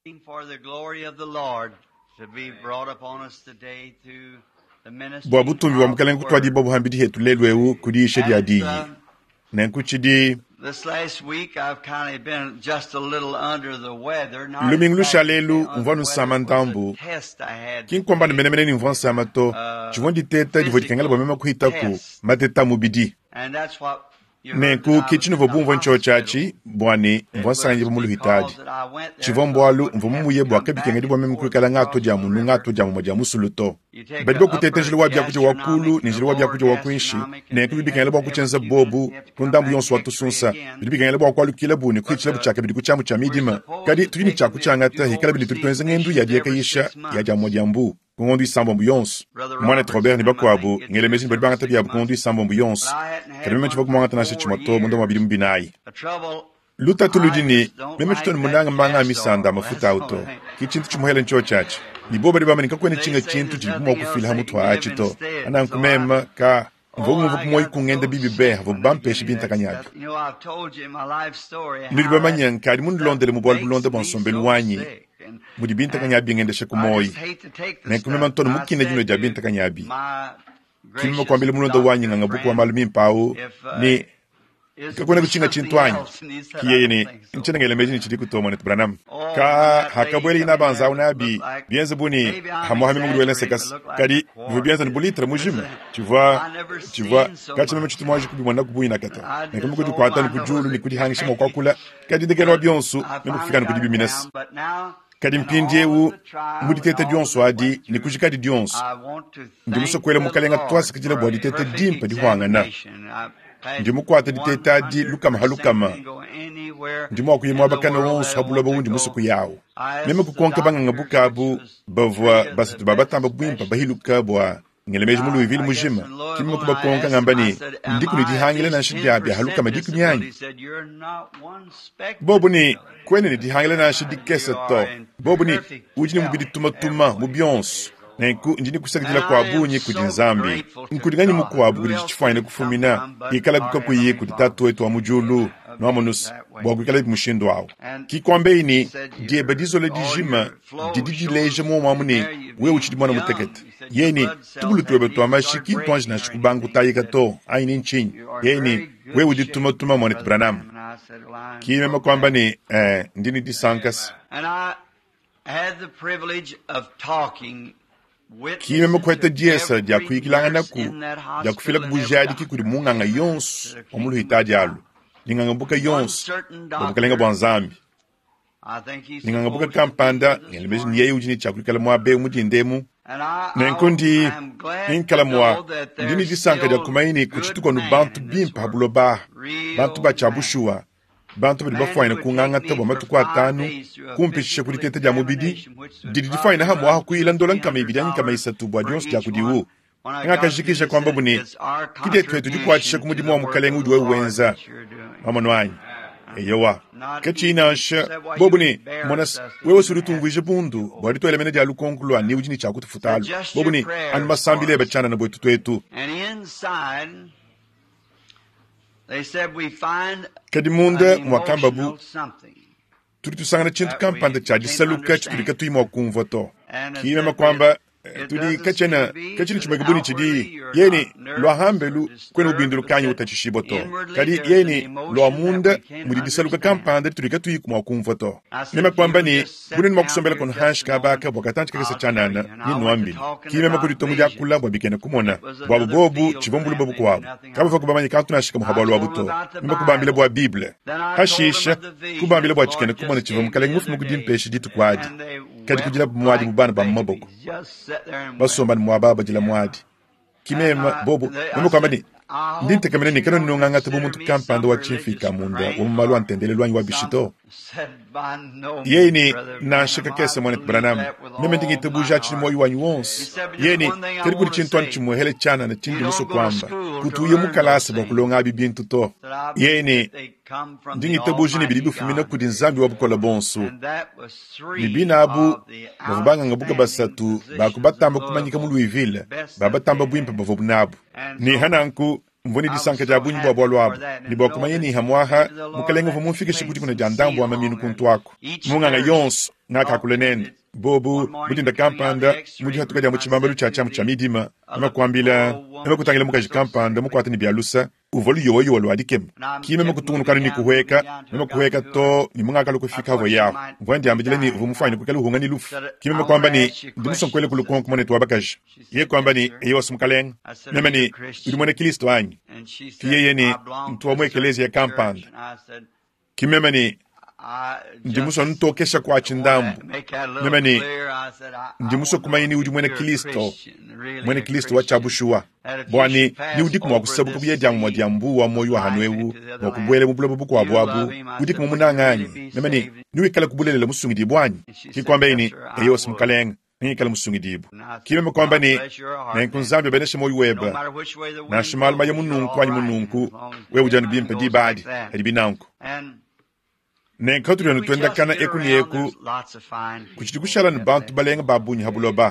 For the glory of the Lord to be brought upon us today through the ministry Bo butumbi wa mkalengu twadi bobu hambidi hetu lelwewu kudi shedi adiyi. Nenkuchidi this last week I've kind of been just a little under the weather. Luming lushalelu mvanu samantambu. Kin kwamba menemene ni mvanu samato. Chuvondi teta jivodi kangala bo mema kuhitaku mateta mubidi. And that's what Nenku kichinu vobu mvanu chochachi bwani mvanu sanje bomulu hitaji. Chivomboalu mvumu yebwa kebi kengedi bo mema kuikala ngato jamu mojamu suluto. Badibo kutete njili wabia kuja wakulu, njili wabia kuja wakuinshi. Nenku bibi kengele bo kuchenza bobu, kundambu yonsu watu sunsa. Bibi kengele bo wakwalu kilebu ni kuichilebu chake bidi kuchamu chamidima. Kadi tuini chaku changata hikala bidi tutuenza ngendu ya dieka yisha ya jamu jambu. Kungondu sambombu yonsu. Mwane Robert ni bako wabu, ngele mezini badi bangata biya kungondu sambombu yonsu. Kadi meme chivaku mwangata nasi chimoto, mundo mabidi mbinayi. Luta tuludini, meme chitoni munanga manga misanda mafuta auto. Kichintu chumuhele ncho chachi. Ni boba di bamani kakwe ni chinga chintu chilipumo wakufila hamu tuwa achito. Anankumema ka mvogu mwoi kungende bibi beha vobampeshi binta kanyabi. Nuri bamanyan kadi mundi londele mubwali bulonde bonsombenu wanyi. Mudi binta kanyabi ngende sheku moi. Nenkumema ntono mukine jino ja binta kanyabi. Kimima kwa mbele mulonde wanyi ngangabuku wa malumi mpao ni kakuna kuchinga chintu wanyi. Kiye ni nchena ngele meji ni chidiku tomo netu branam. Ka hakabwele ina banza unabi bienze buni hamohami mungduwele sekas kadi bienze nibulitra mujime tu vois kacha meme chitu mwaji kubi mwana kubuyi nakata nekamu kudu kwa atani kujulu ni kudi hangi shimo kwa kula kadi degelo bionsu meme kufika ni kudibi minas kadi mpindie u muditete dionsu adi ni kujikadi dionsu ndimuso kwele mukalenga twasi kajile bwa ditete dimpa di huangana ndimu kwa ata ditete adi lukama halukama ndimu wa kuyimwa bakana wonsu habula bawundi musu kuyawo meme kukonka banga ngabuka abu bavwa basitu babatamba bwimpa bahiluka bwa ngelemeji mulu ivili mujima kimi kuba konka ngambani ndiku ni dihangile na shidi abi haluka madiku nyanyi bobu ni kwene ni dihangile na shidi kesa to bobu ni ujini mubidi tumatuma mubionsu nenku njini kusakijila kwa abunyi kudinzambi nkudiganyi muku abu kudi chifaine kufumina ikala kukakuye kuditatu wetu wa mujulu Noamonus, bwagwikala mushindo wao. Kikwambe ini, die badizo le dijima, dididi leje mwamune, we uchidi mwana mutekete. Yeni, tubulu tuwebe tuwamashi, kintuanji na shukubangu tayi kato, aini nchinyi. Yeni, we udi tumatuma mwanet branam. Kime makwamba ni, ndini di sankas. And I had the privilege of talking Kime makweta diesa, dia kuikilanga naku, dia kufila kubujadi kikuri munganga yonsu, omulu hitaji alu. Ningangabuka yons, babukalenga bwanzambi. Ningangabuka kampanda, ngelemeji niye ujini chakurikala mwabe umudindemu. Nenkundi, ninkala mwa, ndini disanka dia kumaini kuchituko nubantu bimpa habuloba, bantu bachabushua, bantu badibafuaina kunganga tabo matuku atanu, kumpishisha kulitete dia mubidi, didifaina hamu waha kuila ndola nkama ibidani kama isatu bwa yons dia kudiwu. Nga kajikisha kwa mbabu ni kide kwetu jikuachisha kumudimu wa mukalengu ujuwe uwenza mamano wanyi eyowa kachi inasha bobu ni mwanas wewe surutunguije bundu bwadi to elemene dia lukonkulu ani ujini chaku tufutalu bobu ni animasambi lebe chana na bwetu twetu kadimunda mwakamba bu turitusangana chintu kampanda chaji saluka chiturika tuima wakumvoto kime makwamba tudi kachini chumegabuni chidi yeni lwa hambelu kwenu ubindulu kanyi utachishiboto kadi yeni lwa munda mudidisaluka kampanda tudi katuyi kumwa kumfoto nema kwamba ni buni nima kusombela kono hanshika baka wakatanchi kakisa chanana ni nuambili kime makudito mudia kula wabikene kumona wabu bobu chivombulu babu kwa wabu kama fa kubamani kantu na shika muhabalu wabuto nima kubambile bwa Bible hashisha kubambile bwa chikene kumona chivomukale ngufu mukudimpeshi ditu kwa adi kadi kujila mwadi mubana ba maboko basomba mwababa jila mwadi kimema bobo memo kwamba ni ndinte kamene ni kano nonganga tabo muntu kampando wa chifika munda wo malu antendele lwanyi wa bishito yeni na shaka kese mwanet branam meme ndingi tabuja chini moyo wanyi wons yeni karibu chintwan chimwe hele chana na chindi muso kwamba kutuye mukalasi bakulonga bibintu to yeni ndingi tabuja ni bidibu fumina kudinzambi wabukola bonso libina abu mavubanga ngabuka basatu bakubatamba kumanyika mu Louisville babatamba bwimpa bavobunabu ni hananku mvoni disanka jabunyi bwa bolo abo ni bwa kumanye ni hamwaha mukalengo vumufike shikuti kuna jandambo wa maminu kuntu wako munganga yonso ngaka kulenende bobu mudinda kampanda mudi hatuka jamu chibamba lucha chamu chamidima makwambila makutangile mukaji kampanda mukwata ni byalusa uvolu yoyo lwadikem kime makutunu kanu ni kuhweka to ni mungaka lokufika havo yao ngwandi ambijile ni vumufanya kukali hungani lufu kime makwamba ni ndimuso nkwele kulukongo kumone tuwabakaji ye kwamba ni eyo sumukaleng mema ni ulimone Kristo anyi kiyeye ni mtuwa mwekelezi ya kampanda kimema ni ndimuso ntokesha kwa chindambu mema ni ndimuso kumaini uji mwene Kristo wa chabushua bwani ni udiku mwa kusabu kubiye jamu mwa diambu wa moyo wa hanwewu mwa kubwele mubula bubuku wa buabu udiku mumuna ngani mema ni wikala kubulele musungi dibwani kikwamba ini eyo simukalenga kala musungi dibu kimema kwamba ni nenkunzambi beneshe moyo weba na shimalma ya mununku anyi mununku wewu janu bimpe dibadi hedibinanku nenkatulenu twenda kana eku ni eku kuchiti kushala ni bantu balenga babunyi habuloba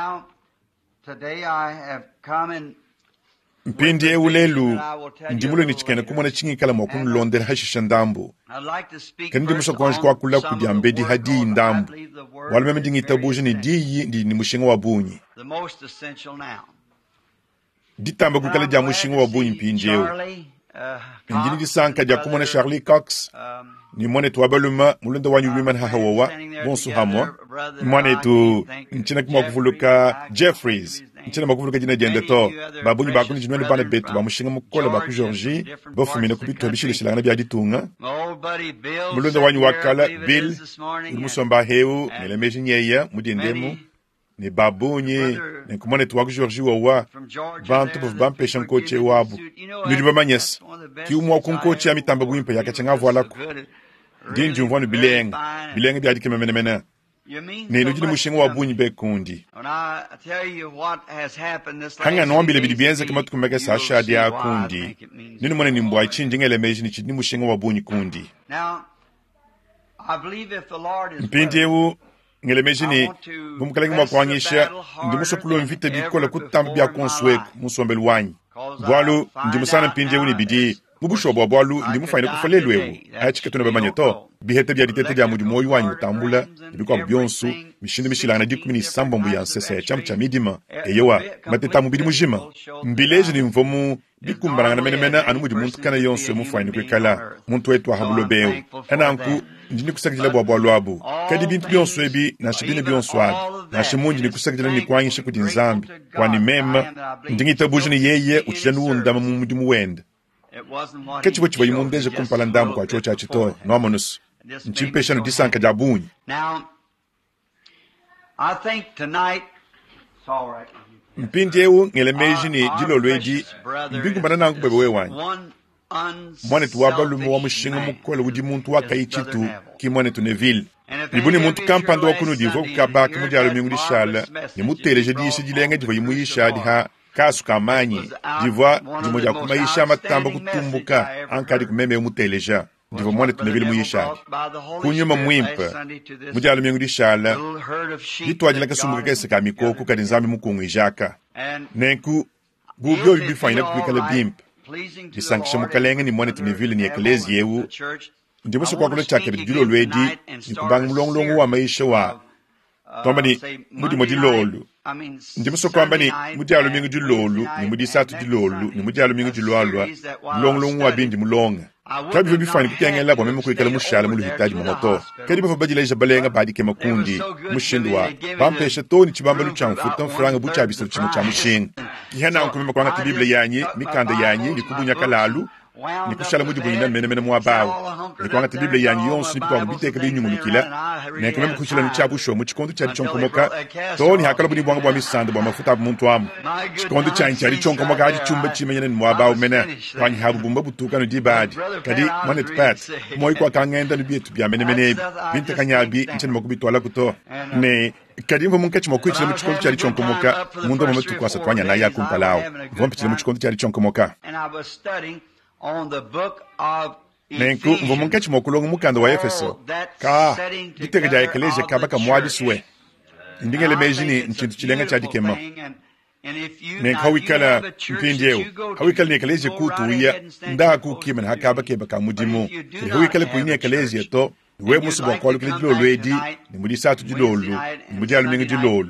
mpindi eulelu ndimulo ni chikene kumona chingi kala mwakunu londera hashisha ndambu kani ndimuso kwanji kwa kula kudiambedi hadi ndambu walume mdingi tabuji ni diyi ndi ni mushinga wabunyi ditamba kukala dia mushinga wabunyi mpindi eu ndini disanka dia kumona Charlie Cox ni mwane tuwabaluma mulunda wanyu wiman hahawawa bonsu hamwa mwane tu nchina kuma kufuluka Jeffries nchina makufuluka jina jende to babunyi bakuni jinwele bana betu bamushinga mukola baku Georgie bafumine kubitwa bishilishilana bya ditunga mulunda wanyu wakala Bill umusomba heu nelemeji nyeya mudindemu ni babunyi ni kumane tuwaku Georgie wawa bantu bampesha nkoche wabu niliba manyes ki umwa kunkoche ya mitamba guimpe yaka chenga voalako dinji mvwanu bilenga bya dikeme menemena ne nujini mushinga wabunyi bekundi hanga nwambile bidibienza kama tukumeke sasha adi ya kundi nini mwane nimbwa ichinji ngele meji ni chini mushinga wabunyi kundi mpindi ewu ngele meji ni bumukalengi mwakuangisha ndi muso kulo mvite bikola kutamba bya konsueku musombelu wanyi bwalu ndi musana mpindi ewu ni bidi mubusho bwalu ndi mufaine kufolelwewu achiketuna bamanyeto bihete bya ditete bya mudi moyo wanyu utambula bikwa byonsu mishinde mishilana dikumini sambombu ya nsese chamcha midima eyewa mateta mubidi mujima mbileje ni mvomu bikumbaranga menemena anu mudi muntu kana yonsu mufaine kwekala muntu wetu habulobeu enanku ndini kusakijila bwalu abu kadi bintu byonsu ebi na shibine byonsu adi na shimunji ni kusakijila ni kwanyisha kuti nzambi kwani mema ndingita bujini yeye uchijanu undama mumudi muwenda kechibo chiba yimundeje kumpala ndambu kwa chocha chito nomonus nchimpesha no disanka jabunyi. Now I think tonight it's all right. Mpindi ewu ngelemeji ni jilo lweji mbingu manana ngubebe wewanyi mwane tuwabalumu wa mushinga mukola wudi muntu waka ichitu ki mwane tuneville ibuni muntu kampando wakunu divo kukabaka mujalo mingu shala ni muteleje diishi jilenge divo yimuisha diha kasu kamanyi divwa dimoja kumaisha matamba kutumbuka ankadi kumeme umuteleja divo mwane tuneville muisha kunyuma mwimpa mujalo mingu shala ditwajila kasumbuka kese kamikoku kadinzami mukungu ijaka nenku gubyo bifanya kupikala bimp disankisha mukalenga ni mwane tuneville ni eklezi yewu ndimuso kwa kule chake bijulo lwedi ni kubanga mulongolongo wa maisha wa tomba ni mudi modi lolu ndimuso kwamba ni mudi alumingu julolu ni mudi satu julolu ni mudi alumingu julwalwa mulongolongo wa bindi mulonga kabi vyo bifani kukengela kwa memu kuikala mushala mulu hitaji mamoto kadi bifo bajila isha balenga baadi ke makundi mushindwa bampesha toni chibamba luchamfuta mfuranga bucha bisu chimo cha mushinga kihana ankumema kwa ngati biblia yanyi mikanda yanyi likubunya kalalu ni kushala mudi bunyina mene mwabawo ni kwa ngati biblia yanyi yonsu ni kwa ngubiteka binyumu nukila ni kumema kushala nchabusho muchikondo chari chonkomoka toni hakala budi bwanga bwa misanda bwa mafuta muntu amu chikondo chari chonkomoka haji chumba chimenyene ni mwabawo mena kwa nyihabu bumba butuka no dibadi kadi manet pat moy kwa kangenda ni bietu bya menebi binta kanyabi nchene makubito ala kuto ne kadi mvo munkachi mokuchile muchikondo chari chonkomoka mundo mametu kwa satwanya na ya kumpalao vompichile muchikondo chari chonkomoka nenku mvo munkachi mokulongo mukando wa Efeso ka ditega ja ekeleje kabaka mwadi suwe indingele mejini nchintu chilenga chadi kema nenka hawikala mpindiyeu hawikala ni ekeleje kutu uya nda kukima na hakaba keba kamudimu hawikala kuini ekeleje to we musu bonkolo kile dilolo edi ni mudi satu dilolo ni mudi alumingi dilolo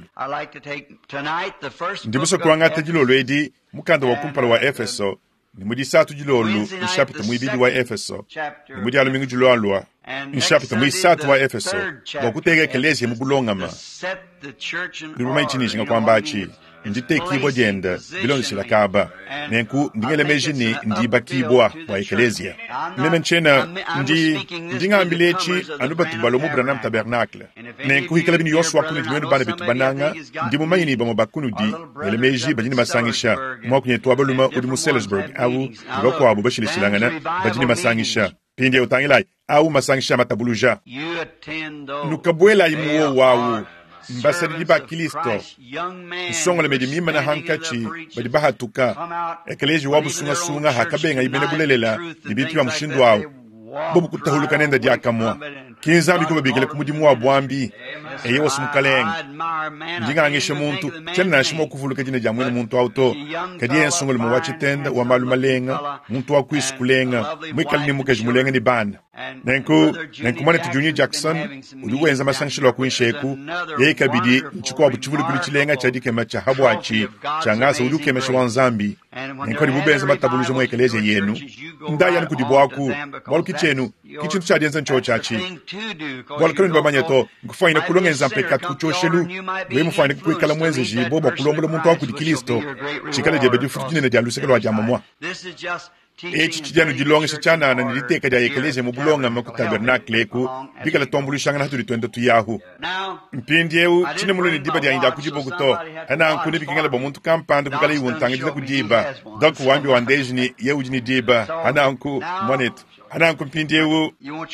ndimuso kwanga te dilolo edi mukanda wa kumpala wa Efeso ni mudi satu dilolo ishapita muibidi wa Efeso ni mudi alumingi dilolo ishapita muisatu wa Efeso wakutega ekelezi mubulongama ndiruma ichinishinga kwambachi ndite kibo jenda biloni silakaba nenku ndingele mejini ndiba kibwa wa ekelezia nemenchena ndingambilechi anubatu balomu branam tabernacle nenku hikala bini yoswa kuni dimenu bana bitu bananga ndimu mayini ba mabakunu di ele meji bajini masangisha mwa kunye tuwabaluma udimu Salisbury awu ndoko abu bashili silangana bajini masangisha pindi utangilai awu masangisha matabuluja nukabwela imuo wawu mbasari diba Kristo usongole medimima na hankachi badiba hatuka ekeleji wabu sunga hakabenga ibene bulelela dibitu ya mshindu wao bobu kutahuluka nenda diakamwa kinzambi kuba bigele kumudimu wa bwambi eye wasumukalenga ndinga angeshe muntu chena nashimo kuvuluka jine jamwene muntu auto kadi ensongole mu wachitenda wa malumalenga muntu wa kwisikulenga mwikali ni mukeji mulenga ni bana nenku mwane tujunyi Jackson uliwenza masanshilo kuinsheku yeye kabidi nchukua buchivuli kulichilenga chadike macha habwachi changasa uduke mesha wanzambi nenku nibubenza matabulujo mwekeleze yenu ndaya ni kudibwaku walu kichenu kichintu chadienza ncho chachi walu kero nibamanyeto nkufayina kulongenza mpekatu kuchoshelu we mufayina kukwekala mwenze jibo bakulombula muntu wa kudikilisto chikale jebedu futujine dialusekelo wa jamamwa echi chijanu jilonge chana na niliteka dia ekeleze mubulonga makutabernacle ku bikala tombulushanga na tuli twende tuyahu mpindieu chine muloni diba dia inda kujibo guto ana ankune bikingala bomuntu kampanda kukala iwuntanga dina kudiba donc wambi wandejini yeujini diba ana anku monetu ana anku mpindieu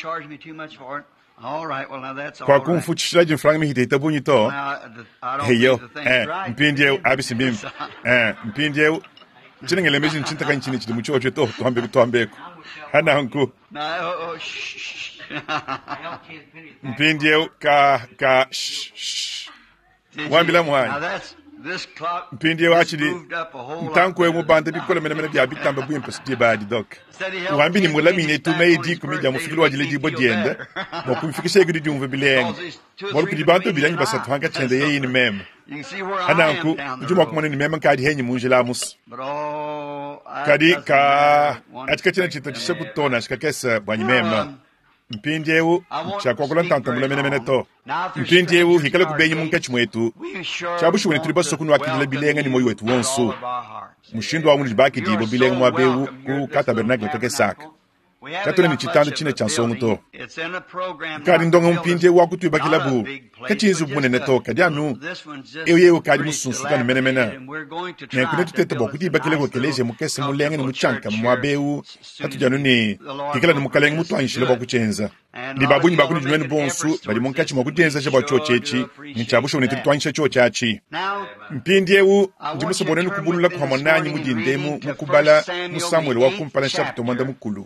all right, well now that's all. Kwa kumfuchishira jimfranga mihite itabunyi to heyo mpindieu abisimbim mpindieu chine ngele mezi nchinta nchini chidi muchocho to tuambeko hana anku mpindieu ka wambila mwani mpindieu achidi ntanko emu bande bikola mena bia bitamba bwimpa sidi badi dok wambi ni mulamine tumeidi kumija mufikiri wajile dibo dienda mo kumfikisha igudi jumve bileng mo kudi bantu bilanyi basatu hanga chende yeyi ni mem hana anku njuma kumone ni mem kadi henyi munjila mus kadi ka atikachina chita chisakutona shikakesa bwanyi mema mpindieu chakokola ntantambula mene to mpindieu hikala kubenyi munkachi mwetu chabushu wene tuliba sokunu wakidile bilenga ni moyo wetu wonsu mushindo wa munji baki dibo bilenga mwabewu ku katabernacle kake saka katone ni chitando chine chansongu to kadi ndonga mpindieu wakutu ibakilabu kachinzu munene to kadi anu ewe kadi musunsuka ni mene nekune tutete bokuti ibakile keleje mukese mulenga ni muchanka mwabewu katujanu ni hikala ni mukalenga mutu anshile bokuchenza ni babunyi bakuni jumeni bonsu bali munkachi mwakujenza chaba chochechi ni chabusho ni tutwanisha chochachi mpindieu ndimuso bonenu kubulula kwa mwananyi mujindemu mukubala musamuel wakumpala chapter mwanda mukulu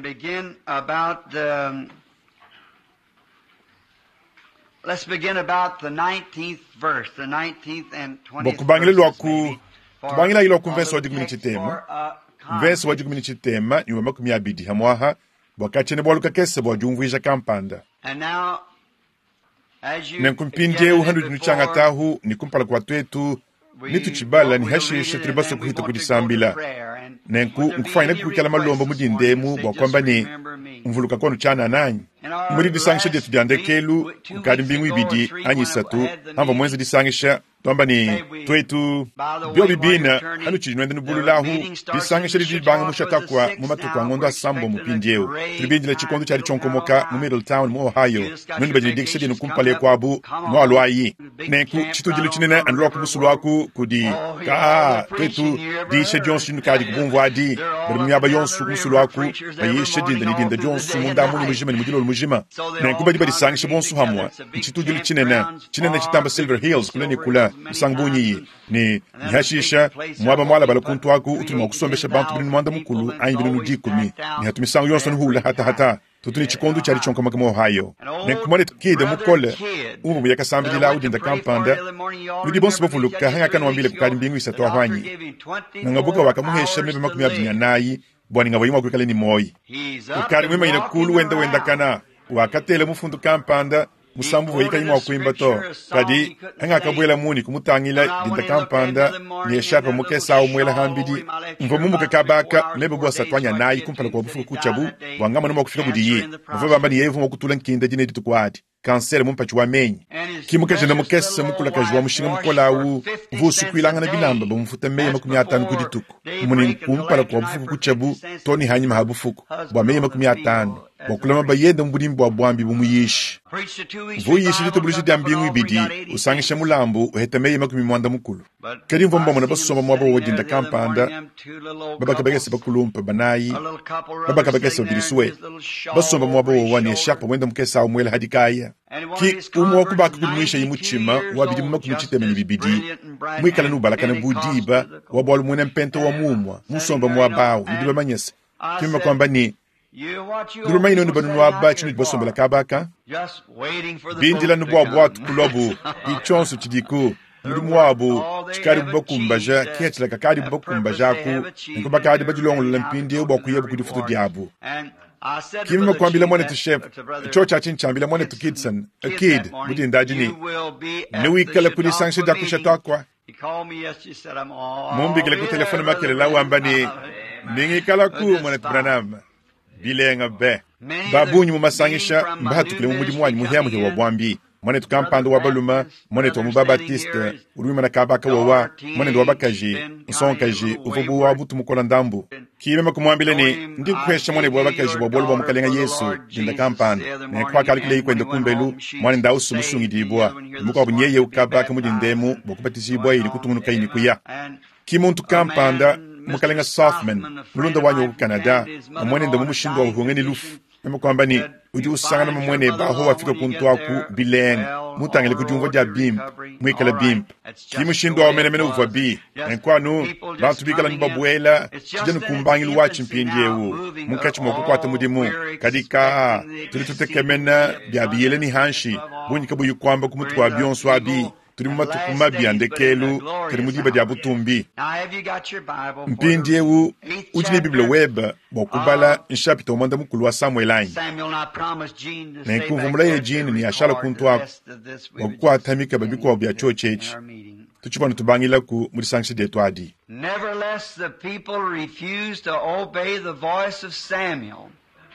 Let's begin about the 19th verse, the 19th and 20th. Bokubangile lwaku tubangila ilo kunvenso wadigumini chitema. Venso wadigumini chitema ni wamaku miabidi hamwaha wakachene bwaluka kese bwajumvuisha kampanda. And now as you nenkumpindie uhandu jinuchanga tahu ni kumpala kwa twetu nitu chibala ni hashisha tribaso kuhita kudisambila. Nenku nkufayina kukwikala malomba mujindemu wakwamba ni mvuluka kwanu chana nanyi. Mwiri disangisha dia tudiandekelu kukadi mbingu ibidi anyisatu hamba mwenzi disangisha twamba ni twetu bio bibina hanu chijinwende nubululahu disangisha dibanga mushatakwa mumatuka ngondo asambo mupindieu tribindile chikondo chari chonkomoka mu Middletown mu Ohio nuni bajini dikisha dinu kumpale kwa abu no alwayi nenku chitujilu chinene anloku musuluwaku kudi kaa twetu disha jonsu nukadi kubumvu adi bari myaba yonsu musuluwaku bayisha dinda jonsu munda muni mujima ni mujilo mujima nenku badi disangisha bonsu hamwa chitujilu chinene chitamba Silver Hills kuleni kula sangbunyi ni hashisha mwaba mwala balakuntu waku utuma kusombesha bantu binu mwanda mukulu ayi binu dikumi ni hatumisangu yonso nuhula hata tutuni chikondu chari chonka makamo Ohio nenkumane tukide mukole umu yaka sambili la udinda kampanda nudi bonsu bofuluka hanga kanwambile kukadi mbingu isatoa hwanyi nangabuka wakamuhesha mebe makumi abdinya nayi bwani ngabayima kwekale ni moi ukari mwema inakulu wenda kana wakatele mufundu kampanda musambu voyika nyuma wakuimba to kadi angakabwela muni kumutangila dinda kampanda ni eshaka muke sawo mwela hambidi mvo mumuke kabaka mebe bwa satwanya nayi kumpala kwa bufu kuchabu wangama noma kufika budiye mvo bamba ni yevu mokutula nkinda jine ditukwadi kansele mumpachi wa menyi kimuke jenda mukese mukula kajwa mushinga mukola wu vusu kuilanga na bilamba bamufuta meye 50 kudituku muni kumpala kwa bufu kuchabu toni hanyima habufuku bwa meye 50 bokulama bayenda mbulimbo bwambi bumuyishi vuyishi litubulishi dyambingu ibidi usangisha mulambu uhetemeye 50 mukulu kadi mvomba mwana basomba mwabo wodinda kampanda babakabagese bakulumpa banayi babakabagese udiliswe basomba mwabo wani eshapa mwenda mukesa umwele hadikaya ki umwo kubaka kulumwisha yimuchima wabidi mumakumichitemeni bibidi mwikala nubalakana budiba wabwalu mwene mpento wa mumwa musomba mwabawu nidiba manyese kima kwamba ni Durumaino ni banu waba chini bosomba la kabaka bindila nubwa bwatu kulobu ichonsu chidiku mudumu wabu chikari bubakumbaja kietila kakari bubakumbaja ku nkubakadi bajulongo lampindi ubakuyebu kudifutu diabu kimi kwambila mwane tu chef chocha chinchambila mwane tu kidson a kid mudi ndajini niwikala kudi sanksi dakusha takwa mumbigile ku telefoni makele la wambani ningikala ku mwane tu branam bilenga be babunyu mumasangisha mbahatukile mumudimu wanyu muhiamu wa bwambi mwane tukampando wa baluma mwane tu mubabatiste urwima na kabaka wawa mwane ndo wabakaji usonkaji uvubu wabutu mukola ndambu kibema kumwambile ni ndi kwesha mwane wabakaji wabolu wa mukalenga Yesu jinda kampando ne kwa kalikile ikwende kumbelu mwane ndausu musungi dibwa muko bunyeye ukabaka mudindemu bokubatizibwa ili kutumunuka ini kuya kimuntu kampanda mukalenga Southman mulunda wanyu ku Canada amwene ndo mumushindo wa uhungeni lufu mema kwamba ni uji usanga na mwene baho wafika kuntuaku bileng mutangele kujumva dia bimp mwikala bimp kimushindo wa mene uva bi enkwanu bantu bikala nbabuela chijanu kumbangi luwachi mpindi ewu mukachi mokukwata mudimu kadika tulitutekemena bia biyele ni hanshi bunyi kabu yukwamba kumutu wa bionsu abi tuli mumatuku biandekelu kari mudiba dia butumbi mpindi ewu ujini Biblia web bokubala nshapita umanda mukulu wa Samuel na nkuvumula ye jini ni ashala kuntuaku wakukwathamika babikuwa bia chochechi tuchipano tubangila ku mulisangisha detu adi. Nevertheless the people refused to obey the voice of Samuel.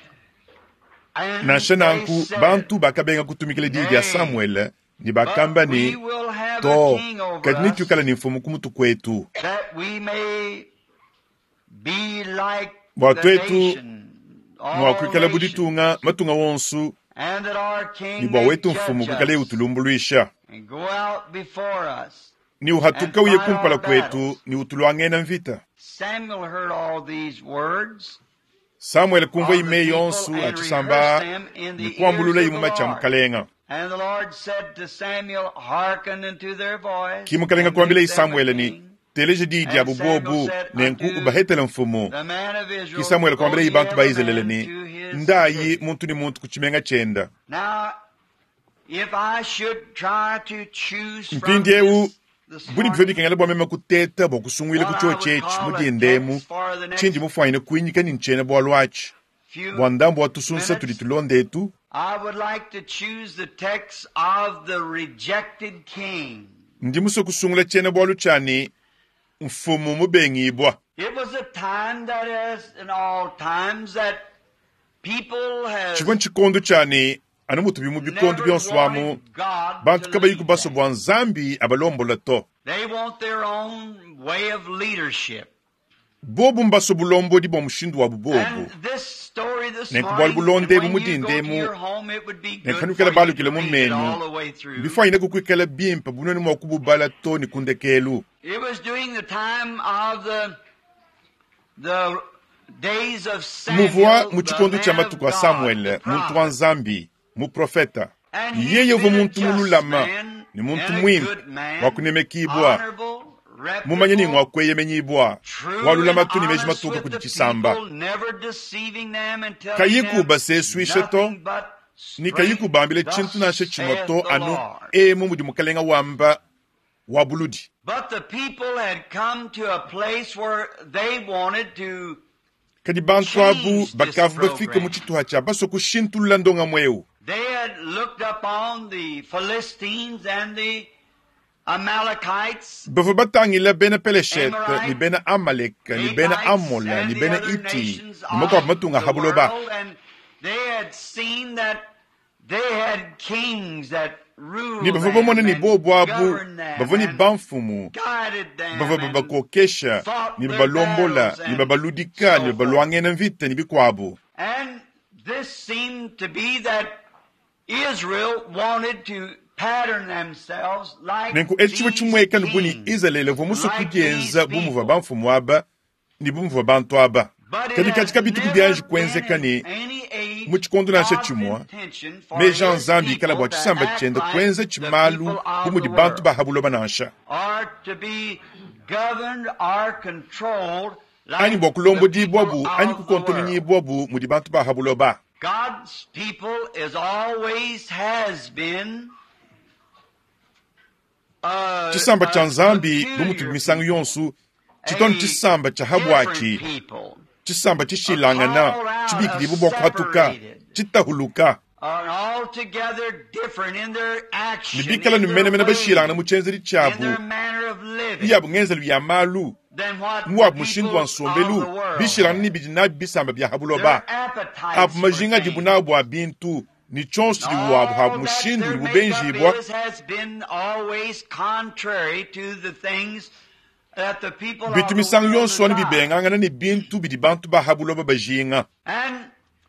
Na shenanku bantu bakabenga kutumikile didi ya Samuel ni bakamba ni to kadini tukala ni mfumu kumutu kwetu watu wetu mwakwikala buditunga matunga wonsu ni bwa wetu mfumu kukale utulumbuluisha ni uhatuka uye kumpala kwetu ni utuluangena mvita. Samuel kumva ime yonsu achisamba ni kuambulula imuma cha mkalenga. And the Lord said to Samuel, hearken unto their voice. Kimukalenga kwambile Samuel ni teleje didi abubobu nenku ubahetela mfumu. Ki Samuel kwambile ibantu ba Israeli ni ndayi muntu ni muntu kuchimenga chenda. Now if I should try to choose mpindi ewu buni bifedi kengele bwa mema kuteta bo kusungwile kuchochechi mudindemu chinji mufwaine kuinyika ni nchene bwa lwachi bwandambo watusunsa tulitulonde etu. I would like to choose the text of the rejected king. Ndimuso kusungula chene bwa luchani mfumu mubengibwa. It was a time that as in all times that people have chivon chikondo chani anamutu bimu bikondo byonswamu bantu kabayiku baso bwa nzambi abalombola to. They want their own way of leadership. Bobu mbaso bulombo di bomushindu wa bubobu. Nekubali bulonde bumudindemu. Nekanukela balu kile mumenu. Before ine kukwikela bimpa bunoni mwakubu bala to ni kundekelu. It was during the time of the days of Samuel. Muvwa muchikondo cha matuku wa Samuel, muntu wa nzambi, muprofeta. Yeye uvu muntu mululama, ni muntu mwimpu, wakunemekibwa. Mumanye ni mwakweye menyibwa walula matuni meji matuka kujichisamba kayiku base swisheto ni kayiku bambile chintu na shechimoto anu mumudi mukalenga wamba wabuludi. But the people had come to a place where they wanted to kadi bantu abu bakavu bafika mu chituha cha baso kushintulula ndonga mweu. They had looked upon the Philistines and the Amalekites, bava batangila bena Peleshet, ni bena Amalek, ni bena Amola, ni bena Iti, ni moko matunga habuloba. and they had seen that they had kings that ruled Ni bava them bomone ni and bobo abu, governed them bava ni and banfumu, guided them bava baba and kokesha, fought ni their baba lombola, battles ni baba and ludika, so ni baba forth. luangena mvite, ni bikwabu. And this seemed to be that Israel wanted to pattern themselves like Nenku these echiwe chimweka nubuni kings. Israel vomuso like kujenza these bumu people. vabamfumu aba, ni bumu vabantu aba. But it Kadi has katika bitu never kubyanji been kwenzekani, in any age muchikondo na God's chachimwa, intention for meja his nzambi people kala bwa to chisamba act chenda like kwenze the chimalu people of bumu the di bantu world, bahabulo banansha. or to be governed or controlled Ani like bwa kulombo the di people bobu, ani of the kukontoni nyi world. bobu mu di bantu bahabulo ba. God's people is always has been Chisamba cha nzambi bumu peculiar tumisangu people, yonsu, chitoni a chisamba cha different habwachi, people, chisamba chishilangana, chibikidi bubo kwatuka, separated, chitahuluka. are altogether different in their action, Nibikala in numene their mena ways, bashilangana muchenzeri in chabu, their manner of living, iya bungenza luya malu, than what muwa the mushindu people wa of the nsombelu, world bishilangana have. ni bijinabi bisamba bya habulo Their ba. appetites Abu for majinga things. jibunabu wa bintu, ni chonsu And liwabu all habu that mushindu their libubenjibwa, makeup is has been always contrary to the things that the people of the bitimisangu world yonsu wani desire. bibengangana ni bintu bidi bantu bahabulo ba bajinga. And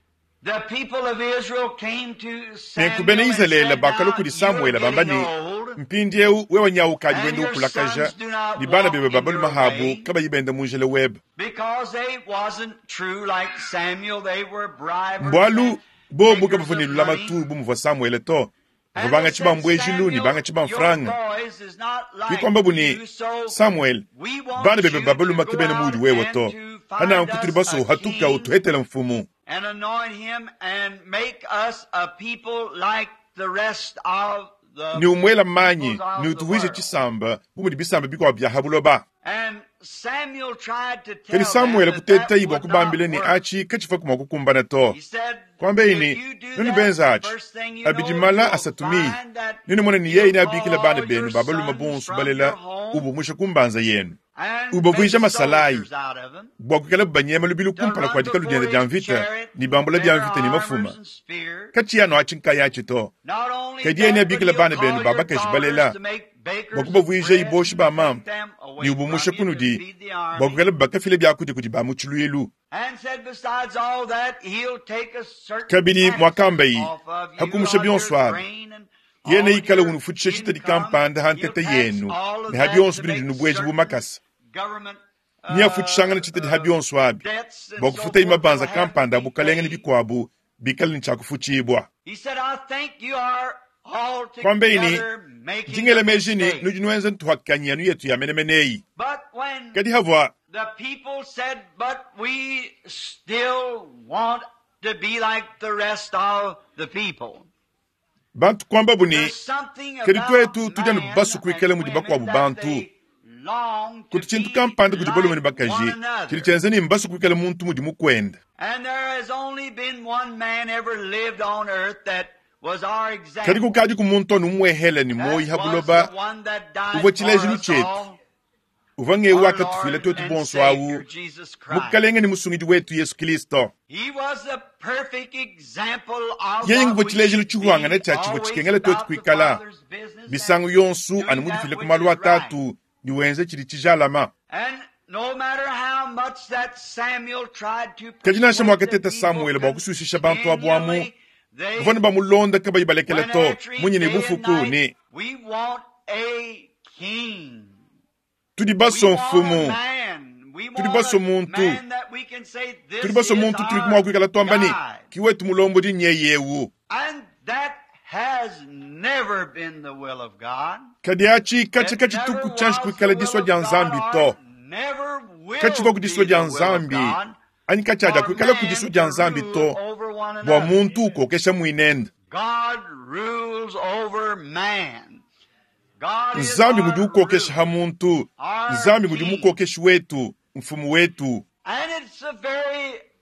the people of Israel came to Nenkubene Samuel and Israel said, bakalu "Now kudi you're Samuel bamba getting ni old, mpindieu wewa nyaukaji and wende your ukulakaja sons do not ni bana walk bebe in babalu your mahabu way, kaba yibende munjele web. because they wasn't true like Samuel. They were bribers Mbwalu and bobu makers kaba of funi lulama money." tu bumu va Samuel to. And Vabanga they chiba said, mbwejilu ni banga chiba "Samuel, your mfranga. voice is not like Kikwamba buni you, so Samuel we want bana bebe you babalu to makibene go out muju wewe and to. to Hana find ankuturi us baso a hatuka king utuhetele mfumu. and anoint him and make us a people like the rest of the Ni umwela manyi, peoples of ni the utuwize world." chisamba, bumu di bisamba biko bya habulo ba. And Samuel tried to tell Kani them Samuel that kuteta that ibo would kubambile not ni work. achi kachifa kumakukumbana to. He said, Kwamba "If ini, you do nunu that, benza the achi, first thing you know, abijimala you'll asatumi, find that nini mwana ni you'll yei na call bikila bana all benu, your babalu sons mabonsu from balela, your home ubu musha kumbanza yenu. and Ubo make vuisha masalai, soldiers out of them bwa kukala banyema lubilu to kumpala kwa run jika before lujenda his jamvita, chariot ni bambula with their jamvita ni armors mafuma. and spears. Kachi yano achinka yachi to. Not only Kadi yeni that, but abikila you'll bana call benu, your baba kesh daughters balela, to make bakers Bakuba of vuisha bread iboshi ba and mam, take them away ni ubu from musha you to kunudi, feed the army. bakukala baka file bya kuti kuti ba muchulu yelu. And said, besides all that, he'll take a certain Kabini tax mwakamba yi, off of you hakumusha on your biyonswabi. grain and all Yene of ikala your unufutisha chita di income. kampanda He'll hantete tax yenu, all of ni that habiyonsu to bili make junubweji certain bumakasa. government Niya futishangana chita di habiyonswabi. debts and so Bakufuta forth imabanza will have to kampanda be bukalenga ni paid. bikwabu, bikala ni chakufuchibwa. He said, I think you are all Kwambe ini, together making jingele a mejini, mistake. nujunuenze ntuhakanya yetu ya menemenei. But when Kadi havwa, the people said, but we still want to be like the rest of the people. bantu kwamba buni, There's something kadi about twetu tujanu man basu and kuikele mujibakwa women that bubantu. they long to Kuti chintu be kampanda kujibolo mweni like bakaji, one another. chili chenzeni mbasu kuikele muntu mujimu kwenda. And there has only been one man ever lived on earth that was our example. Kadi kukaji kumuntu numwehele ni That moi was the habuloba, one that died uva for chileji us chetu. all, Uvange our waka Lord tufile twetu and bonso Savior, awu, Jesus Christ. mukalenge ni musungiji wetu Yesu Kristo. He was the perfect example of Yeye what nguvo we chileji should luchuhanga be, na chachi always wachikengele twetu about the kuikala. Father's business Bisangu and yonsu doing animudi that file which kumalu is right. atatu, niwenze chili chijalama. And no matter how much that Samuel tried to Kajina persuade shamu the wakateta people Samuel bakusushisha bantu abuamu. continually, they Mufani ba mulonda kaba ibalekele went to, after him munyi ni day and bufuku night. ni. We want a king. Tudi We baso want a mfumu. man. We Tudi want baso a muntu. man that we can say this Tudi baso is muntu turi kuma our kuikala tuambani. guide. Kiwetu mulombo di nye yewu. And that has never been the will of God. Kadiachi kachi It kachi never tuku was chanshi kuikala the diswa will of janzambi God, to. or never will Kachi voku be diswa the will of janzambi. God Ani kachaja for kuikala man kudiswa to janzambi rule to. over one Bwa another. muntu kokesha muinenda. God rules over man. God is Nzambi our mudi ukokesha ruler. hamuntu. Our Nzambi mudi king. mukokesha wetu. Mfumu wetu. And it's a very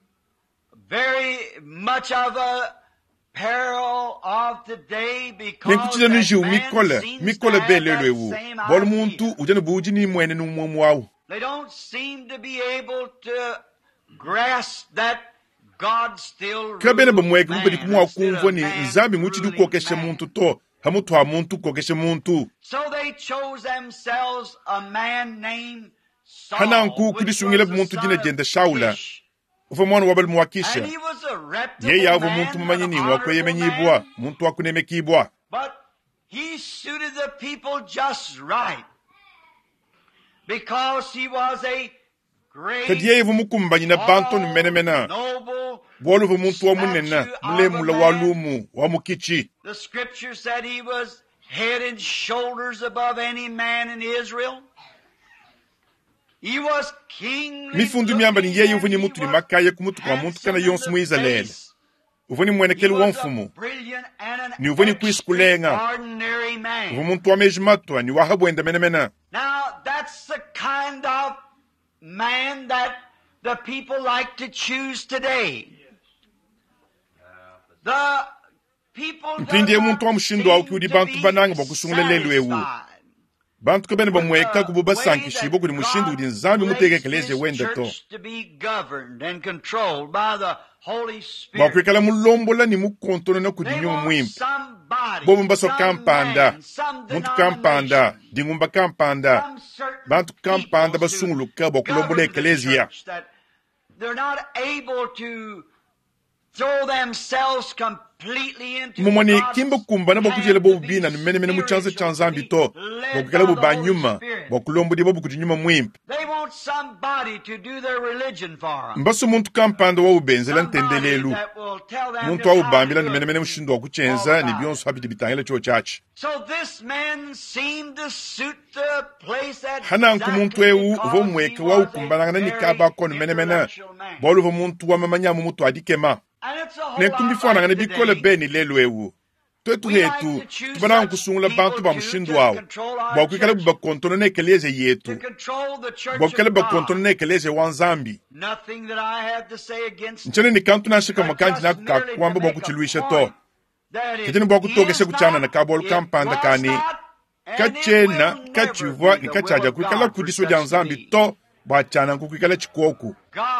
very much of a peril of today because Nenkuchila njiu that mikole man seems to mikole have belelo that ewu same bol idea. muntu ujana buji ni mwene numwamu wao. They don't seem to be able to grasp that God still Kabene rules bamweke man mupedi kumwa instead kumvo of ni man nzambi muchidi ruling kokeshe man. muntu to hamutu ha muntu kokeshe muntu. So they chose themselves a man named Saul, Hananku which kudisungile was the muntu son jine of jende Shaula. Kish. Ufa mwana wabali mwakisha. And he was a reputable Yeye avo man, muntu mumanyini an wakwe honorable yemenyibwa man, muntu wakunemekibwa. but he suited the people just right because he was a great, Kadi yeye vumukumbanyi na bantu ni menemena. noble Bolu vumuntu wa munena statue of mulemula a man. walumu wa mukichi. The scripture said he was head and shoulders above any man in Israel. He was kingly Mifundu miamba ni looking yeye and uvuni he mutu ni was makaya kumutu kwa muntu kana handsome yonsu in mu the Israel. face. Uvuni He mwenekeli was wa a mfumu. brilliant and an Ni uvuni kuisikulenga. extraordinary man. Uvu muntu wa mejimatwa ni wahabwenda menemena. Now, that's the kind of man that the people like to choose today. The people Mpindi ye muntu wa mshindo au kiudi bantu bananga bakusungule lelu ewu. satisfied. Bantu kabene bamweka kububa sankishibo kuli mushindu udi nzambi mutegekeleze wende to. Bakwekala mulombola ni mukontono na kudinyuma mwimpi. Bobo mbaso kampanda. Muntu kampanda. Dingumba kampanda. Bantu kampanda basunguluka bakulombola ekelezia. They're not able to throw themselves completely into Mumoni God's kimbo kumbana bakujele plan bo to bina be ni meneme muchanza spiritual, chanzambi to to. be led Bakukala by bo the Holy banyuma. Spirit. Bakulombo di bobu kudinyuma mwimpi. They want somebody to do their religion for them. Mbaso muntu kampanda wa ubenzela Somebody ntendeleelu. that will tell them Muntu just wa how to ubambila do ni it. meneme mushindo wa kuchenza ni bionso habiti bitangela cho chachi. So this man seemed to suit the place that Hananku muntu ewu uvo mweke wa ukumbananga ni kaba kono menemena. Bolu uvo muntu wa mamanyamu mutu adikema. Nekumifana ne bikole beni lelu ewu. Twetu hetu tubananga kusungula bantu ba mushindu wao. Bakwikala buba kontono ne keleze yetu. Bakwikala ba kontono ne keleze wanzambi. Nchene ni kantu na shika makanji na kukakwamba bakuchiluisha to. Kitini bakutogeshe kuchana na kabolu kampanda kani. Kachena, kachivwa ni kachaja kwikala kudiso janzambi to. Bachana nkukwikala chikoku.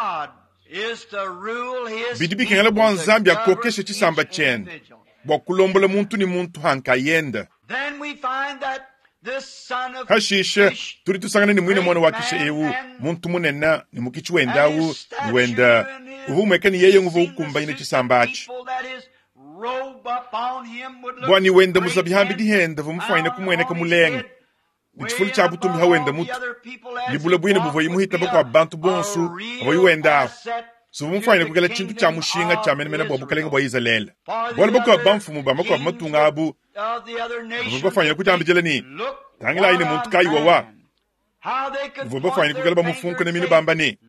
Bidibi kengele bwa nzambi akokeshe chisamba chen. Bakulombola muntu ni muntu hankayenda. Hashishe, turi tusangane ni mwine mwana wakishe ewu. Muntu munena ni mukichi wendawu. Ni wenda. Uvu mweke ni yeye nguvu ukumba ine chisamba achi. Bwani wenda musabihambi dihenda. Vumufayine kumweneka mulenge. Nichifuli chabu tumbi hawenda mutu. Libula bwine buvo imuhita bako abantu bonsu. Abo yuwenda. So vumufayine kukala chintu cha mushinga cha menemena bwa bukalenga bwa izalela. Bwala bako abamfumu ba mako abmatunga abu. Vumufayine kuchamba jela ni. Tangila ine muntu kai wawa. Vumufayine kukala ba mufunku na minu bamba ni.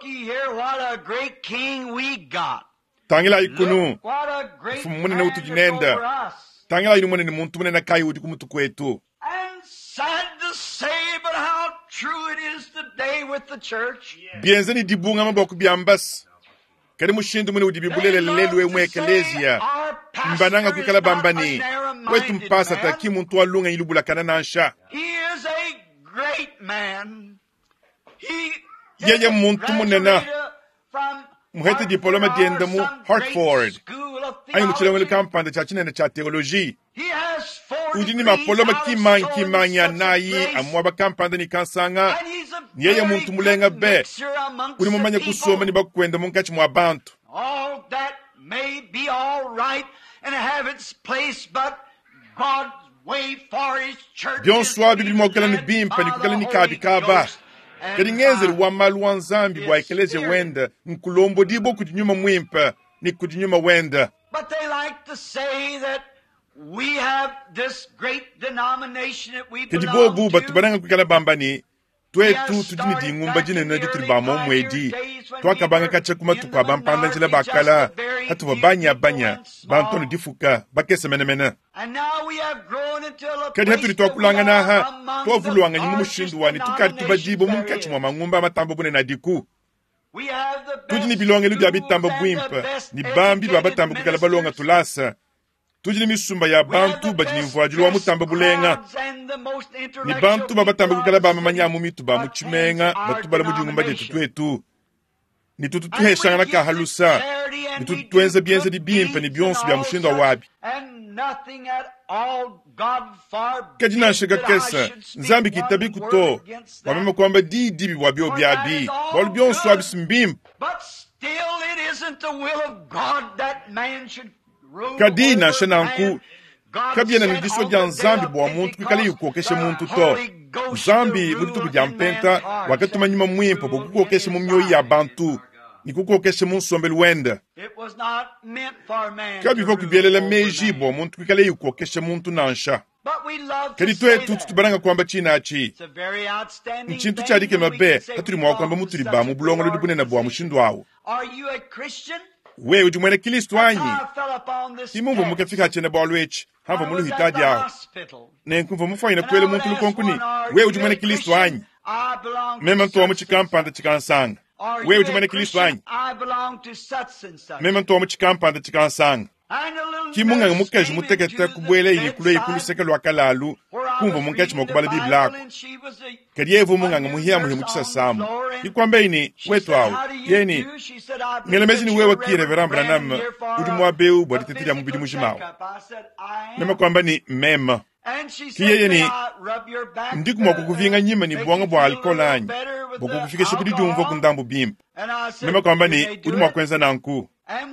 Tangila ikunu. Fumu mune na utu jinenda. Tangila inu mune ni muntu mune na kai udi kumutu kwetu. Sad to say, but how true it is today with the church. Bienzani dibunga maboku biambas. Kari mushindu mune udibibulele lelu emwe ekelezia. Mbananga kukala bambani. Wetu mpasa taki muntu walunga ilubula kana nansha. He is a great man. Yeye muntu munena. Muhete diploma dienda mu Hartford. Ayi muchilewele kampanda cha chinene cha teoloji. Ujini mapoloma kimanya nayi amwaba kampanda ni kansanga. Yeye muntu mulenga be. Uri mumanya kusoma ni bakwenda munkachi mwa bantu. All that may be all right and have its place, but God's way for his church. Bionswa bibili mwakala ni bimpa ni kukala ni kabikaba. Kadi ngezeri wa malu wanzambi wa ekeleze wenda. Nkulombo dibo kujinyuma mwimpa. Ni kujinyuma wenda. But they like to say that we have this great denomination that we Kadi belong bobu batubananga to. kukala bambani. Twetu tujini dingumba jine na jituri ba mwedi. Twaka banga kache kuma tukwa bampanda njila bakala. Hatu wabanya Bantono difuka. Bakese menemene. Kadi hatu lituwa kulanga na ha. Tuwa vuluwanga nyimu mushindu wani. Tukari tubajibo munkachi mwa mangumba matambo bune na diku. tudi ni bilongelo bya bitamba bwimpa ni bambi lwa batamba kukala balonga tulasa tudi ni misumba ya bantu bajini mvwajulu wa mutamba bulenga ni bantu babatamba kukala bama manyamu mitu ba muchimenga batubala mujingumba jetu twetu ni tutu tuheshanga na kahalusa ni tutu tuenza bienza di bimpa ni bionsu bya mushindo wabi kajina shiga kesa nzambi kitabi kuto wamema kwamba dibi wabio byabi wali bionsu wabi simbimpa kadina shananku kabyena nidiswa dya nzambi bwa muntu kwikali yukokeshe muntu to nzambi bulitu kudya mpenta wakatuma nyuma mwimpo bokukokeshe mu myoyi ya bantu nikukokeshe mu nsombe luwenda kabivo kubyelela meji bwa muntu kwikali yukokeshe muntu nansha kadi twetu tutubaranga kwamba chinachi nchintu chadike mabe haturi mwa kwamba muturi ba mu bulongo ludubunena bwa mushindu wawo wewe jumwene Kristo anyi imumvo mukafika chene balwechi hava mulu hitaji yao nenkumvo mufanya kwele muntu lukonkuni wewe jumwene Kristo anyi mema ntuwa muchikampanda chikansanga wewe jumwene Kristo anyi mema ntuwa muchikampanda chikansanga kimunga mukeju mutekete kubwele inikulu ikulu seke lwakalalu kumvo munkechi mokubala biblako kadiyevu munga muhiya muhimu chisasamu ikwambe ini wetu awu yeni ngelemezi ni wewe kire verambra nam udumwa beu bodi tetiri ya mubidi mujimawu mema kwamba ni mema kiye yeni ndiku mwakukuvinga nyima ni buwanga bwa alkolanyi bukukufike shukudi jumvo kundambu bimpa mema kwamba ni udumwa kwenza nanku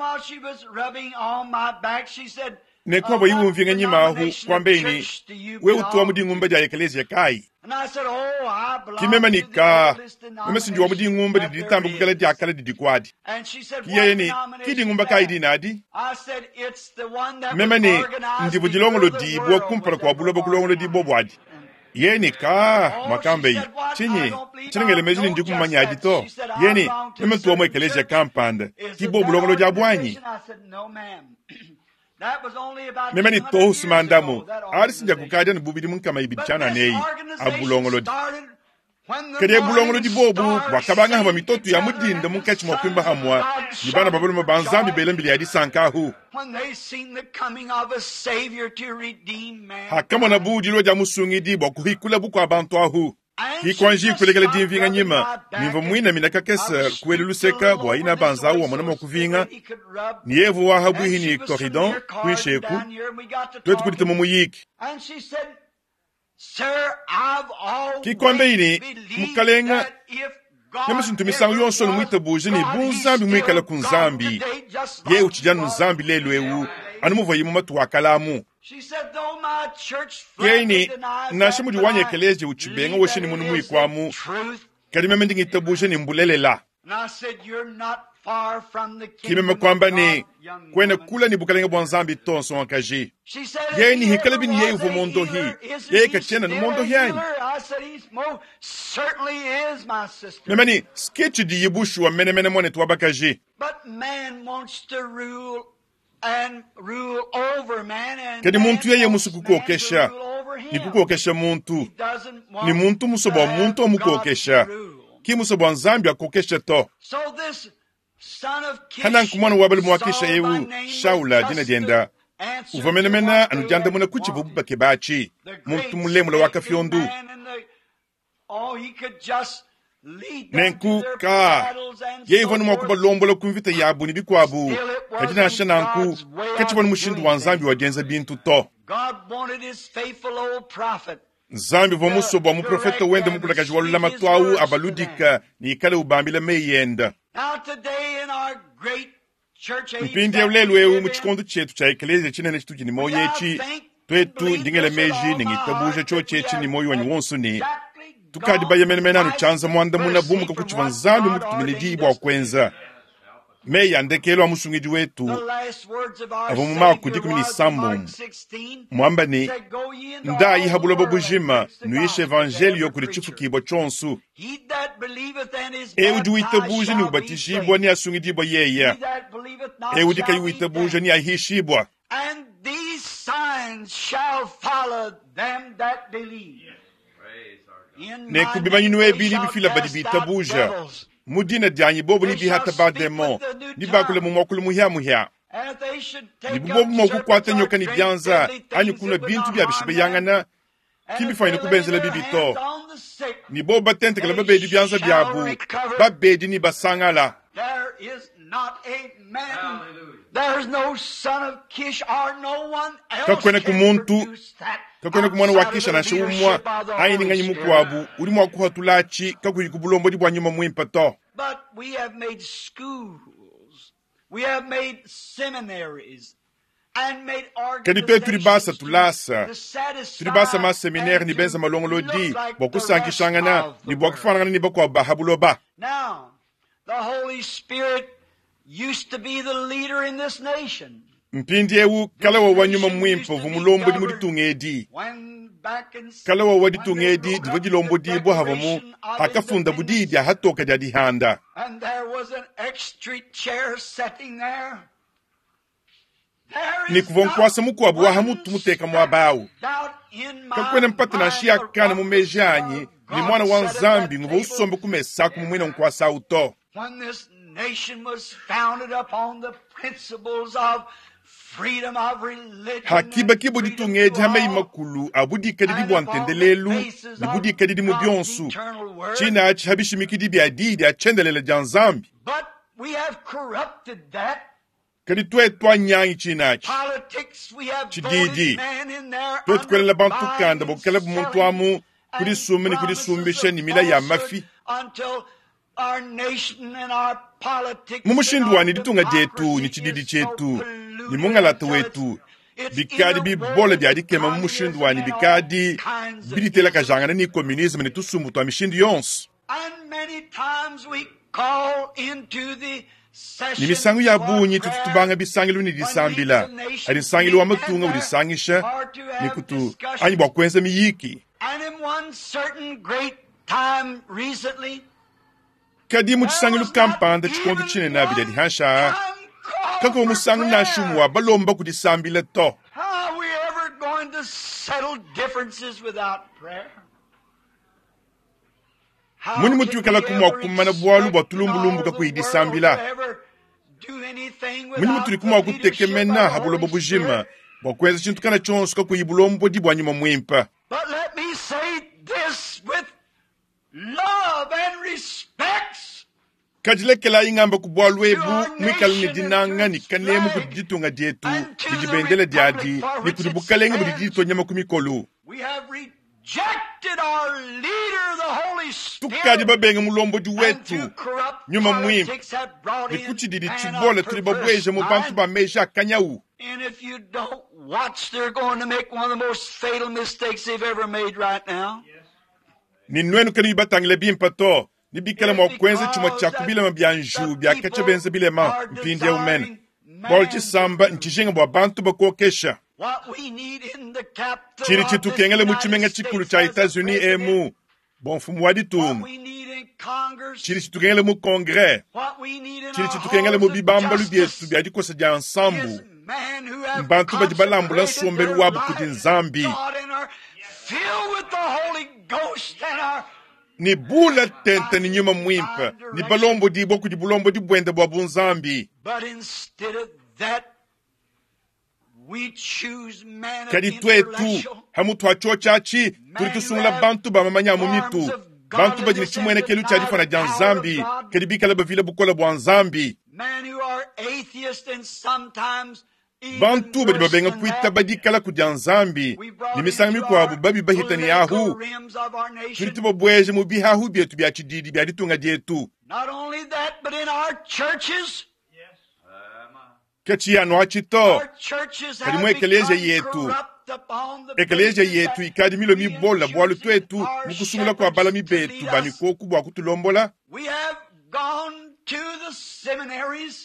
nekwabo yiwumvinga nyima ahu kwambe ini we utuwa mudingumba ja ekelezia kai kimema nika mema sinjuwa mudingumba diditambe kukala diakala didikwadi kiye ni kidingumba kai dinadi mema ni ndibu dilongolo dibu kumpara kwa bulobo kulongolo dibo bwadi yeni ka makambe yi chinengele mezini ndiku manyadi to yeni mema tuwa mwe ekelezia kampanda kibo bulongolo jabwanyi mema ni tohusu mandamu arisinja kukaja nububidi munkama ibichana neyi abulongolodi kede bulongolodi bobu wakabanga hama mitotu ya mudinda munkachi mwakwimba hamwa nibana babulu mabanzambi belembili yadi sankahu hakama na budi loja musungidi bokuhikula buku abantu ahu hikwanji kulegele dimvinga nyima nimvo mwina minaka kesa kuwele luseka bwa ina banzawu wa mwanama kuvinga ni evu wa habu hini koridon kuisheku tuwetu kudita mumuyiki kikwambe ini mukalenga yamusintumisangu yonsolo mwita buje ni bunzambi mwikala kunzambi ye uchijanu nzambi lelu ewu anumuva yimu matu wakalamu yeini nashimu diwanye ekeleje uchibenga woshini munu mwikwamu kadime mendingi itabuje ni mbulelela kimeme kwamba ni kwene kula ni bukalenga bwanzambi tonso wakaji yeini hikalabi ni yeye uvo mondo hii yeye kachena ni mondo hianyi memeni skechi di yibushu wa mene mwone tuwabakaji kadi muntu yeye musu kukokesha ni kukokesha muntu ni muntu musoba muntu omukokesha ki musoba nzambi akokesha to hanan kumwana wabali mwakisha yewu shaula jina jenda uvamenemena anujanda muna kuchivu bubake bachi muntu mulemula wakafyondu nenku ka yeivanu mwakuba lombola kumvita yabu ni bikwabu kajina shananku kachibanu mushindu wa nzambi wa jenza bintu to nzambi vomusobo wa muprofeta wende mukula kajiwalula matwawu abaludika ni ikale ubambila meyenda mpindi ya ulelu ewu muchikondu chetu cha ekeleze chinene chitu jini moyechi twetu ndingele meji ningitabuje cho chechi ni moyo wanyi wonsu ni tukadi baya menemena nuchanza mwanda muna bumu kakuchiva nzambi mututumile dibu wa kwenza meya ndekelo wa musungiji wetu avumuma kudikumi ni sambo mwamba ni nda ihabula babujima nuishe evangelio kuri chifu kibo chonsu ewu juitabuje ni ubatishibwa ni asungidibwa yeya ewu dika yuitabuje ni ahishibwa and these signs shall follow them that believe. ne kubimanyinu ebili bifila badi bitabuja mudina dianyi bobo ni bihata ba demo ni bakule mu mokulu muhia ni bobo mo ku kwata nyoka ni byanza anyi kuna bintu bya bishibe yangana kibi fayini kubenzela bibito ni bobo batente kala babedi byanza byabu babedi ni basangala. There is not a man, there's no son of Kish or no one else kakwene can kumuntu produce that. kakwene kumwana wa Kisha na shewumwa ayini nganyi mukwabu uri mwa kuhatulachi kakuri kubulombo di bwanyuma mwimpato. But we have made schools, we have made seminaries, and made Kaditwe turibasa organizations tulasa to satisfy turibasa ma seminaire and ni to benza malongolo look di like boku the sanki rest shangana of the ni boku world. fanangana ni boku bahabuloba. Now, the Holy Spirit used to be the leader in this nation. Mpindi ewu kala wa wanyuma mwimpo vumulombo di muditungedi When back in kala wa waditungedi divodi lombo di bo havamu hakafunda budi dia hatoka dia dihanda and there was an extra chair sitting there. There ni is kuvonkwasa mukwabu wa hamu tumuteka mwabawu doubt in my kakwene mpata na shia kana mumejanyi ni mwana wa nzambi ngubo usombe kumesaku mumwena nkwasa uto. When this nation was founded upon the principles of freedom of religion, hakiba and kibo freedom ditungedi to hama all, imakulu abudika didi and bwantendelelu upon the basis ni of budika didi God's mubionsu eternal word. china achi habishimiki didi adidi achendelele janzambi But we have corrupted that. kadi twe twanyanyi china achi Politics, we have Chididi. voted man in there twe tukwele bantu under kanda buying, bokele bumuntu selling, amu kuri and sume ni kuri promises sumbishe of ni mila ya falsehood mafi until our nation and our politics mumushindu and our wani ditunga jetu democracy ni chididi is so chetu polluted ni mungalata until wetu it's bikadi in the bibole world byadi kema of mumushindu communism wani and bikadi all kinds of biditela isms. kajangana ni communism ni tusumbu twa mishindu yonse And many times we call into the session ni misangu ya for bunyi prayer tutubanga bisangilu ni disambila ari sangilu wa matunga udisangisha ni kutu anyi bwa kwenza miyiki And in one certain great time recently, kadi mu chisangilu kampanda chikonto chine na bidadi hansha kako musangu na shumwa balomba kudisambila to. How are we ever going to settle differences without prayer? How Muni can mutu we kala kumwa ever kumana bwalu expect bwa tulumbulumbu all ka the kuidisambila. world to ever do anything Muni without mutu kumwa the kuteke leadership mena of the habulo Holy bujima Spirit? bwa kwenza chintu kana chonso ka kuibulombo di bwa nyuma mwimpa. But let me say this with love and respects. Kajilekela ingamba kubwalu ebu mwikala ni dinanga ni kanemu kuditunga dietu ni jibendele diadi ni kudibukalenga budidito nyama kumikolu. We have rejected our leader, the Holy Spirit. Tukadi babenga mulombo di And wetu through corrupt nyuma mwimpa politics have brought ni in kuchididi man chibole of tuli perverse babweje mu bantu mind. ba meja kanyawu. And if you don't watch, they're going to make one of the most fatal mistakes they've ever made right now. Ni nwenu kani batangile bimpato ni bikala mwa kwenza chuma chakubile mabyanju bya kacha benze bile ma mpindi ya umene bol chisamba nchijenga bwa bantu bakokesha What we need in the capital chiri of chitu this kengele United muchimenga chikulu States cha as a Etats-Unis president, emu bon fumu wadi what tumu we need in Congress, chiri chitu kengele mu kongre what we need in chiri our chitu kengele mu halls of bibambalu byetu justice byadi kosa ja is ensemble men who have mbantu bajibalambula consecrated sombelu their wabu lives kuti to nzambi God and are filled with the Holy Ghost and are ni bula tente ni nyuma mwimpa ni balombo di boku di bulombo di bwende bwa bunzambi but instead of that we choose men of kadi twetu intellectual hamu twachochachi turi tusungula bantu ba mamanya mu mitu bantu bajini chimwene kelu chadi fana jan zambi kadi bikala bavile bukola bwa nzambi men who are atheists and sometimes even bantu badi worse babenga than kuita that. badi kuja nzambi We brought ni misangi into mikwabu our babi bahitani political yahu realms of our nation turi tubabweje mu bihahu byetu bya chididi bya ditunga dietu not only that but in our churches. kachi yano achito Our churches Kadi have mwe ekelesia become yetu. corrupt upon the ekeleja basis yetu that ikadi milo we mibola bwalu choosing twetu our mukusungula kwa bala shepherds to mibetu lead us. bamikoku bwa kutulombola We have gone to the seminaries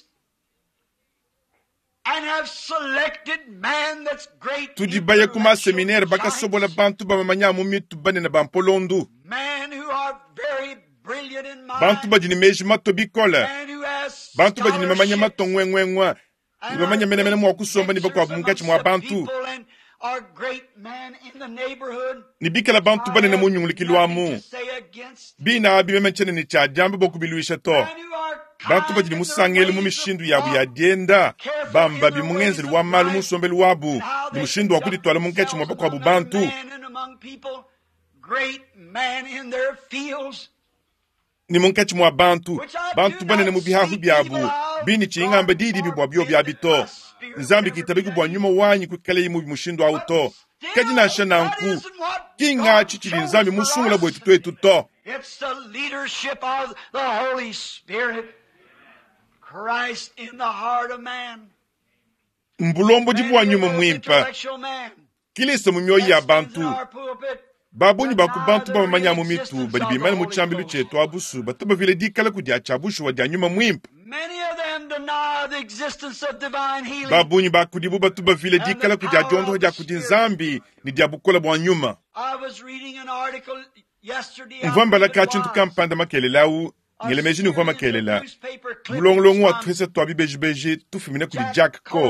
and have selected man that's great tudibaye kuma intellectual seminaire bakasobola giants, bantu bamamanya mu mitu bane na bampolondu men who are very brilliant in mind, bantu bajini meji mato bikola man who has bantu bajini mamanya scholarships, mato ngwengwengwa and ibamanya are mene mene great mwa kusomba ni bakwa pictures mungachi amongst mwa the bantu people, and or great man in the neighborhood. Ni bikala bantu bane na munyunglikilwamu. Bina bimemenchene ni cha jambo bokubiluisha to. Bantu bajini musangeli mumishindu yabu ya dienda. Bamba bimungenzeli wa malu musombeli wabu. Ni mushindu wakudi tuwala mungechi mwabako wabu bantu. Great man in their fields. Ni munkechi mwa bantu bane ne mubihahu byabu bini chingambe didi bibwa byo byabito nzambi kitabiku bwa nyuma wanyi kukale mu mushindo auto kajina shananku kinga chichili nzambi musungula bwetu twetu to. It's the leadership of the Holy Spirit, Christ in the heart of man. Mbulombo jibwa nyuma mwimpa kilisa mumyoyi ya bantu babunyi bakubantu bamanya mu mitu bali bimana mu chambilu chetu abusu batoba vile dikala kujya chabushu wajya nyuma mwimpa. Many of them deny the existence of divine healing. Babunyi bakudibu batuba vile dikala kujya jondo hoja kudinzambi ni diabukola bwa nyuma. I was reading an article yesterday. Mvamba la kachintu kampanda makelela ngelemejini mvamba makelela mulongolongo wa twese twa bibejibeji tufimine kuli Jack Cole.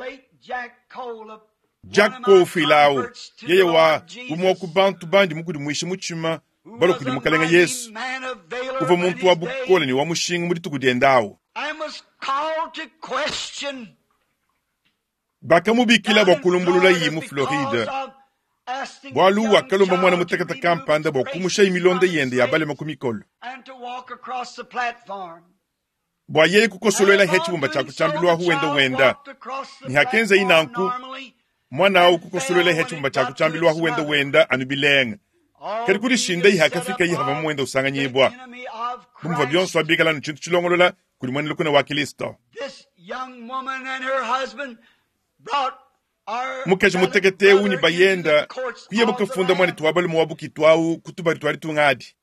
Jack Cole filao yeye wa umwoku bantu bandi mukudi mwishi muchima balo kudi mukalenga Yesu uva muntu wa bukole ni wa mushinga muri tukudiendao baka mubikila bakulumbulula yi mu Floride bwalu wakalomba mwana mutakata kampanda bokumusha imilonde yende yabale makumikolo bwa yeye kukosolela hechi bumba chaku chambilwa wenda ni hakenza inanku mwana au kukosolela hechi bumba chaku chambilwa wenda anubilenga kari kuri shinda ihakafika yihava mwenda usanga nyibwa bumva byonso abigala nchintu chilongolola kuri mwana lukuna wa Kristo. Mukeje mutekete uni bayenda kuye bukafunda mwana tuwabali muwabuki twawu kutubari twari tungadi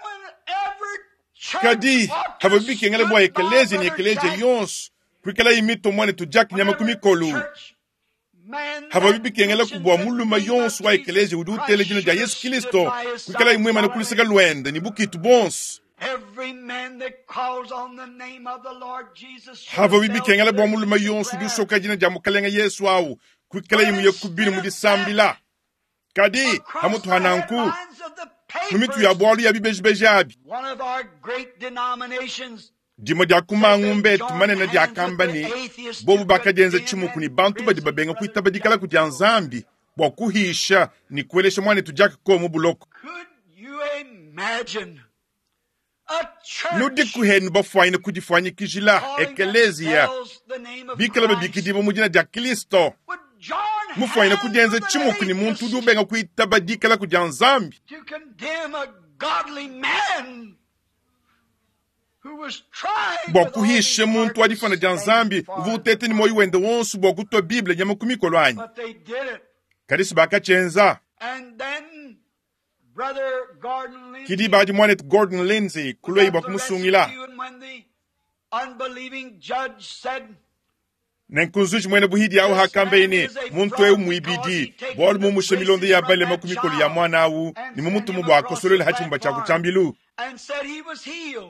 kadi hava biki ngale bwa ekelezi ni ekeleje yonso kwikala imito mwana tu Jack nyama kumikolu hava biki ngale kubwa muluma yonso wa ekeleje udutele jina ja Yesu Kristo kwikala imwema na kulisaka lwende ni buki tubons. Every man that calls on the name of the Lord Jesus hava biki ngale bwa muluma yonso dusoka jina ja mukalenga Yesu au kwikala imuye kubiri mudisambila kadi hamutu hananku numitu ya bwalu ya bibejibejabi one of our great denominations dimo dia kumangumbe tumane na dia kambani bobu bakajenze chimuku ni bantu badi babenga kuitaba dikala kujya nzambi bwa kuhisha ni kwelesha mwane tu Jack Cole mu buloko. Could you imagine a church nudi kuheni bafwine kujifanya kijila ekelezia bikala babikidibo mujina dia Kristo mufwine kujenze chimuku ni muntu dubenga kuitaba dikala kujya nzambi to condemn a godly man who was trying bwa kuhisha muntu adifana dia nzambi uvutete ni moyi wende wonsu bwa kutwa Biblia nyama kumikolo anyi but they did it. karisi bakachenza And then Brother Gordon Lindsay kidi baji mwanet Gordon Lindsay kuloi bwa kumusungila when the unbelieving judge said nenkunzuji mwene buhidi au hakambe ini muntu eu muibidi bwali mumushe milonde ya bale makumikolo ya mwana au ni mumutu mubwa kosolele hachumba cha kuchambilu and said he was healed.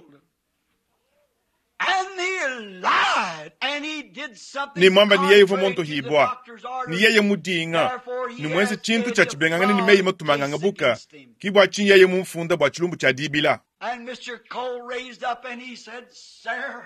And he lied, and he did something ni mwamba ni yeye vo contrary monto to the hibwa doctor's orders. ni yeye mudinga Therefore, he ni mwenzi has chintu made cha the chibengangani ni fraud meyi matumanganga case buka against him. kibwa chin yeye mumfunda bwa chilumbu cha dibila And Mr. Cole raised up and he said, Sir,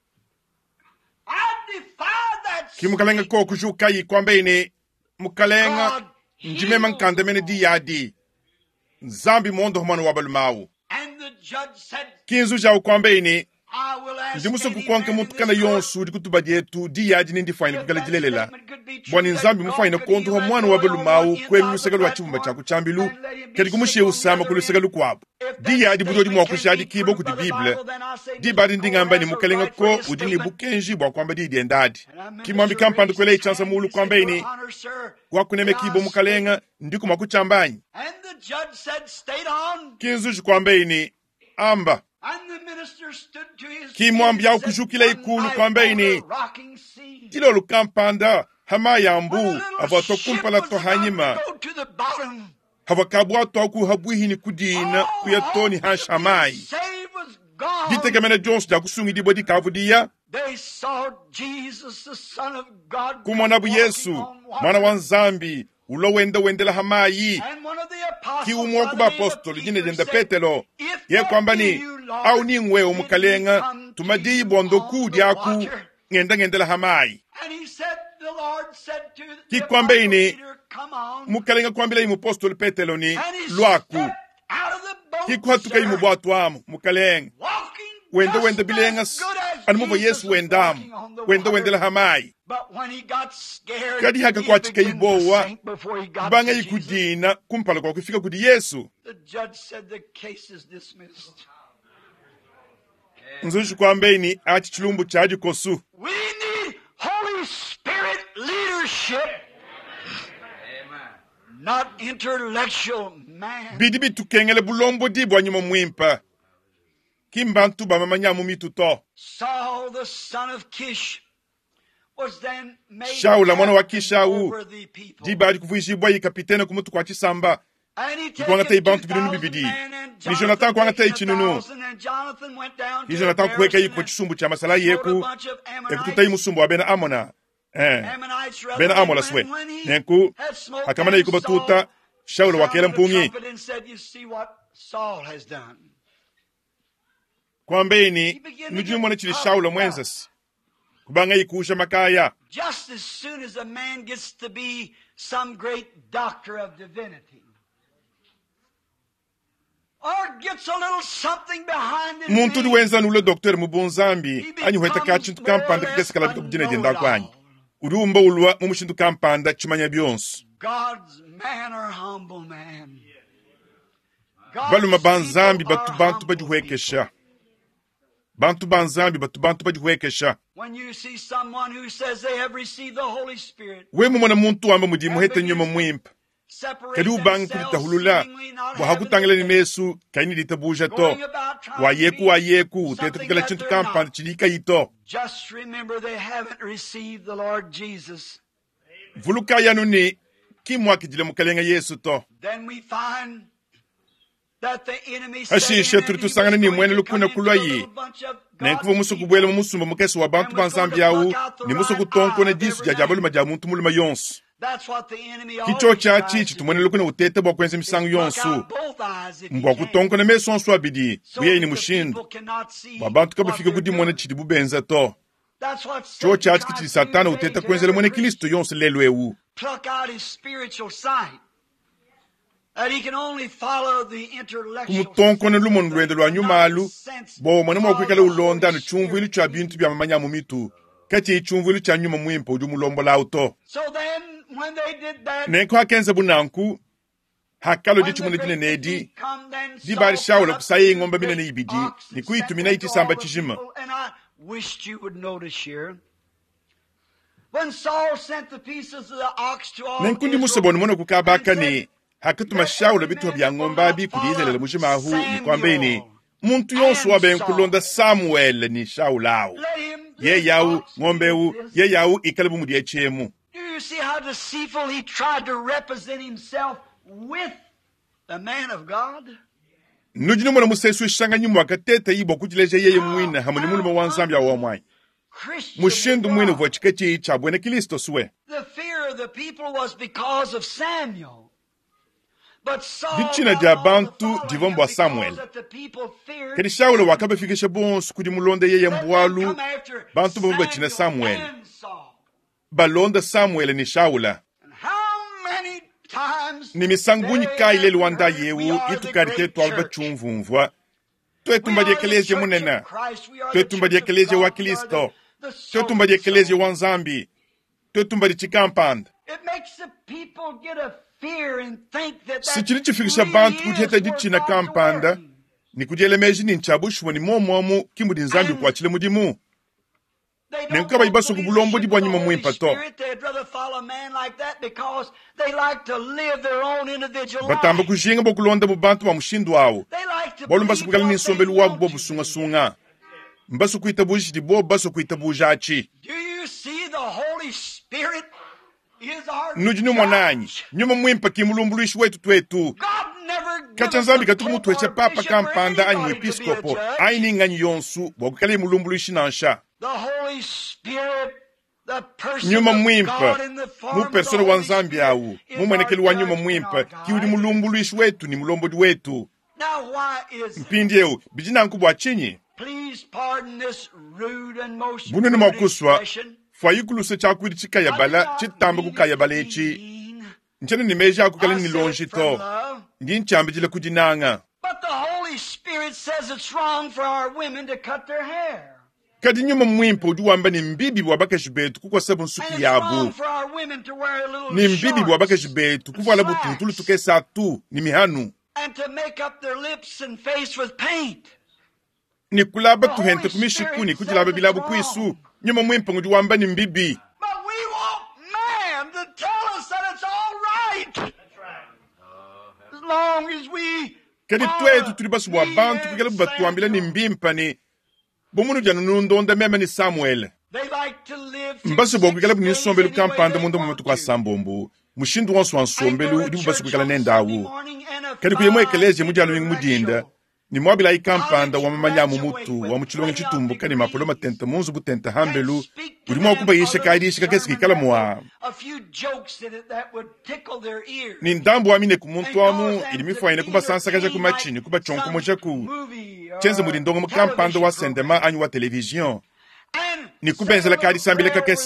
I defy that kimukalenga ko kushuka yi kwamba ini mukalenga God njimema nkandamene di yadi nzambi mondo humano wabalumawu And the judge said, kinzu ja kwamba ini I will ask ndimuso any kukonke man in muntu kana this court yonsu dikutuba dietu di yadi nindi fine if kukala that jilelela statement could be true, bwani that nzambi God mufine could kontu heal ho that mwana boy wabalumawu on one kwelu end lusagalo of wa the chumba cha platform kuchambilu and let him be kadi kumushe sick on usama the other kulusagalu end. kwabo If that di yadi budodi statement mwa can kushadi be kibo proved kuti by the Biblia Bible, then I say di Mr. badi ndingamba Cole ni has a mukalenga right for ko his udini statement. bukenji bwa kwamba di diendadi And I remember kimwambi Sir kampanda raised kwele his ichansa hand mulu and he kwamba said, ini Your Honor, sir, wakuneme may kibo I mukalenga ndiku makuchambanyi And the judge said, State on. kinzu kwamba ini amba And the minister stood to his kimwambi feet au and said, kushukila One ikulu night kwamba on ini a rocking sea, kilo lukampanda hama when a yambu little avato ship kumpala was to about hanyima to go to the bottom. havakabwa to ku habwihini kudina kuyatoni hashamai Save was gone. ditegemene jonsu ja kusungi dibo di kavudia They saw Jesus, the Son of God, kumona bu walking Yesu on water. mwana wa nzambi ulo wendela hamayi kiumo kuba apostoli jine jenda Petelo ye kwamba ni au ni ngwe umukalenga tumadi bondo kudi aku ngenda hamayi ki kwamba ini mukalenga kwambila imu apostoli Petelo ni luaku ki kwatuka imu bwatu amu mukalenga wenda bilengas anumuva Yesu wendela hamayi kadi haka kwa chika ibowa banga ikudina kumpala kwa kufika kudi Yesu nzushu kwa mbeni achi chilumbu chaji kosu. We need Holy Spirit leadership, not intellectual man. Bidibi tukengele bulombo dibo anyuma mwimpa kimbantu ba mamanya mumituto. Saul the son of Kish was then made Shaula mwana wa Kishau diba kuvuishi bwa kapitene kumutu kwa chisamba kwanga te bantu bidunu bibidi ni Jonathan kwanga te chinunu ni Jonathan kweka yiko chisumbu cha masala yeku ekututai musumbu wa bena Amona bena Amola swe nenku akamana yiko batuta Shaula wakela mpungi kwambeni nujunu mwana chili Shaula mwenzasi kubanga yikusha makaya. Just as soon as a man gets to be some great doctor of divinity, or gets a little something behind his name, muntu duwenza nulo doktor mubunzambi anyuheta kachintu kampanda kikesikala bito kujine jenda kwanyi urumba ulwa mumushintu kampanda chimanya byonsu God's man or humble man. Baluma banzambi bantu bajuhekesha bantu banzambi bantu bajuhekesha. When you see someone who says they have received the Holy Spirit, we mumona muntu wamba mudimu hete nyuma mwimpa kadi ubangi kulita hulula wahakutangela ni Yesu kaini litabuja to wayeku tetu kikala chintu kampanda chilika ito. Just remember they haven't received the Lord Jesus. Vuluka yanu ni kimwa kijile mukalenga Yesu to. Then we find that the enemy ashishe turitu sangana ni mwene lukuna kulwayi nenkufu musu kubwele musumba mukesi wa bantu banzambi yawu ni musu kutonko na disu jajabalu majamuntu muluma yonsu kicho chachi chitumwene lukuna utete bwa kwenze misangu yonsu mbwa kutonko na meso onsu abidi uye ini mushindu wa bantu kabafika kudi mwene chidibu benza to cho chachi kichili satana utete kwenze le mwene Kristo yonsu lelu ewu that he can only follow the intellectual kumutonko na lumon lwende lwa nyumalu bo mwana mwakwekala ulonda na chumvu ili cha bintu bya mamanya mumitu kati chumvu ili cha nyuma mwimpo uju mulombo lauto. So then when they did that, nenko hakenza bunanku hakalo dichu mwene jine nedi di bari Shaula kusaye ngomba mina ni ibidi ni kuitumina iti samba chijima. And I wished you would notice here, when Saul sent the pieces of the ox to all nenko ndi musaboni mwana kukabaka ni hakituma Shaula bitu bya ngomba bi kudizelele mushima ahu ni kwambeni muntu yonsu wabe nkulonda Samuel ni Shaulao ye yau ngombewu ye yau ikalibu mudi echemu. Do you see how deceitful he tried to represent himself with the man of God? Nujinu mwana musesu ishanga nyimu wakatete ibo kujileje yeye mwina hamuni mulima wanzambia wa mwai mushindu mwina vwa chikechi chabwene Kristo suwe. The fear of the people was because of Samuel. Dichina dia bantu divombo wa Samuel kedi Shaula wakabe fikisha bonsu kudi mulonde yeye mbwalu bantu baba china Samuel balonda Samuel ni Shaula ni misangunyi kaile luwanda yewu itukarite twalba chumvumvwa twetumba diekeleze munena twetumba diekeleze wa Kristo twetumba diekeleze wa nzambi twetumba dichikampanda. Sichili chifikisha bantu kujeta dichina kampanda ni kujelemeji ni nchabushwa ni momu kimu dinzambi kwa chile mudimu nenkaba ibaso kubulombo di bwanyima mwimpato batamba kujinga bokulonda bubantu wa mushindu wawo bolu mbaso kugali ni nsombelu wagu bo busunga sunga mbaso kuita buji di bo baso kuita bujachi. Do you see the Holy Spirit? Nujinu mwananyi nyuma mwimpa kimulumbuluishi wetu twetu kachanzambi katukumutuweche papa kampanda anyi mwepiskopo aini nganyi yonsu wakukale mulumbuluishi nansha. The Holy Spirit nyuma mwimpa mu persona wa nzambi awu mumwenekeli wa nyuma mwimpa kiudi mulumbuluishi wetu ni mulombodi wetu mpindi ewu bijina nkubwa chinyi bunu ni makuswa fayikulusa chakwidi chikayabala chitamba kukayabala echi nchene ni meja kukala ni lonji to ndi nchambi jile kujinanga. But the Holy Spirit says it's wrong for our women to cut their hair. Kadi nyuma mwimpa ujuwamba ni mbibi wabakashi betu kukwa sabu nsuki yabu. Ni mbibi wabakashi betu kukwa labu tutulu tukesa tu ni mihanu. And to make up their lips and face with paint. Ni kulaba tuhente kumishikuni kujilaba bilabu kuisu. Nyuma mwimpa ujuwamba ni mbibi. But we want man to tell us that it's all right. That's right. As long as we kadi twetu tulibasu wabantu kukalabu batuambila ni mbimpa ni bomunu janu nundonda mema ni Samuel. Mbasu bogu kukalabu ni sombelu kampanda mundo mwetu kwa sambombu. Mushindu wansu wansombelu dibu basu kukala nenda awu. Kadi kuyemo ekeleje mujalu nyingi mudinda. Ni mwabila ikampanda wa mamanyamu mutu wa mchilonge chitumbu kani mapolo matenta munzu butenta hambelu. Ulimu wakuba yishe kaidi yishe kakesi kikala mwa. Ni ndambu wamine kumuntu wamu ilimifu waine kuba sansa kaja kumachini kuba chonku mojaku. Chenze mudindongo mkampanda wa sendema anyu wa televizion. Ni kubenzela kadi sambile kakesi.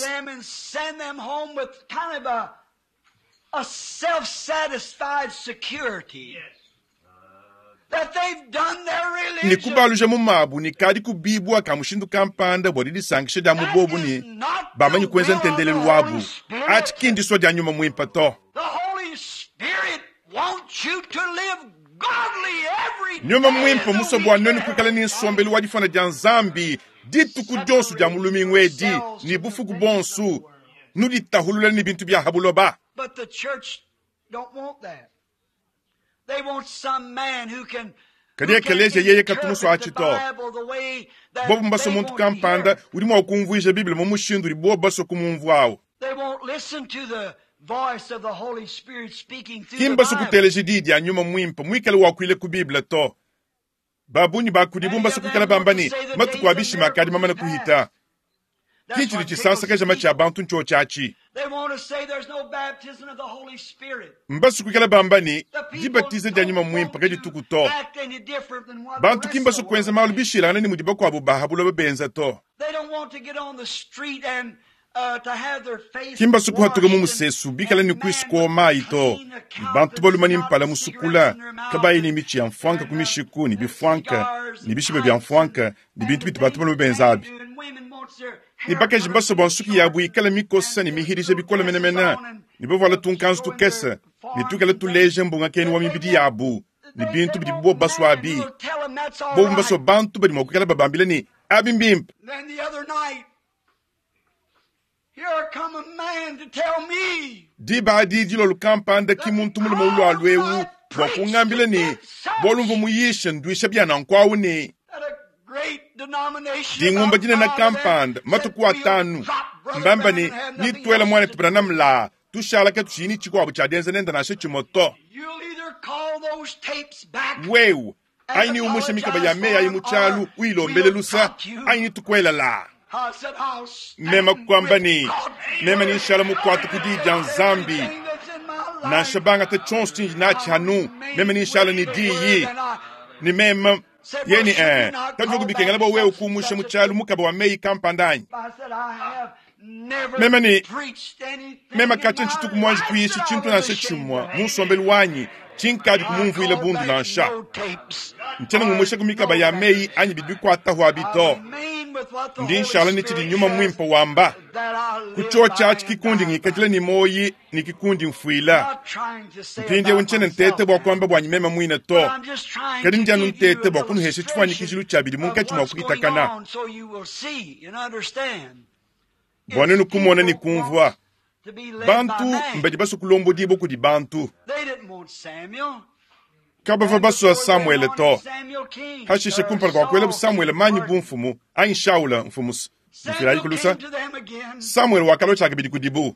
A self-satisfied security. That they've done their religion. Ni kubaluje mu mabu ni kadi kubibwa kamushindu kampanda bodidi sangishe da mubobu ni bama ni kwenza ntendele wabu ati kindi so ja nyuma mwimpa to. The Holy Spirit wants you to live godly every day. Nyuma mwimpa musobu anoni kukala ni sombelu wadifana janzambi ditu kujonsu ja mulumi ngwedi ni bufu kubonsu nudi tahulula ni bintu bya habuloba. But the church don't want that. They want some man who can interpret the Bible the way that bobu mbaso muntu kampanda urimo wakumvuisha Biblia mu mushindu ribo baso kumumvwao. They won't listen to the voice of the Holy Spirit speaking through Kimba the Bible. Sukuteleje didi anyuma mwimpa mwikale wakwile ku Biblia to. Babuni bakudibumba sukukala bambani matu kwa bishi makadi mama na kuhita. Kichiri chisansa kaja machi abantu ncho chachi. They want to say there's no baptism of the Holy Spirit. Mbasu kukala bambani dibatize janyuma mwimpa kaji tukuto. Bantu kimba su kwenza maulu bishila nani mudiba kwa bubahabula babenza to. They don't want to get on the street and to have their face. Kimba su kuhatuga mumusesu bikala ni kuisko maito. Bantu balu mpala musukula kabayi ni michi ya mfwanka kumishiku ni bifwanka ni bishibe bya mfwanka ni bintu bitu batu balu benzabi. Ni bakaji mbaso bonsuki ya bui kala mikosa ni mihirije bikola menemena ni bovala tunkanzu tukesa ni tukala tuleje mbunga keni wa mibidi ya abu ni bintu bidi bo baswa abi bo mbaso bantu badi mwakukala babambile ni abimbimp. Then the other night here come a man to tell me di baadi dilo lukampanda kimuntu mulu mulu alwewu wakungambile ni bolumvu muyishe ndwisha bya nankwawu ni dingumba jine na kampanda matukuwa tanu mbamba ni nitwela mwane tupana mla tushala ke tushini chiko abu chadenze nenda na shechi moto wewu aini umushe mikaba ya meya imuchalu uilo mbele lusa aini tukwela la mema kwamba ni mema ni inshala mukwatu kudija nzambi na shabanga te chonstinji na chanu mema ni inshala ni diyi ni mema yeni tanjogu bikengala bo wewu kumushe muchalu mukaba wa meyi kampandanyi mema ni mema kachenchi tukumwanji kuyishi chintu na sechumwa munsombelu wanyi chinkadi kumunvu ile bundu na nsha mchene mumushe kumikaba ya meyi anyi biduku atahu abito ndi nshala ni chidi nyuma mwimpa wamba kuchocha chikikundi ngikajile ni moyi ni kikundi mfuila mpindi unchene ntete bwa kwamba bwa nyimema mwine to kadi njanu ntete bwa kunu heshe chufwa nikijilu chabidi munka chuma kuitakana bwane nukumona ni kumvwa bantu mbedi basu kulombo dibo kudi bantu kabava basu wa Samuel to hashishe kumpala kwa kwele Samuel manyi bu mfumu ayin shaula mfumu mfilayi kulusa Samuel wakalo chake bidi kudibu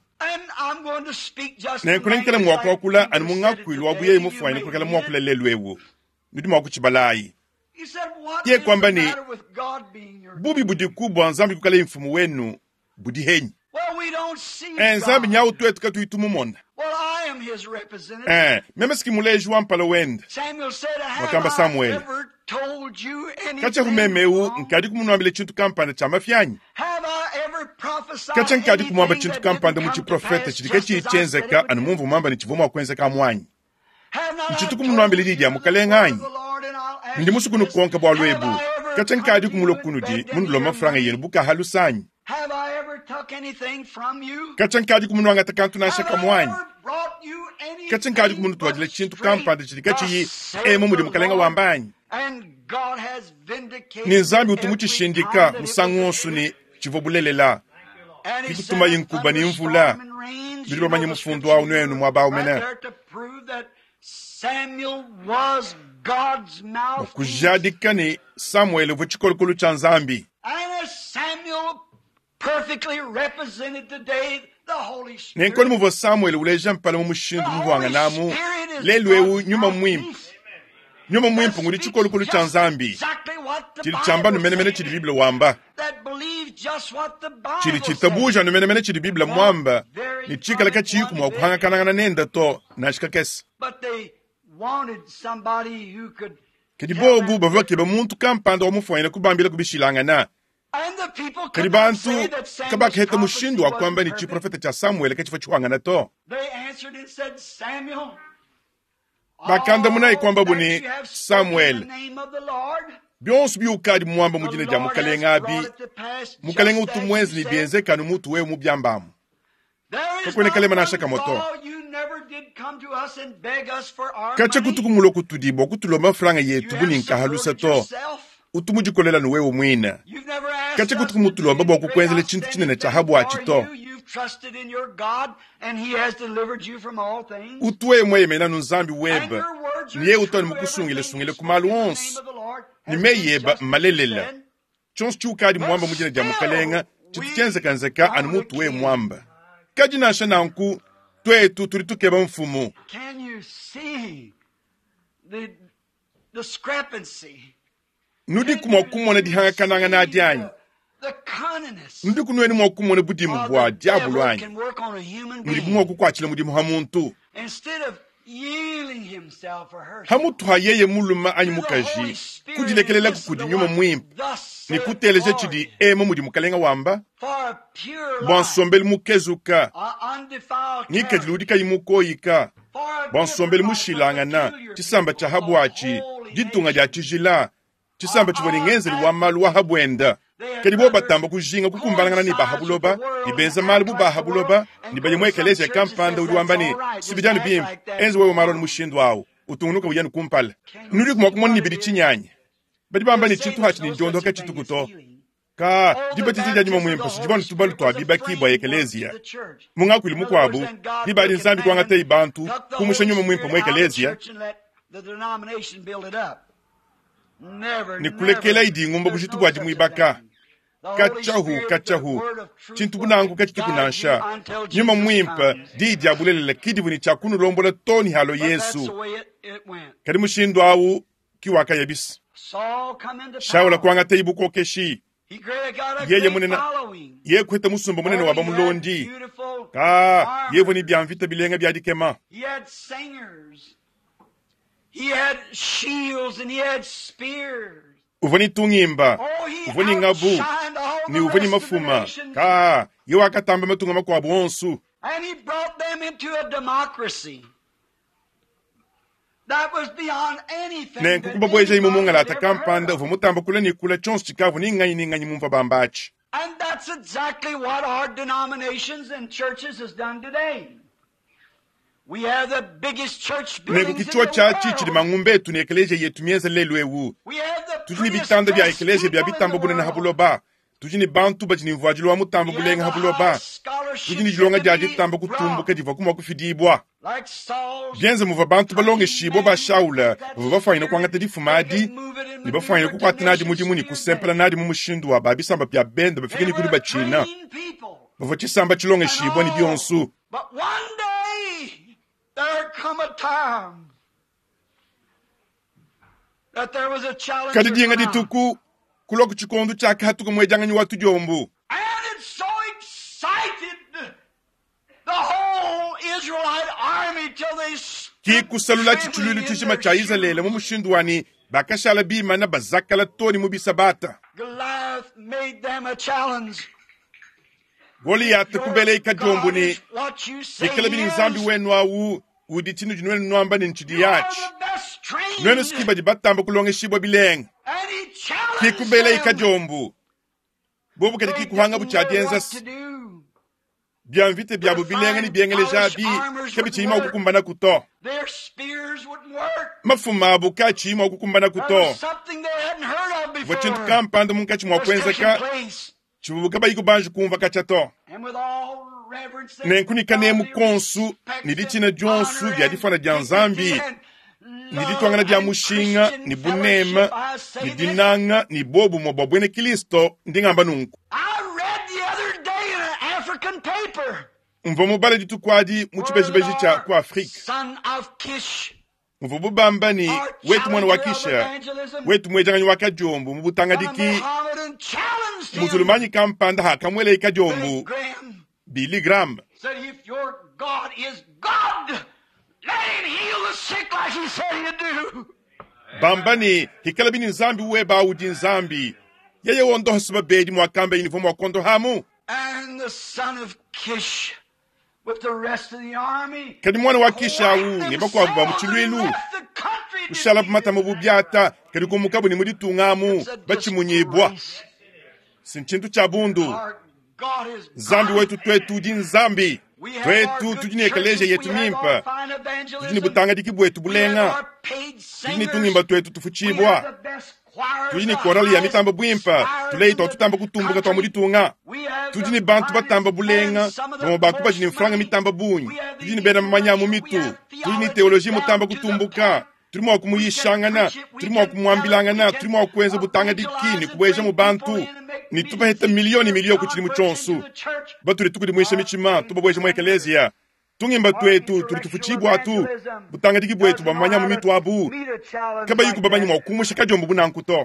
na kunenkele mwakwa kula anu munga kuilu wabuye imufu wa inukukele mwakula lelwewu nudi mwakuchibalayi ye kwamba ni bubi budi kubwa nzambi kukale mfumu wenu budi henyi. Well, we don't see nzambi God. nyawu twetu ka tuitumumona Well, I am his representative. meme sikimuleji wampala wenda Samuel said, have Wakamba I Samuel. ever told you anything kacha humemeu wrong? nkadi kumunwambile chintu kampanda cha mafyanyi Have I ever prophesied kacha nkadi kumwamba anything chintu that kampanda didn't muchi come to profeta pass chilike just as I said it chichenzeka would anu do? mumvu mwamba ni chivomo wakwenzeka amwanyi Have not I nchitu told kumunwambile you lidi ya the mukale word of ng'anyi the Lord, and I'll ask ndi you musu kunu this? kuonka bwa Have lwebu I ever kacha come nkadi to you kumulo and kunudi begged mundu any lo of your mafranga money? yenu buka halusanyi Have I ever took anything from you? kacha nkadi kumunwanga takantu Have nashaka I mwanyi ever brought you kacha nkadi anything kumunu tuwajile but chintu straight kampanda chilike chiyi thus saith emo mudi the mukalenga Lord? wambanyi And God has vindicated ni nzambi every utumu time chishindika that it musangu was onsu ni chivobulelela And he Kikutuma said, yinkuba ni thunderstorm mvula. and rains, Bili you know bamanyi the mufundu scripture wawu nwenu mwaba right umene. there to prove that Samuel was God's mouthpiece. kujadika ni samueli vo chikolokolo cha nzambi And as Samuel perfectly represented today the Holy Spirit. nenkoni muvo samueli uleja mpala mu The mushindu Holy muvuanga namu Spirit is lelwewu God's nyuma mwimpu mouthpiece. nyuma mwimpu ngudi chikolokolo cha nzambi Exactly what the chili Bible chamba numenemene says. chili biblia wamba That believes just what the chili Bible chitabuja says. numenemene chili biblia mwamba ni chikalaka chiyikuma wakuhangakananga nenda to nashikakesi But they wanted somebody who could kedi tell bobu them. bava keba muntu kampanda wamufuanyila kubambila kubishilangana And the people kedi could not bantu say that Samuel's kabakaheta prophecy mushindu wa kwamba ni wasn't perfect. chiprofeta cha samueli kachifo chiwangana to They answered and said, Samuel, bakanda munayi kwamba all that buni you have spoken in Samuel the name of the Lord, byonsu byukadi muwamba the mujine ja Lord mukalenga has abi brought it to pass mukalenga just as utumwenzi you ni said. byenzekanu mutu wewe mubyambamu There is Kakwene not kalema one nashaka moto. law. You never did come to us and beg us for our kacha money. kutukumulo kutudibwa kutuloma franga You yetu have buninkahalusa subverted to yourself. utumujikolela nuwewe mwina You've never asked kacha us kutukumutulomba to bwa do kukwenzele anything chintu chinene cha for habu achito you. You've trusted in your God, and He has delivered you from all things. utuweye mweyemena nunzambi And weba your words are niye true. utoni mukusungile Everything sungile you kumalu spoke in the onsu name of the Lord Ni has meye been ba just as malelela. you said. chonsu chiukadi muwamba mujine ja mukalenga chituchenzekenzeka anu mutu we mwamba kaji nasha nanku twetu tuli tukeba mfumu Can you see the discrepancy? nudi kumwakumona dihangakananga na adyanyi The cunningness nudi kunweni mwakumona budimu of bwa the diabu devil lwanyi can work on a human muli being. bumwa kukwachile mudimu ha muntu Instead of yielding himself or herself hamutu hayeye muluma anyi to the Holy mukaji Spirit kujilekelela and listen kukudi to nyuma what mwimpu thus ni saith kuteleje the Lord. chidi emo mudi mukalenga wamba For a pure life, bwansombeli mukezuka a undefiled nikajili character, udika yimukoyika for a bwansombeli different life, a mushilangana peculiar chisamba people, cha habwachi a holy ditunga nation. dia chijila chisamba chivoni ngenzeli wa malu wa habwenda kedi bo batamba kujinga kukumbalangana ni bahabuloba ni benza malu bu bahabuloba ni bayimwekeleze kampanda uli wambani sibijani bim enzi wewe maro ni mushindu wao utungunuka ujani kumpala nuri kumwakumoni ni bidi chinyanya badi bamba ni chintu hachi ni njondo ka chitu kuto ka dibati zija nyuma mwimpa sijibani tubalu twa biba kibwa yekelezia munga kwili mukwabu dibali nzambi kwa ngate ibantu kumusha nyuma mwimpa mwekelezia ni kulekela idi ngumba bushitu bwaji mwibaka kachahu chintu bunangu kachiti kunansha nyuma mwimpa didi abulelele kidi buni chakunu lombola toni halo Yesu kadi mushindu awu kiwaka yabisi shawula kwanga teibu kokeshi yeye munena ye kweta musumba munene waba mulondi ka yevo ni byamvita bilenga byadikema He had shields and he had spears. uvoni tungimba uvoni ngabu ni uvoni mafuma ka yewa akatamba matunga makwabu onsu And he brought them into a democracy that was beyond anything. ne kukuba bweja imumunga la takampanda uvomutamba kula ni kula chonsu chikavu ni nganyi mumva bambachi. And that's exactly what our denominations and churches has done today. We have the biggest church buildings in the kichwa chachi chili world. mangumbe tu ni ekeleje yetu mienza lelwewu We have the tujini prettiest bitanda bya dressed ekeleje bya people in bitambo the bunene world. habuloba tujini bantu bajini mvwajilo wa mutambo We have bulenga the habuloba highest scholarships tujini jilonga that ja can be jitambo brought. kutumbuka jiva kuma kufidibwa Like Saul's byenze muva bantu balonge shibo ba shaula vuva bafanyina kwanga tedi fumadi ni bafanyina kukwatinadi mudi muni kusempela nadi mumushindu wa babisamba bya benda bafikeni kuri bachina vuva chisamba chilonge shibo ni byonsu. But one day there come a time that there was a challenge. kadi dinga dituku kuloku chikondu chake hatuku mwejanganyi watu jombu And it's so excited to ki kusalula chichululu chishima cha Israeli mu mushindwani bakashala bima na bazakala toni mu bisabata. Goliath made them a challenge. Goliath kubele ikajombu ni ikala bini nzambi wenu awu udi chinu junwenu nwamba ni nchidi yachi nwenu skiba jibatamba kulonge shibwa bileng ki kubele ikajombu bobu kati ki kuhanga buchadienzas bienvite biabu bilenga ni biengele jabi kebi chima ukukumbana kuto mafuma buka chima ukukumbana kuto wachintu kampanda munkachi mwakwenzeka chibubuka bayiku banju kumva kachato nenkuni kanemu konsu nilichina jonsu bya difana bya nzambi nilitwangana bya mushinga ni bunema ni dinanga ni bobu mobobwene Kristo ndingamba nunku mvo mubale ditu kwadi muchibejibeji cha kwa Afrika mvo bubamba ni wetu mwana wakisha wetu mwejanganyi wakajombu mubutanga diki muzulumanyi kampanda hakamwele ikajombu Billy Graham said, if your God is God, let him heal the sick like he said he'd do. Bambani hikala bini nzambi weba udi nzambi yeye wondo hasiba bedi mwakamba uniform wakondo hamu. And the son of Kish with the rest of the army kadi mwana wa Kisha wu nibako abuba muchilwelu ushala mata mububyata kadi kumukabu ni muri tungamu bachimunyibwa sinchintu chabundu Zambi wetu twetu di nzambi twetu tujini ekaleja yetu mimpa tujini butanga diki bwetu bulenga tujini tunimba twetu tufuchibwa tujini korali ya mitamba bwimpa tuleito tutamba kutumbuka twa muri tunga tujini bantu batamba bulenga mo bakuba jini mfranga mitamba bunyi tujini bena manyamu mitu tujini teoloji mutamba kutumbuka turimo kumuyishangana turimo kumwambilangana turimo kwenza butanga dikini kubweja mu bantu ni tuba heta milioni kuchiri muchonsu baturi tukudi mwisha michima tuba bweja mu ekelezia tungimba twetu turi tufuchibwa tu butanga diki bwetu bamanya mu mitu abu kaba yiku babanyi mu kumusha kajombu bunankuto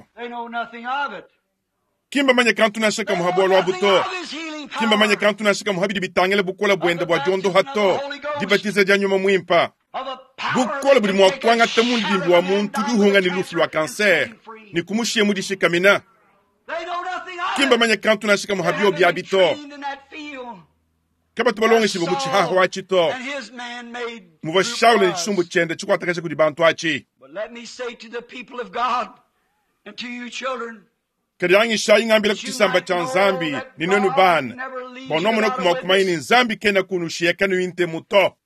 kimba manya kantu na shaka muhabolo abuto kimba manya kantu na shaka muhabidi bitangele bukola bwenda bwa jondo hato dibatiza janyuma mwimpa bukola buli mwakwanga tamundi bimbi wa muntu duhunga ni lufu lwa kanser ni kumushie mudi shikamina kimba manya kantu na shika muhabio biabito kaba tubalonge shibu muchi haho wachito muwa shaule ni chumbu chende chukwa atakaje kudi bantu wachi. Kadi yangi shayi ngambila kuchisamba cha nzambi ni nenu ban bonomo na kumakumaini nzambi kena kunu shiekanu inte muto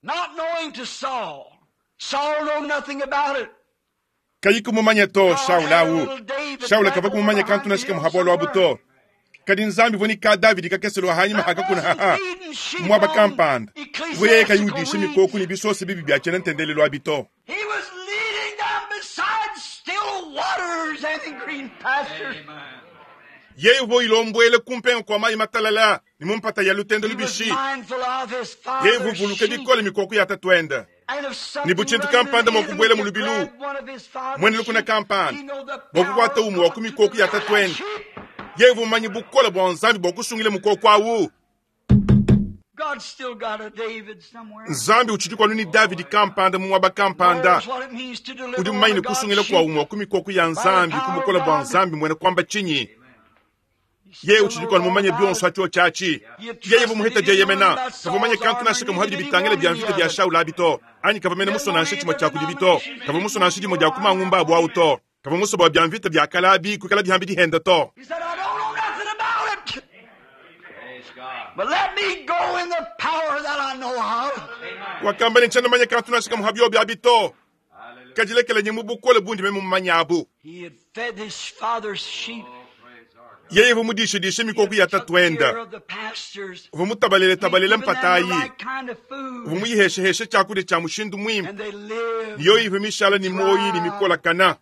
Saul knew nothing about it. Kayiku mumanya to Shaula kavaku mumanya kantu na shika muhabolo abuto kadi nzambi voni ka David kakeselo hanyima hakakuna haha mwaba kampanda weye kayudi shimi koku ni bisosi bibi biachene ntendele lo abito. He was leading them beside still waters and in green pastures. Yeye vo ilombwele kumpen kwa mai matalala ni mumpata ya lutendo libishi yeye vo vuluke dikole mikoku ya tatwenda ni buchentu kampanda mokubwele mulubilu mwene lukuna kampanda mokukwata umu wakumi koku ya tatwenda yeye vo manyi bukola bwa nzambi bokusungile mukoku awu. God still got a David somewhere. Nzambi uchidikwa nuni David kampanda mwaba kampanda udi mmaini kusungile kwa umu wakumi koku ya nzambi kumukola bwa nzambi mwene kwamba chinyi yeye uchidikwa mumanye byonso acho chachi yeye bumuhita je yemena kavumanye kantu nashika muhabiri bitangele byanvite bya Shaula abito ani kavamene muso nanshiki mo chakudi bito kavamuso nanshiki mo ja kuma ngumba bwa auto kavamuso bwa byanvite bya kalabi kukala byambidi henda to. He said, I don't know nothing about it. But let me go in the power that I know of. Wakamba nchana manye kantu nashika muhabyo bya bito kajilekele nyimu bukole bundi memu manyabu. He had fed his father's sheep. Yeye vumudishe mikoku ya tatwenda vumutabalele mpatayi vumuyiheshe chakude cha mushindu mwimu yo ivumishala ni moyi ni mikola kana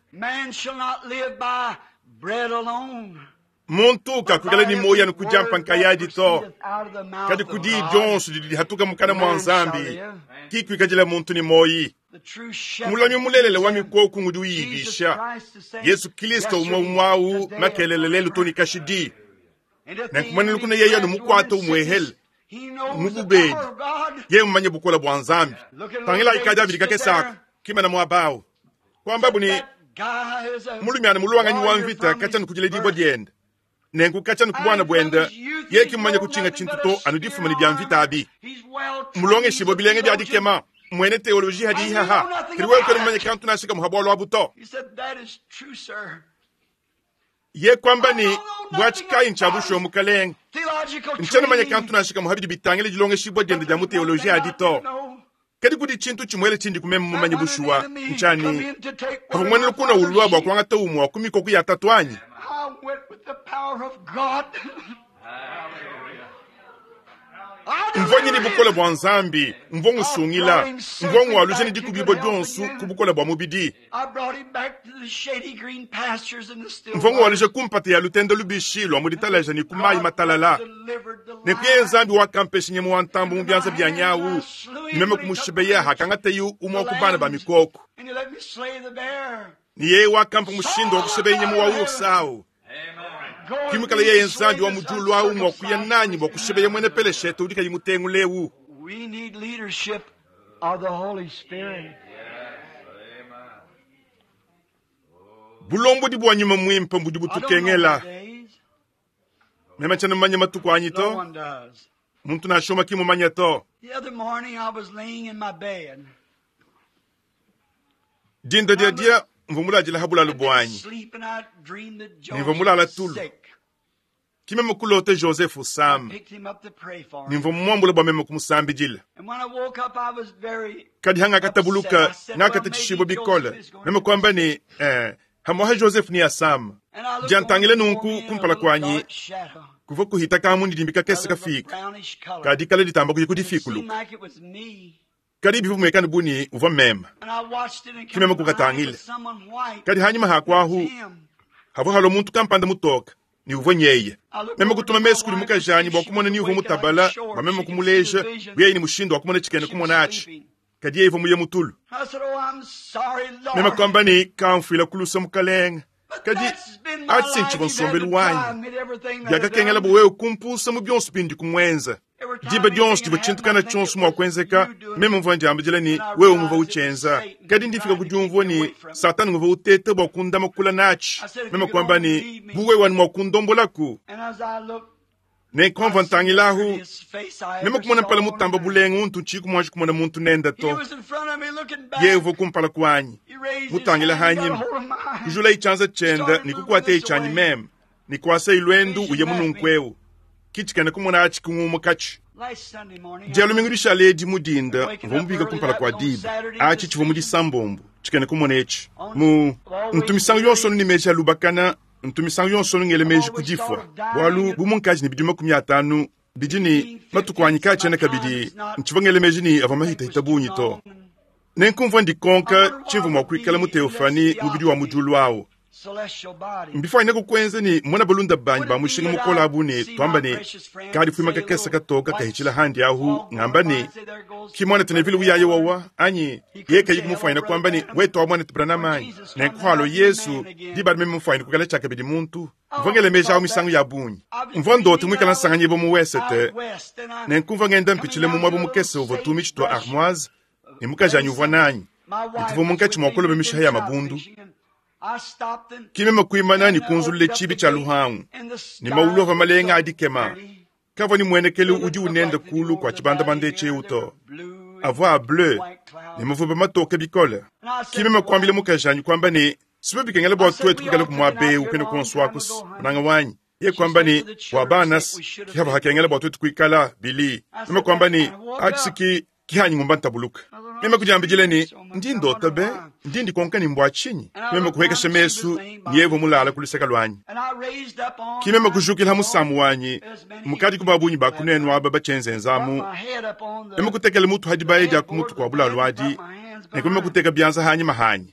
muntu kakugala ni moyi anu kujampa nkayaji to kadi kudi jonsu di hatuka mukana mwanzambi kiku ikajila muntu ni moyi mulanyo mulelele wa mikoku ngudu yigisha Yesu Kristo umwawu makelelele lutoni kashidi na kumani lukuna yeye anu mukwata umwehel mububedi ye mumanye bukola bwa nzambi tangila ikaja vilika kesaka kima na mwabao kwamba buni mulumyana muluwanganyi wa mvita kacha nukujile dibo dienda nengu kacha nukubwana bwenda ye kimumanye kuchinga chintuto anudifuma ni bya mvita abi mulonge shibo bilenge bya dikema mwene teoloji hadi haha kiriwe kwenu mumanye kantu nashika muhabolo wabuto ye kwamba ni bwachika inchabusho mukaleng nchana manye kantu nashika muhabidi bitangele jilonge shibo dienda jamu teoloji hadi to kadi kudi chintu chimwele chindi kumeme mumanye bushuwa nchani hafu mwene lukuna uluwa bwa kwanga taumwa kumiko kuya tatuanyi mvonyi ni bukola bwa nzambi mvongu sungila mvongu waluje ni dikubibo jonsu kubukola bwa mubidi mvongu waluje kumpate ya lutendo lubishi lwa muditalaja ni kumayi matalala nekuye nzambi wakampeshi nye muwantambu mubyanza bya nyawu nimeme kumushibeya hakanga teyu umwa kubana ba mikoko niye wakampa mushindo wakushibeya nye muwawu sawu kimikala ye nzambi wa mujulu wa umwa kuyananyi wa kushibeye mwene pele sheto udika yimutengu lewu. We need leadership of the Holy Spirit. Bulombo di bwa nyuma mwimpa mbuji butukengela. Mema chana manya matuku anyito. Muntu na shoma kimu manya to. The other morning I was laying in my bed. Dinda dia mvumula jila habula lubuanyi. Nivumula la tulu. Kime mkulote Joseph Sam. Nivumumambula ba meme kumusambi jila. Kadi hanga katabuluka nga katichishibo bikola. Meme kwamba ni hamoha Joseph ni ya Sam. Jantangile nunku kumpala kwanyi. Kufoku hitaka hamundi dimbika kesi kafika. Kadi kale ditamba kujikudifikuluka. Kadi bifu mwekani buni uva mema. Kime mkukatangile. Kadi hanyima hakwahu. Hafu halo muntu kampanda mutoka. Ni uva nyeye. Meme kutuma meskuli muka jani ba kumona ni uva mutabala. Ba meme kumuleja. Weye ni mushindo wa kumona chikene kumona achi. Kadi ye uva muye mutulu. Meme kwamba ni kamfila kulusa mukalenga. Kadi atsi nchibonsombe luwanyi. Yaga kengela buwe kumpusa mubionsu pindi kumwenza. Diba dionsu diba chintukana chonsu mwa kwenzeka. Meme mva njamba jela ni wewe mva uchenza. Kadi ndifika kujumvo ni satani mva utete ba kundama kula nachi. Meme kwamba ni buwe wani mwa kundombo laku. Ne konva ntangilahu. Meme kumona pala mutamba bulengu untu chiku mwaji kumona muntu nenda to. Ye uvo kumpala kwanyi. Mutangila hanyima. Kujula ichanza chenda ni kukwate ichanyi meme. Ni kwasa ilwendu uye mununkweu. Kichikane kumona achi kungumu kachi. Jalo mingurisha leji mudinda, vombiga kumpala kwa diba. Achi chivomudi sambombu. Chikane kumona echi. Ntumisangu yonsonu ni meja lubakana. Ntumisangu yonsonu ngele meji kujifwa. Walu bumunkaji ni bidima kumyatanu. Bijini matukwanyi kachi kabidi. Nchivangele meji ni avamahita hitabunyi to. Nenkumva ndikonka chivu mwakwikala muteofani mubidi wa mujulu wao. Mbifo ine kukwenze ni mwana balunda banyi ba mushinga mukola abune twamba ni kadi fuma kakesa katoka kahichila handi ahu ngamba ni kimwana tenevile uyaye wawa anyi yeka yiku mufaina kwamba ni weto amwana tibrana manyi na nkwalo Yesu diba meme mufaina kukala chaka bidi muntu mvongele meja au misangu ya bunyi mvondo tumwikala nsanganye bo muwesete na nkumva ngenda mpichile mumwabo mukese ovotumi chito armoise ni mukajanyu vananyi itivo munkachi mwakolo bemisha ya mabundu kime makuimana ni kunzule chibi cha luhangu ni maulova malenga adikema kava ni mwenekele uji unenda kulu kwa chibanda bande cheuto avwa bleu ni mavuba matoke bikola kime makwambile mukajanyu kwamba ni sibebi kengele bwa tuwetu kikale kumwabe ukene konswakus nanga wanyi ye kwamba ni wabanas kihava hakengele bwa tuwetu kuikala bili nime kwamba ni achiki kihanyi ngumba ntabuluka meme kujambijile ni ndindo tabe ndindi konka ni mbwa chinyi meme kuheka shemesu niyevo mulala kuliseka lwanyi kimeme kujukila musamu wanyi mukadi kubabunyi bakunenwa ababa chenze nzamu meme kutekele mutu hadibaye ja kumutu kwa bula lwadi nekome kuteka bianza hanyi mahanyi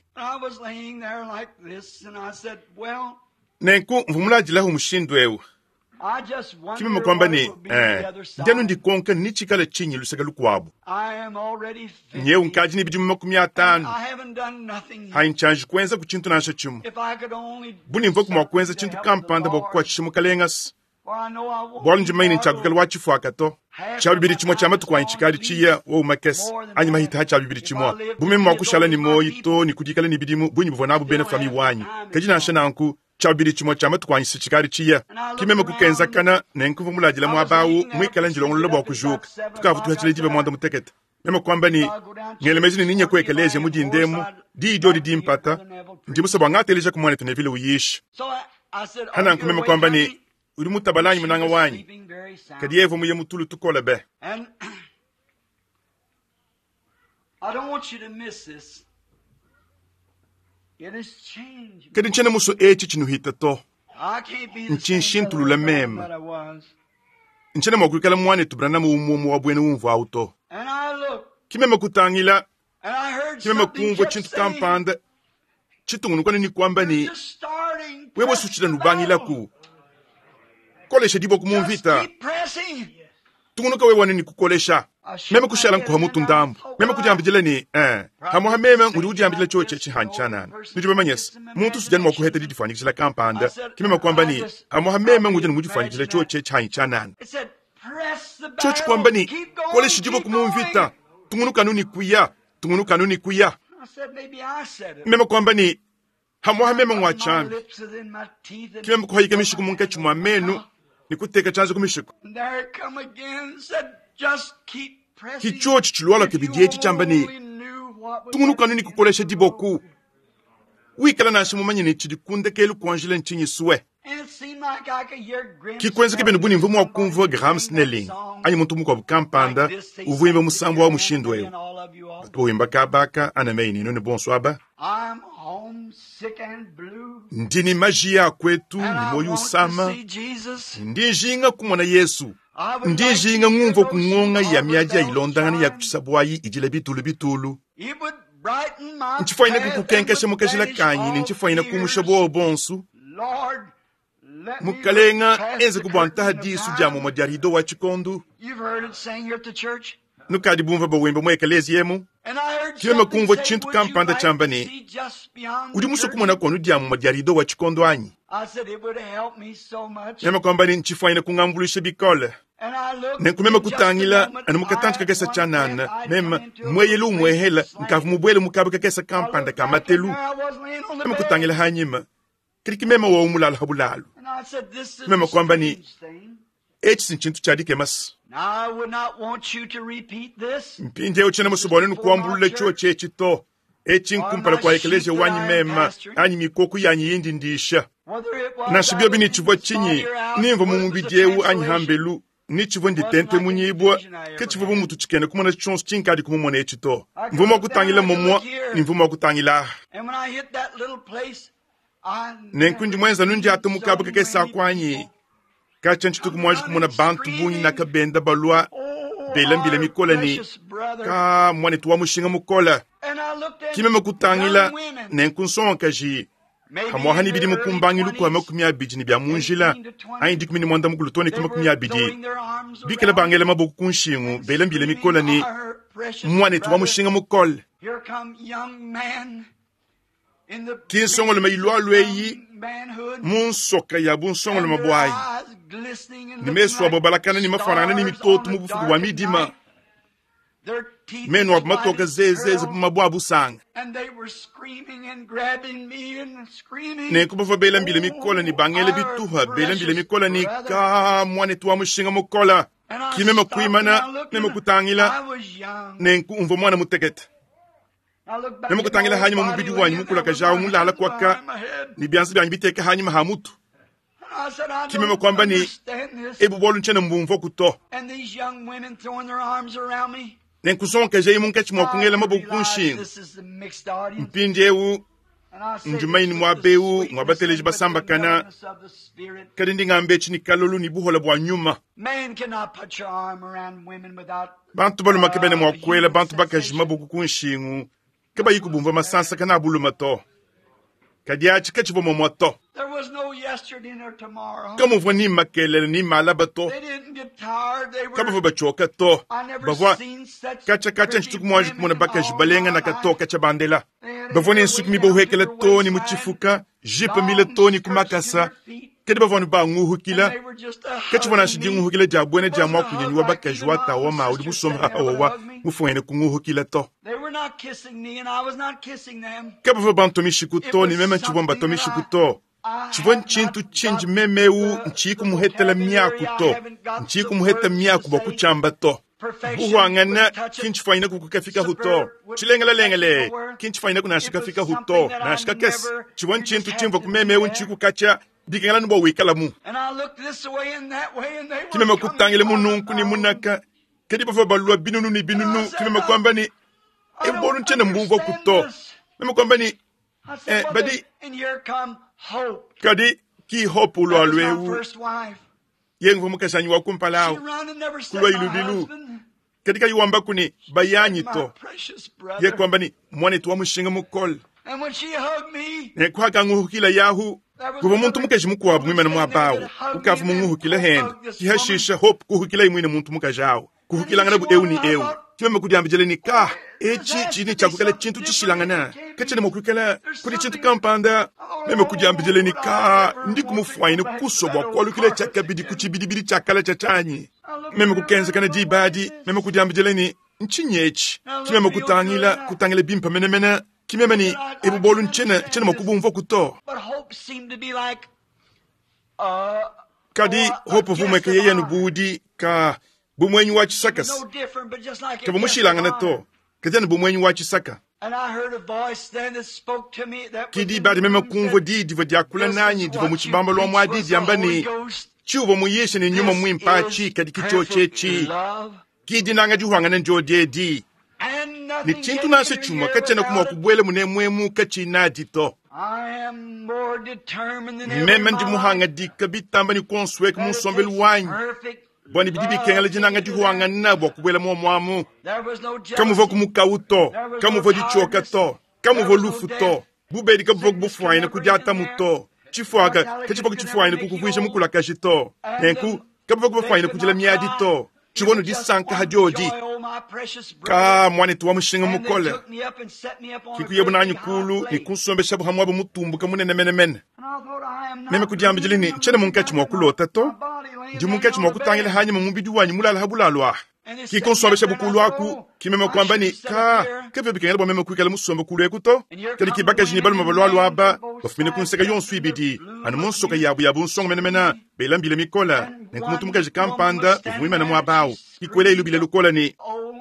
nenku mvumula jilahu mshindwewu kime mkwamba ni ndenu ndikonka nichikala chinyi luseka lukwabu nye unkaji ni bidimu makumyatanu hainchanji kwenza kuchintu nasha chimu buni mvoku mwakwenza chintu kampanda bwa kwa chishimu kalengas bol njimaini chagukal wachi fuakato chabibiri chimo chama tukwanyi chikari chiya wo makes anyi mahita chabibiri chimo bumi mwa kushala ni moyi to ni kudikala ni bidimu bunyi buvona bubene fami wanyi kajina shananku chabibiri chimo chama tukwanyi chikari chiya kimeme kukenza kana nenkuvu mulajila mwabawu mwikala njilo ngolobo kujuka tukavu tuhachile jibe mwanda mutekete mema kwamba ni ngelemezi ninye kwekeleje mujindemu di idodi di mpata ndibuso bangatelisha kumwane tunevile uyishi hana kumema kwamba ni uri mutabalanyi munanga wanyi kadi yevo muye mutulu tukola be. I don't want you to miss this. It has changed. Kadi nchene muso echi chinu hitato nchinshintu la mema nchene mwakukala mwane tubrana muumumu wabwene umvu auto kimeme kutangila kimeme kumvo chintu kampanda chitungunu kwa ni kwamba ni webo suchida nubangila ku kolesha dibo kumumvita tungunu ka wewane ni kukolesha meme kushala nkuha mutu ndambu meme kujambijile ni hamuha meme ngudi ujambijile choche chihanchana nijube manyes muntu sujani mwakuheta di difanyikisila kampanda kimeme kwamba ni hamuha meme ngudi mujifanyikisila choche chihanchana choche kwamba ni kolesha dibo kumumvita tungunu kanuni kuya meme kwamba ni hamuha meme mwachambi kimeme kuhaika mishiku munke chumwa menu ni kuteka chanzo kumishiku kichochi chilwala kibidiechi chamba ni tungunu kanuni kukolesha diboku wikala nashi mumanye ni chidikunde kelu kuanjile nchinyi suwe kikwenze kibeni buni mvumu wa kumvo Graham Snelling anyi muntu muko bukampanda uvuimbe musambo wa mushindwe tuwimba kabaka anameini nune bonswaba ndini majia kwetu ni moyu usama ndinjinga kumona Yesu ndinjinga ngumvo kungonga ya miaja ilondangani ya kuchisabwayi ijile bitulu nchifaina kukukenkeshe mukajila kanyi nchifaina kumushaboa bonsu mukalenga enze kubwanta hadisu jamu majarido wa chikondu nukadi bumva bawembe mwekelezi yemu kime kumvo chintu kampanda chambani udi muso kumona konu jamu majarido wa chikondu anyi yama kwambani nchifaina kungambulishe bikole nenkumema kutangila anu mukatanchika kesa chanana mema mweyelu mwehela nkavu mubwele mukabuka kesa kampanda kamatelu yama kutangila hanyima kirikimema wa umulala habulalu mema kwamba ni echi chintu chadike mas mpinde uchene musubone nukuambulule chuo chechi to echi nkumpala kwa ekeleje wanyi mema anyi mikoku yanyi yindi ndisha nashibio bini chivo chinyi nimvo mumubidiewu anyi hambelu ni chivo nditente munyibwa ke chivo bumutu chikene kumona chonsu chinkadi kumumone echi to mvuma kutangila momwa ni mvuma kutangila nenkunji mwenza nunji atu mukabu kake sakwanyi kachanchi tukumwaji kumona bantu bunyi na kabenda balua belambile mikola ni ka mwani tuwa mushinga mukola kime mekutangila nenkunson kaji hamwahani bidi mukumbangilu kwa mekumia bidi ni bia munjila ayi dikumini mwanda mukulutoni kumekumia bidi bikele bangele maboku kunshingu belambile mikola ni mwani tuwa mushinga mukola kinsongole mailwalweyi munsoka ya bunsongole mabwayi nimeswa bobalakana ni mafanana ni mitoto mubufuku wa midima menu wa matoka zezeze mabwa busanga ne kubafa belambile mikola ni bangele bituha belambile mikola ni ka mwane tuwa mushinga mukola kime makuimana ne makutangila ne nkumvo mwana mutekete nemo kutangila hanyuma mubidi wanyu mukula kajawu mulala kwaka ni byansi byanyu biteke hanyuma hamutu kimeme kwamba ni ebubolu nchene mbumvo kuto nenkusonke je imunkechi mwakungela maboku kunshingu mpindi ewu njumaini mwabewu mwabateleji basamba kana kadindi ngambechi ni kalolu ni buhola bwa nyuma bantu balu makebene mwakwela bantu bakaji maboku kunshingu kaba yikubumva masansa kana buluma to kadiachi kachivo momoto kama mvwa ni makelele ni malaba to kaba mvwa bachoka to bavwa kacha nchitukumwaji kumona bakaji balenga na kato kacha bandela bavwa ni nsukumi bohekele to ni muchifuka jipa mile to ni kumakasa kedi ba vonu ba nguhukila kechi vona shidi nguhukila ja bwene ja mwa kunyenywa ba kajwa ta wa ma udi musomha wa mufwene kunguhukila to keba vo bantomi shikuto ni meme chibomba tomi shikuto chibon chintu change memeu nchiku muhetela miakuto nchiku muheta miaku boku chamba to buhwangana kinchi faina kukafika huto chilengele kinchi faina kunashika fika huto nashika kes chibon chintu chimva kumemeu nchiku kacha dikengala nubo wikalamu kimeme kutangile mununku ni munaka kedi bafo balwa binunu kimeme kwamba ni ebolu nchene mbungo kuto meme kwamba ni badi kadi ki hope ulo alwewu yengu mukasanyi wa kumpalao kulwa iludilu katika yuwamba kuni bayanyi to ye kwamba ni mwani tuwa mushinga mukol kwa kanguhukila yahu kubo muntu mukaji mukuwa mwimena mwabawo ukafu munguhukila henda kihashisha hope kuhukila imwine muntu mukajao kuhukila ngana ewu ni ewu kimeme kujambijele ni ka chini chakukala chintu chishilangana kachene mokukala kuri chintu kampanda meme kujambijele ni ka ndiku mufwaine kusobwa kwalukile chakabidi kuchibidibidi chakala chachanyi meme kukenza kana jibadi meme kujambijele ni nchinyechi kimeme kutangila bimpa menemena kimeme ni ebubolu nchene mokubumvo kuto kadi hope vumeke yeye nubudi ka bumwenyu wa chisakas kaba mushilangana to kajana bumwenyu wa chisaka kidi badi meme kumvo di diva diakula nanyi diva muchibamba lwa mwadi diambani chuvo muyeshe ni nyuma mwimpachi kadi kichochechi kidi nanga juhwangana njodedi ni chintu nase chuma kachana kuma kubwele munemwemu kachinadi to meme ndi muhanga dika bitamba ni konswek musombelu wanyi bwani bidibi kengale jinanga dihuanga nabo kubwela mwamu kamuvo kumukauto kamuvo dichoka to kamuvo lufu to bubedi kamuvo bufuaine kujata muto chifuaga kachipoka chifuaine kukuvuisha mukula kashito nenku kamuvo bufuaine kujila miadi to chibono disanka hajoji ka mwani tuwa mushinga mukole kikuyebu na anyukulu ni kunsombe shabu hamwabu mutumbu kamunene menemene meme kujambijilini nchene munkachi mwakulota to ndi munkachi mwakutangile hanyi mumubidi wanyi mulala habulalwa kikonsombe shabu kulu aku kimeme kwamba ni ka kefe bikengele bwa meme kuikele musombe kulu ekuto kali kibaka jini balu mabalwalu aba bafumine kunseka yonsu ibidi anu monsoka yabu nsongo menemena belambile mikola nenkumutu mukaji kampanda uvumima na mwabao kikwele ilubile lukola ni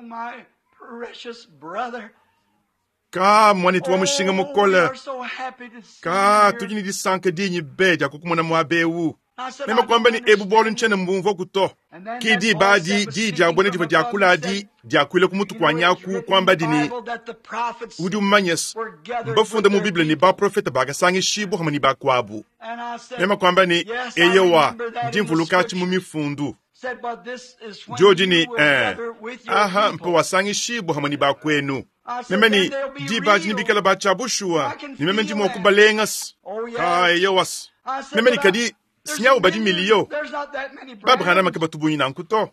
ka mwani tuwa mushinga mukola ka tujini disanka dinyi beja kukumuna mwabewu meme kwamba ni ebu bolu nchene mbumvo kuto kidi badi di jambone diva diakula di diakwile kumutu kwa nyaku kwamba dini udi umanyes mbafunda mu Biblia ni ba profeta baga sangi shibu hamani ba kwabu meme kwamba ni eyewa ndimvulukachi mu mifundu George ni aha mpo wasangi shibu hamani ba kwenu meme ni di baji ni bikala ba chabushua ni meme ndimo kubalengas eyewas meme ni kadi sinya ubadi miliyo babana makabatubuyi na nkuto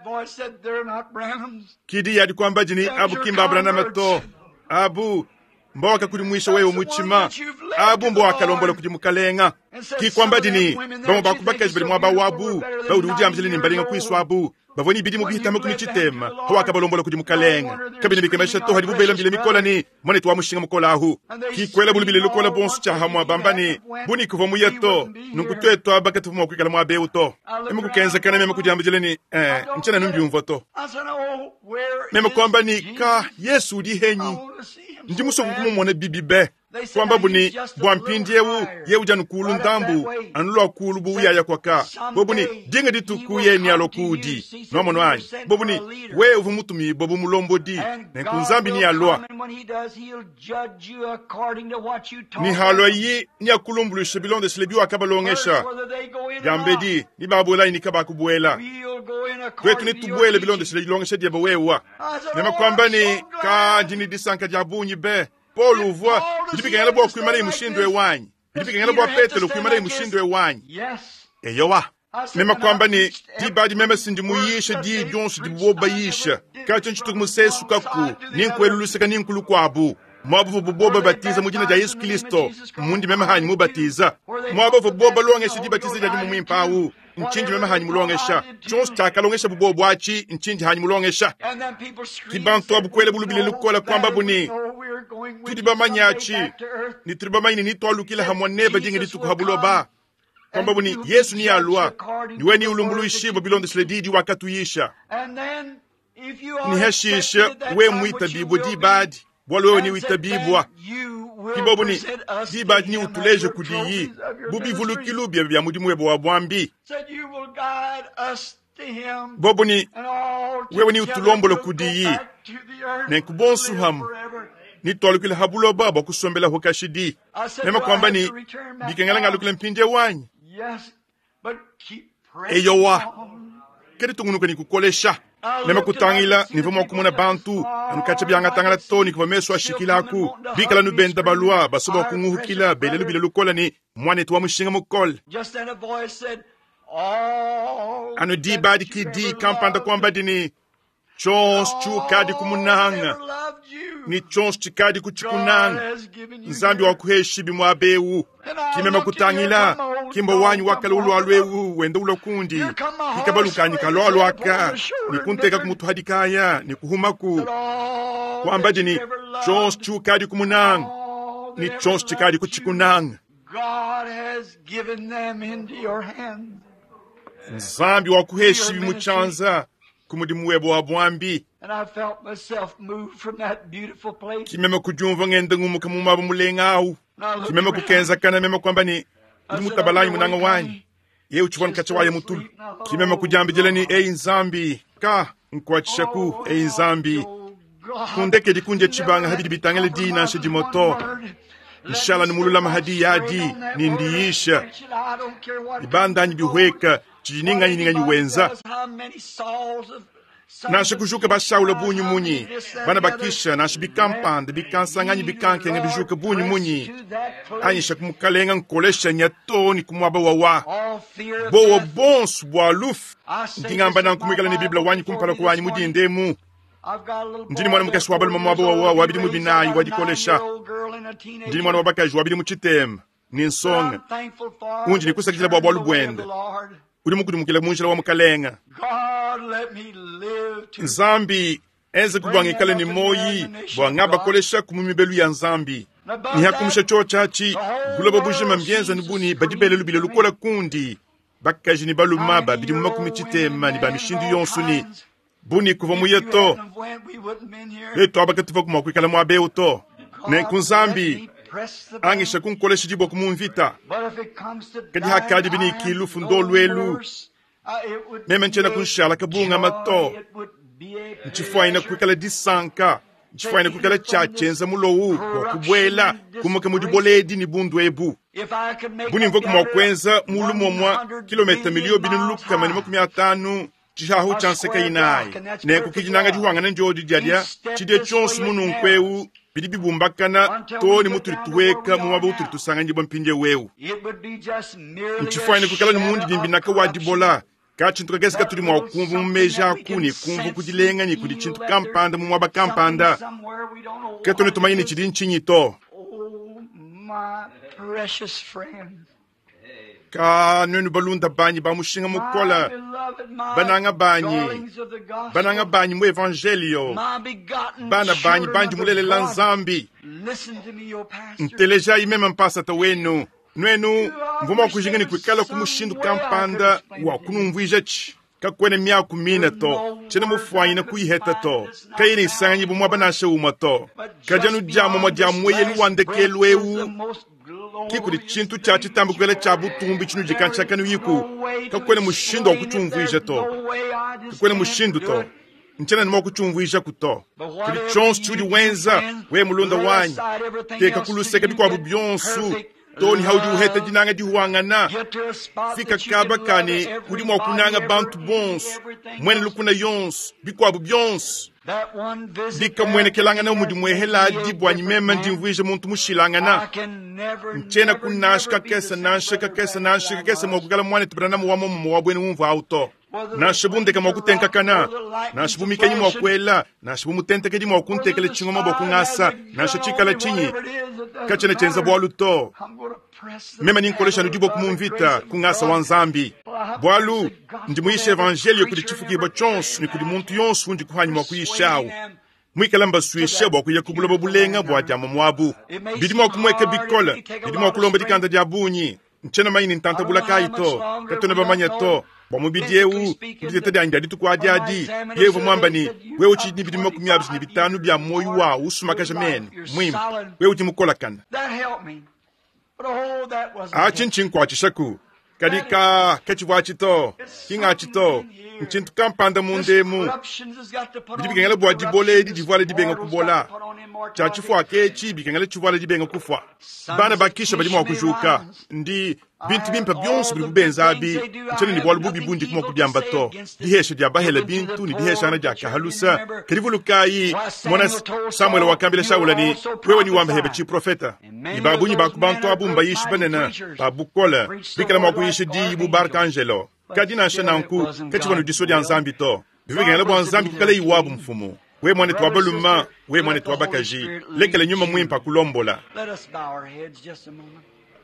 kidi yadi kwamba jini abu kimba abrana mato abu mboka kuri mwisho wewe muchima abu mbo akalombola kujimukalenga ki kwamba jini bamo bakubaka jibiri mwaba wabu bawudi ujamjili ni mbalinga kuiswabu bavoni bidi mubihita makumi chitema hawa kabalombola kujimukalenga kabini bikemesha to hadi bubela mbile mikola ni mone tuwa mushinga mukola ahu ki kwela bulibile lukola bonsu cha hamwa bambani buni kuva muyeto nunkutweto abakatu mu kwikala mwa beuto emu kukenza kana meme kujambile ni nchana numbyumva to meme kwamba ni ka Yesu di henyi ndi muso kukumumone bibibe kwamba buni bwampindiewu yewu janu kulu ndambu anulo kulu bu ya kwaka bobuni dinga ditukuye ni alokudi nomono anyi bobuni we uvumutumi bobu mulombo di nenkunzambi ni alwa ni halo yi ni akulumbulu shebilonde slebiwa akabalongesha gambedi ni babola ni kabakubuela kwetu ni tubuele bilonde slebilongesha diaba wewa nema kwamba ni ka jini disanka jabunyi be Paul uvwa ndipikengele bwa kwimara imushindwe wanyi ndipikengele bwa Petro kwimara imushindwe wanyi eyowa mema kwamba ni dibadi mema sindi muyisha di jonsu di boba yisha kacho nchitu kumusesu kaku ninkwelulusa ka ninkulu kwabu Mwabo boba batiza mu jina ja Yesu Kristo. Mundi mema hanyi mubatiza. Mwabo boba longesha di batiza ja mu mpawu. Nchinji mema hanyi mulongesha. Chos taka longesha bobo bwachi nchinji hanyi mulongesha. Kibantu abukwele bulubile lukola kwamba buni. Tudiba manyachi. Ni triba maini ni tolu kila hamwaneba jingi ni tukuhabuloba. Kwamba buni Yesu ni alwa. Niwe ni ulumbulu ishiba bilonde sledidi wakatuyisha. Ni heshisha we mwita bibo di badi. Bwalo wewe ni witabibwa. Kibobu ni diba ni utuleje kudiyi. Bubi vulukilu bya mudimu webo wa bwambi. Bobu ni wewe ni utulombolo kudiyi. Nenkubonsu hamu. Ni tolukile habulo baba kusombela hokashidi. Nema kwamba ni bikengalanga lukile mpinje wanyi. Eyowa. Kedi tungunuka ni kukolesha. Nema kutangila nivoma kumuna bantu anukacha byanga tangala toni kwa meso ashikilaku bikala nubenda balua basoba kunguhukila belelu bilelu kola ni mwane tuwa mushinga mukol anu di badi ki di kampanda kwamba dini chons chukadi kumunanga ni chons chikadi kuchikunanga nzambi wa kuheshi bimwabewu kimema kutangila kimbo wanyu wakala ulu alwewu wende ulo kundi kikabalukanyi kalo alwaka ni kunteka kumutu hadikaya ni kuhumaku kwamba dini chons chukadi kumunanga ni chons chikadi kuchikunanga nzambi wa kuheshi bimuchanza kumudimu webo wa bwambi. Kimema kujumva ngende ngumuka mumaba mulengau. Kimema kukenza kana mema kwamba ni mutabalanyi munanga wanyi. Ye uchibona kachawaye mutulu. Kimema kujambi jeleni nzambi ka nkwachishaku nzambi. Kundeke dikunje chibanga habidi bitangele di nanshe di moto. Inshallah ni mulula mahadi yadi ni ndiisha. Ibanda nyi bihweka chijininga nyi wenza. Nashe kujuka bashaula bunyu munyi. Bana bakisha nashe bikampande bikansangani bikanke nga bijuka bunyu munyi. Anyisha kumukalenga nkolesha nyatoni kumwaba wawa. Bowo bonsu bwa luf. Ndingamba na nkumikala ni Biblia wanyi kumpala kwa wanyi mudindemu. Ndini mwana mkasi wabali mwaba wawa wabidi mubinayi wadikolesha. Ndini mwana wabakaji wabidi muchitema. Ninsonga. Unji ni kusakila bwa walu bwenda. Uri mukudi mukile munjila wa mukalenga. Nzambi enze kubwangikale ni moyi bwangaba kolesha kumumibelu ya nzambi. Ni hakumusha chochachi guloba bujima mbienza nibuni badibele lubile lukola kundi. Bakaji ni balumaba bidi mumakumichitema ni bamishindu yonsuni. Buni kuva muyeto. Leto abakatifa kumakwikala mwabe uto. Nenkunzambi angisha kunkolesha jibo kumunvita. Kadi hakadi bini kilufu ndolwelu. Meme nchena kunshala kabunga mato. Nchifuaina kwikala disanka. Nchifuaina kwikala chachenza mulowu. Kubwela kumake mudiboledi ni bundu ebu. Buni mvoku mwakwenza mulu momwa kilometa milio bini luka mani mokumi atanu. Chihahu chanseka inai. Neko kijinanga juhanga na njodi jadia. Chide chonsu munu nkwewu. Bidi bibumbakana toni muturituweka muwaba uturitusanga njibo mpinje wewu. Nchifuaine kukala ni mundi bimbinaka wadibola. Kachintu kagesi katuri mwakumvu mmeja kuni kumvu kudilenga ni kudichintu kampanda mwaba kampanda. Katoni tumayini chidi nchinyito. Ka nenu balunda banyi bamushinga mukola. Bananga banyi mu evangelio. Bana banyi mulele lanzambi. Nteleja imema mpasa ta wenu. Nwenu mvuma kujingani kwikala kumushindu kampanda wa kunumvuijachi. Kakwene miaku mina to. Chene mufuaina kuiheta to. Kaini isanyi bumwa banashe umato. Kajanu jamu majamu weyelu wandekelu ewu. Kikuri chintu chachi tambu kwele chabu tumbi chinu jikanchakanu yiku. Kakwene mushindu wa kuchumvuija to. Kakwene mushindu to. Nchena nimo kuchumvuija kuto. Kuri chonsu chudi wenza. We mulunda wanyi. Teka kuluseka biko wabu bionsu. Toni hauji uheta jinanga jihuangana. Fika kaba kani. Kuri mwa kunanga bantu bonsu. Mwene lukuna yonsu. Biko wabu bionsu. Dika mwene kelangana umudi mwehela dibu wanyimema ndimvuija muntu mushilangana. Nchena kunashika kesa mwa kukala mwane tibrana mwamo mwabwene umvu auto. naxivundeka mwakutenkakana naxivumikeni mwakuela naxivumutentekedi mwakuntekele chingo maboko ng'asa naxacikala chinyi kacene cenza bwalu to mema ninkolexani dibo kumumvita kung'asa wa nzambi bwalu ndi muisha evangelho kudi cifukibwa conso ni kudi muntu yonso undi kuhanyi mwakuyixawu mwikala mbasuisha bwakuya kubuloba bulenga bwa diama mwabu bidi mwakumweke bikola bidi mwakulomba dikanda dia bunyi ncena maini ntanta bulakai to katone bamanya to bwamubidiewu kuditete dianja ditukwadiadi yevu mwambani wewu chini bidi mwakumyabishi ni bitanu bia moyu wa usumakasha meni mwimu wewu jimukola kanda chinchin kwa chishaku kadika kechibwachito kingachito nchintu kampanda mundemu bidibikengele bwa dibole didivuale dibenga kubola chachifwa kechi bikengele chivuale dibenga kufwa bana bakisha badi mwakujuka ndi bintu bimpa byonso bili bubenzabi ncene ni bwalu bubi bundi kumwa kubyamba to diheshe diabahele bintu ni diheshe ana diakahalusa kerivulukayi mwana Samuel wakambile Shaula ni wewe ni wamba hebe chi profeta ni babunyi bakubantu abumba yishi banena babukola bikala mwakuyishi di ibu barka angelo kadina shananku kachibonu diso dia nzambi to bivigengele bwa nzambi kukala iwabu mfumu we mwane twabaluma we mwane twabakaji lekele nyuma mwimpa kulombola. Let us bow our heads just a moment.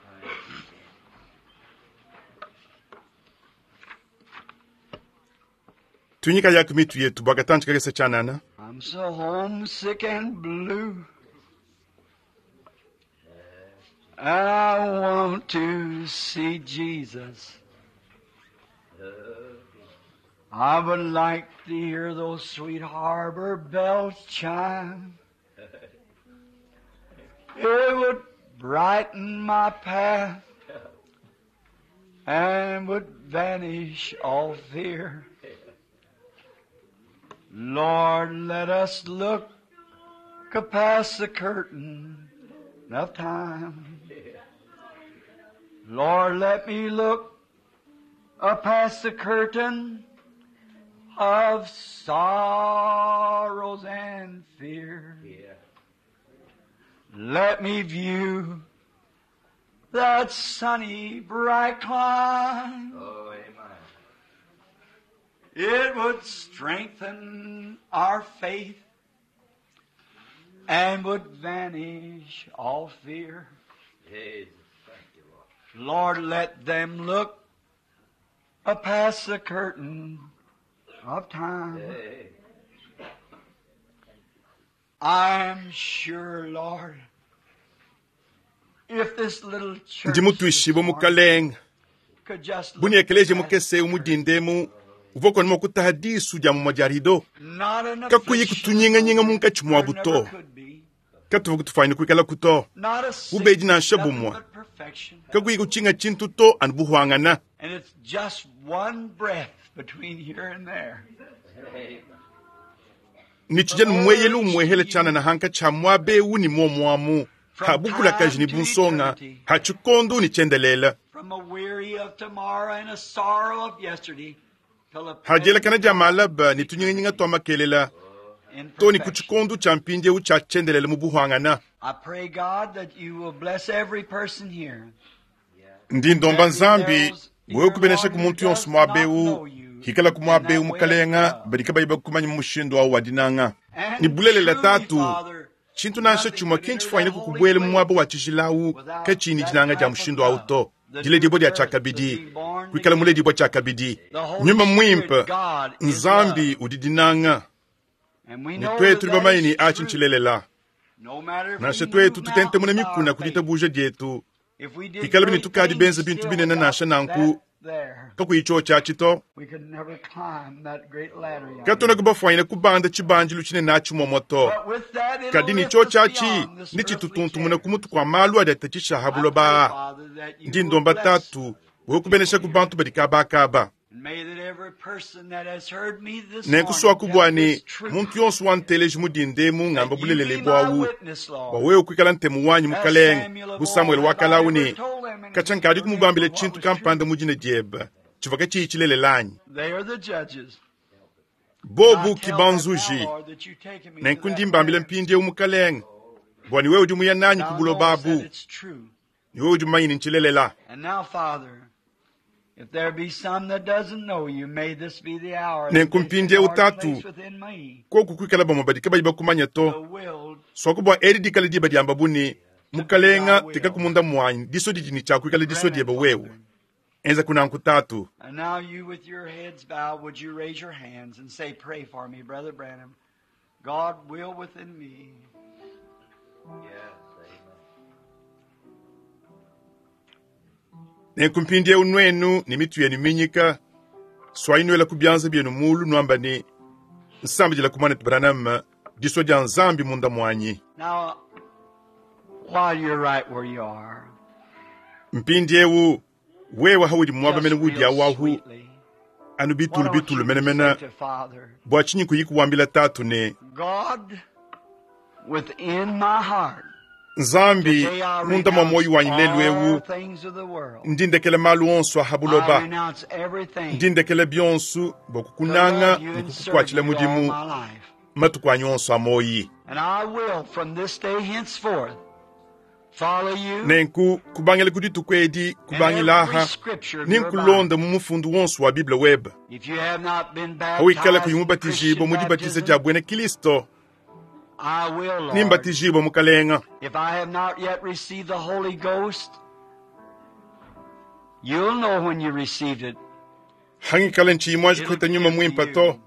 tunyika yaku mitu yetu bwakatanchika kese chanana. I'm so homesick and blue, and I want to see Jesus. I would like to hear those sweet harbor bells chime. It would brighten my path and would vanish all fear. Lord, let us look past the curtain of time. Lord, let me look past the curtain of sorrows and fear. Let me view that sunny, bright clime. Oh, amen. It would strengthen our faith and would vanish all fear. Jesus, thank you, Lord. Lord, let them look past the curtain of time. Hey. I'm sure, Lord, if this little church Ndi mutu ishibo mukalenga could just look buni ekeleje past, mukese umudindemu uvoko nimo kutahadisu dia mu majarido not an kakuyi affliction kutunyenga nyenga munka there chimwa never buto could be, katuva kutufanya kwikala kuto not a ubeji na sickness, nshabumwa. nothing but perfection. kakuyi kuchinga chintu to anbuhwangana And it's just one breath between here and there. nichijanu mweyelu umwehele chana na hanka chamwa bewu ni momwamu habukula kajini bunsonga hachukondu ni chendelela From a weary of tomorrow and a sorrow of yesterday till a hajela kana jamalaba ni tunyenga twa makelela in to ni perfection. kuchikondu champinje ucha chendelela mubuhwangana. I pray, God, that you will bless every person here. ndi ndomba nzambi wewe kubenesha kumuntu yonse mwabewu hikala kumwabewu mukalenga badika bayiba kumanya mushindo wa wadinanga And ni bulele la truly, tatu Father, chintu nansha chuma kinchi fwaine kukubwele mwabo wa chijilawu kachini jinanga ja mushindo wa uto jile dibo dia chakabidi kwikala mule dibo chakabidi nyuma mwimpa nzambi udidinanga and we ni know twetu that liba maini is true. achinchilelela No matter if nasha we twetu move tutente muna mountains mikuna our kudita faith. buje dietu If we did Hikala bini great tukadi things benza bintu still binene without nasha nanku that there, kakuicho chachito we could never climb that great ladder yonder. katona kuba fwaine kubanda chibanjilu chine nachi momoto But with that, it'll kadini lift cho us chachi beyond this nichi earthly tutuntu muna care. kumutu kwa malu adatachisha I habulo pray, ba Father, that you ndi will ndomba bless tatu wewe kubenesha kubantu badikabakaba and may that every person that has heard me this nenkuswa morning tell kubwani this truth. muntu yonse wanteleji mudindemu ngamba You bulelele be my bwawu witness, Lord. wawewe kwikala ntemu wanyu As mukaleng Samuel of bu Samuel old, wakalawuni have I ever told them anything kachankadi for kumubambile them what chintu was kampanda true? mujine jeba chivaka chiichilele lanyi They are the judges. bobu I tell kibanzuji them now, Lord, that you take me to nenkundi that mbambile prayer. mpindi umukaleng bwani wewe jumuya nanyi Thou kubulo knowest babu that it's true. ni wewe jumayini nchilelela And now, Father, If there be some that doesn't know you, may this be the hour Ne that they kumpinde say, Lord, utatu. place within me ko kukwikala ba mabadi kaba iba kumanya the to will. so ko bo eri dikala di badi amba buni mukalenga tika kumunda mwanyi diso di ni cha kwikala diso di ba wewe enza kuna nkutatu. And now you with your heads bowed, would you raise your hands and say, pray for me, Brother Branham. God will within me. Yes, Ne kumpinde unwenu ni mitu ya niminyika swainu la kubyanza byenu mulu nwamba ni nsambi jila kumane Branham diso di nzambi munda mwanyi. Now, while you're right where you are, Mpindiewu wewa hawidi mwaba mene just wudi real awahu sweetly, anu why bitulu don't bitulu you mene say mena to Father, bwa chinyi kuyiku wambila tatu ne God, within my heart, nzambi today I munda mwa moyi wanyi renounce lelu all ewu things of the world. ndindekele malu onsu I ahabuloba renounce everything ndindekele byonsu to bokukunanga love you and nikukukwachila serve you all mudimu my life. matukwanyi onsu amoyi And I will, from this day henceforth, follow you nenku kubangele kudi tukwedi in kubangila every aha scripture of your ninkulonda Bible. mumufundu wonsu wa Biblia weba If you have not been hawikala baptized in kuyumubatijibo Christian mudibatize baptism, jabwene Kristo I will, Lord. nimbatijibo mukalenga. If I have not yet received the Holy Ghost, you'll know when you received it. Hangikala nchimwaji It'll kuheta give nyuma to mwimpato you.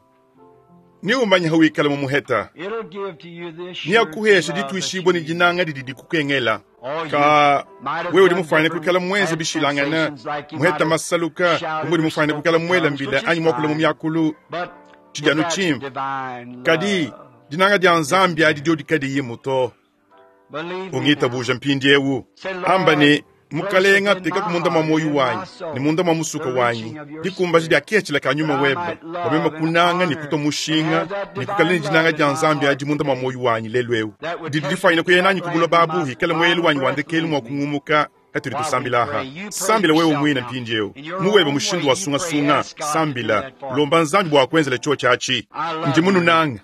ni umanya hawikala mumuheta It'll give to you this ni surety akuhesha love ditu that ishibo you ni need. jinanga dididi kukengela Oh, you ka might have wewe done limufanya different kukala mweze bishilangana sensations, like you muheta might have masaluka shouted umuri or mufanya spoken kukala in mwela tongues, mbila which is anyi mwakula fine. mumyakulu But chijanu that's chim divine kadi love. dinanga dia nzambi adi dio dikadi yimuto Believe me ungita now. buja mpindiewu Say, Lord, amba ni place mukalenga within tika my kumunda heart mamoyu and in wanyi my soul ni munda mamusuko the wanyi reaching of your dikumba jidi spirit, akechila kanyuma that I weba might love wabema and kunanga ni honor kuto and mushinga have that ni divine kukaleni love jinanga in dia my nzambi heart adi munda today mamoyu wanyi lelwewu that would didi take difanya me to kuyenanyi that kubulo land when babu my hikala mwelu final wanyi breath wandekeli leaves mwa me. kungumuka katuri While we tusambila pray, aha you pray sambila wewe yourself mwina now. mpinjeo In your muwebe own mushindu way, wa you sunga pray. sunga Ask God to do sambila that for me. lomba nzambi bwakwenzele cho chachi I love ndi munu you. nanga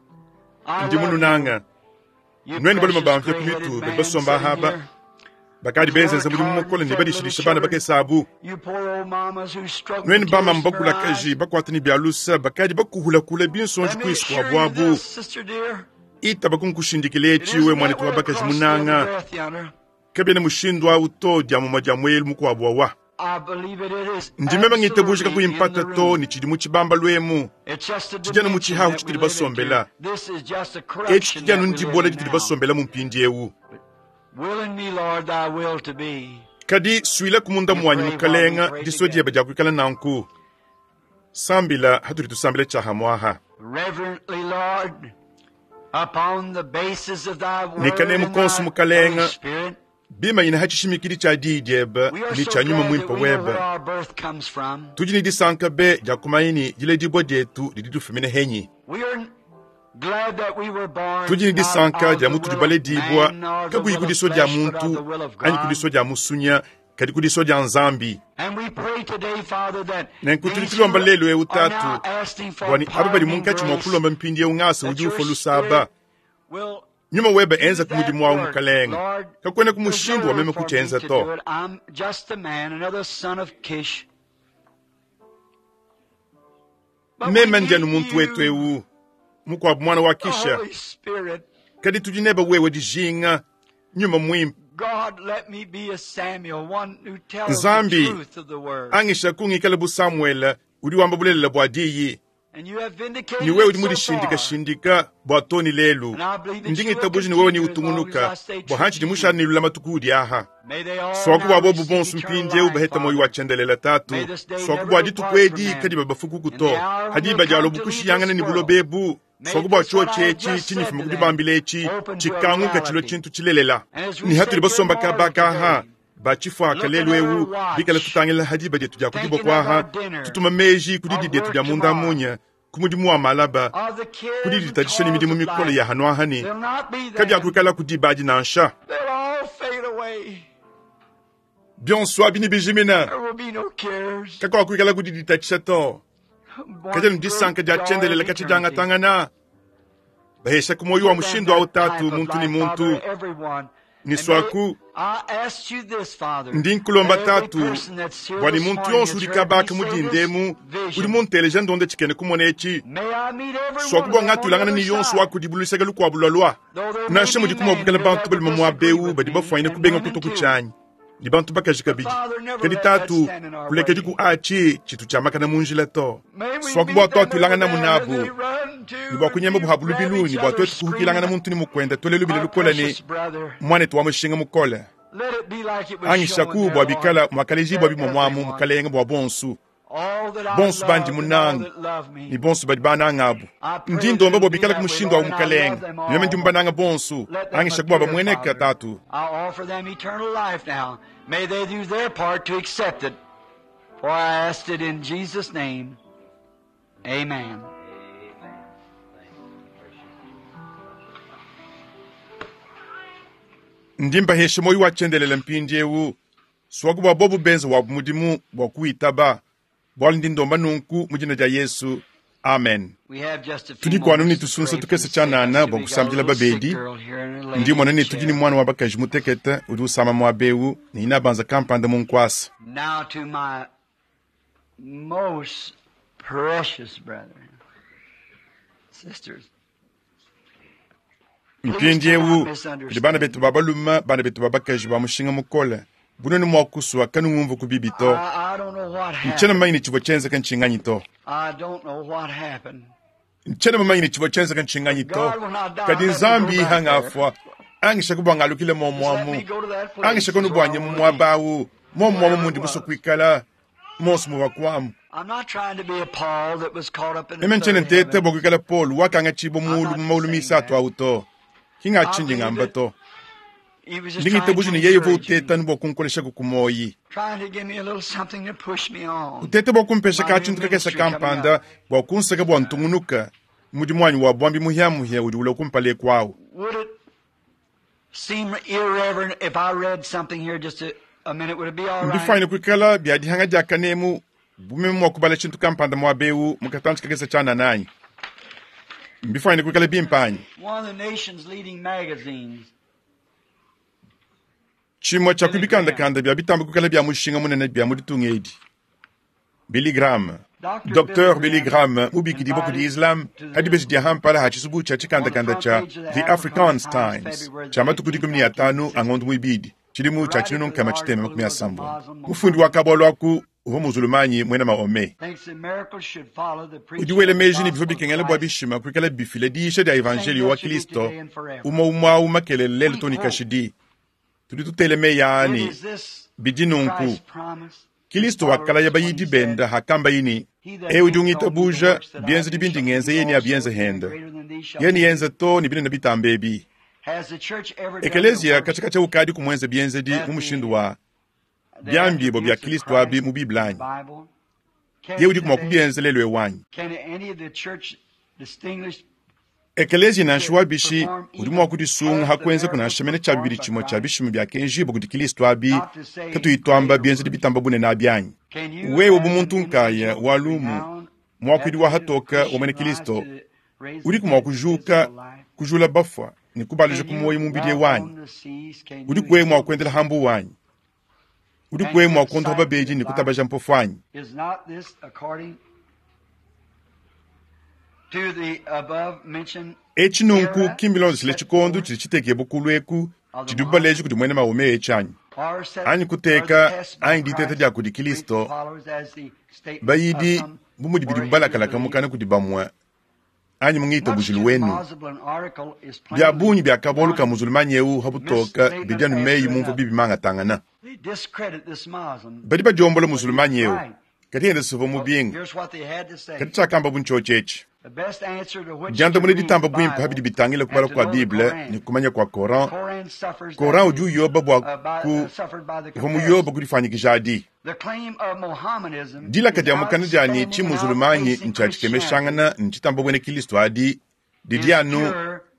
I ndi love munu you. nanga You nweni bali precious mabamfya gray-headed kumitu man basomba sitting haba here. bakadi Work benzenza muri hard mukole and ni fed badishirisha little bana children. bakesabu You poor old mamas who struggle nweni with bama tears in their mbakula eyes. kaji bakwatani byalusa bakadi bakuhulakula binsonji Let me kwiswa assure you bwabu this, sister dear. ita bakunkushindikile It echiwe isn't mwana that way tuwabaka across the other jimunanga breath yonder. kabene mushindwa uto dia mumaja mwelu mukwabwawa I believe it is ndimema ngitebushika absolutely in kuyimpata the to room. ni chidi muchibamba lwemu It's just a chijana dimension muchihahu that we chitili live into. basombela This is just a echi corruption that chijanu we ntibola live in chitili now. basombela mumpindiewu Will in me, Lord, thy will to be. kadi swila kumunda You mwanyi pray mukalenga while we pray disodiye together. bajakwikala nanku sambila haturi tusambile chaha mwaha Reverently, Lord, upon the basis of thy word Nikane and mukonsu thy mukalenga. Holy Spirit, bima ina hachishimikiri cha didieba we are ni so cha nyuma glad mwimpa that we know where weba our birth comes from. tujini disanka be jakumaini jile dibo detu diditu femine henyi We are glad that we were born tujini not disanka of the ja mutu will dibale of dibwa man, nor the kagu will yikudi of soja flesh, but of the muntu will of ani kudi God. soja musunya kadi kudi soja nzambi And we pray today, Father, that na these nkutulitulomba who lelo are utatu now asking for wani ababali pardoning munkachi grace, mwakulomba mpindi ungasa that udi your ufolu Spirit saba will nyuma weba use enza that kumudi mwawu work. mukalenga Lord, kakwene there's no kumushindu wameme room for me kuchenza to to do it. I'm just a man, another son of Kish. But we mema need ndianu muntu wetu you, ewu mukwabu mwana wa the kisha Holy Spirit. kadi tujineba wewe dijinga nyuma mwimpa God, let me be a Samuel, one who tells Nzambi, the truth of the word. angisha kungikala bu Samuel udi wamba bulela bwadiyi And you have vindicated ni wewe it udi mudi so shindika far. shindika bwatoni lelu And I believe that ndingi you will tabuji ni wewe ni continue as long as utungunuka I stay true bwahanchi to you. dimushanilula matukudi aha May they all swaku now bwabo receive bubonsu eternal mpinje life, ubaheta moyo Father. wachendelela tatu May this day swaku never bwadi depart tukwedi from them. kadi babafuku In kuto the hour when hadi they bajalo come to leave bukushiyangana this ni bulo world, bebu may swaku this what I bwacho have chechi just chini said fimu to kudi them bambilechi open to a chikanguka chilo reality. chintu chilelela And as we ni hatuli sit here basomba morning kabakaha today, bachifwa looking kalelu at our ewu watch, bikala tutangila hadi baje tuja kudibo thinking of kwaha our dinner, tutuma meji our kudidi detu work ja munda tomorrow, munya kumudimu wa malaba of the cares kudidi and tadishani toils midimu of mikolo life, ya hanwa hani they'll not be kadi there. akukala kudibaji na nsha They'll all fade away. bion swa bini bijimina There will be no cares. kako akukala kudidi tachisato One kajani great disanka ja joy chendelela of kachijanga eternity. tangana bahesha kumoyo wa Give them mushindo wa that utatu type of muntu ni life, muntu Father, everyone ni swaku ndi nkulomba tatu bwani muntu yonse uli kabaka mudindemu uli munteleje ndonde chikene kumoneci swaku bwa tulangana ni yonse waku dibulisega lukwabulwa nashe mudi kumwabukala bantu bali mamwabeu badi bafwaine kubenga kuto kuchanyi ni bantu bakajika bidi kedi tatu kulekedi ku achi chitu chamakana munjila to swaku bwa to tulangana munabu ni bwa kunyema buhabulu bilu ni bwa to kuhukilangana muntu ni mukwenda tolelu bilu kola ni mwane tuwa mshinga mukola anyi shaku bwa bikala mwakaleji bwa bimomwamu mukalenga bwa bonsu banji munang ni bonsu badi banangabu ndi ndomba bwa bikala kumushindo wa mukalenga nyeme ndi mbananga bonsu anyi shaku bwa mweneka tatu may they do their part to accept it, for I asked it in Jesus' name. Amen. ndimba heshe moyi wachendelele mpindiewu swaku bwa bobu benzi wa mudimu bwa kuitaba bwali ndi ndomba nunku mujina ja Yesu. Amen. Tudi kwanu ni tusunsa tukese chanana bwa kusambila babedi ndi mwana ni tujini mwana wa bakaji muteketa udu sama mwabeu ni inabanza kampanda munkwasa. Now to my most precious brethren, sisters, mpindiewu kudi bana betu babaluma bana betu babakaji ba mushinga mukola buno ni mwakuswa kanu mwumvu kubibito mchana maini chivo chenza kanchinganyi to mchana maini chivo chenza kanchinganyi to kadi nzambi hangafwa angisha kubanga lukile momwamu angisha kunu bwanye mwabawu momwamu mundi muso kwikala mosu mwakwamu mchana ntete bokwikala Paul wakanga chibo mwulu misatu auto kinga chinji ngamba to ndingite buji ni yeye voteta nbo kunkolesha kukumoyi utete bokumpesha kachintu kakesa kampanda bokunseka bwantungunuka mudi mwanyi wa bwambi muhyamu hya udi ule kumpale kwao. Would it seem irreverent if I read something here just a minute? Would it be all right? Ndifanye kwikala byadi hanga jakanemu bume mwakubala chintu kampanda mwabeu mukatanchi kakesa chana nanyi mbifanye kwikala bimpanyi. One of the nation's leading magazines, chimwa cha kubikanda bya bitambo kwikala bya mushinga munene bya muditungedi Billy Graham. Dr. Billy Graham mubikidi boku di Islam hadibesi dia hampala hachisubu cha chikanda cha The Afrikaans Times chama tukudikumni atanu angondu mwibidi chilimu cha chinunu kama chiteme makumi asambo mufundi wakabolo waku uho muzulumanyi mwena maome udiwele mejini bifo bikengele bwa bishima kwikala bifile diishe dia evangelio wa Kristo umakele lele tonika shidi tudituteleme yaani bidinunku Kristo wakala yabayidi benda hakamba yini udungita buja bienze dibindi ngenze yeni abienze henda yeni yenze to nibine nabitambebi Ekelezia katika ukadi kumwenze bienze di mumushindu wa byambi bo bya Kristo abi mu Biblanyi udi kumakubienze lelwe wanyi Ekelezia nanshwa bishi udimu wakudisunga hakwenze kuna shemene cha bibiri chimo cha bishimu bya kenji bo kudi Kristo abi katuyitwamba bienze dibitamba bune na byanyi wewe bumuntu nkaya walumu mwakudi wa hatoka omene Kristo udi kumakujuka kujula bafwa ni kubalije kumoyi mumbide wanyi udi kwe mwakwendela hambu wanyi udi kwe mwakonto babeji ni kutabaja mpofwanyi to the above mentioned echinunku kimbilonzo sile chikondo chichiteke bukulweku chidubaleji kuti mwene maome echanyi ani kuteka ani ditete dia kudi Kristo bayidi bumudibidi bubalakala kamukana kuti bamwa ani mungito bujilu wenu bya bunyi bya kabolu ka muzulmani yeu habutoka bijanu meyi mumfu bibi manga tangana badi ba jombolo muzulmani yeu katiende sovo mubinga katita kamba bunchochechi janta mune ditamba bwimpa habidi bitangile kubala kwa Biblia ni kumanya kwa Koran uju yoba bwa ku homu yoba kudifanya kijadi dila kati ya mukanija ni chi muzulumanyi nchachikemeshangana nchitamba bwene Kristo adi didianu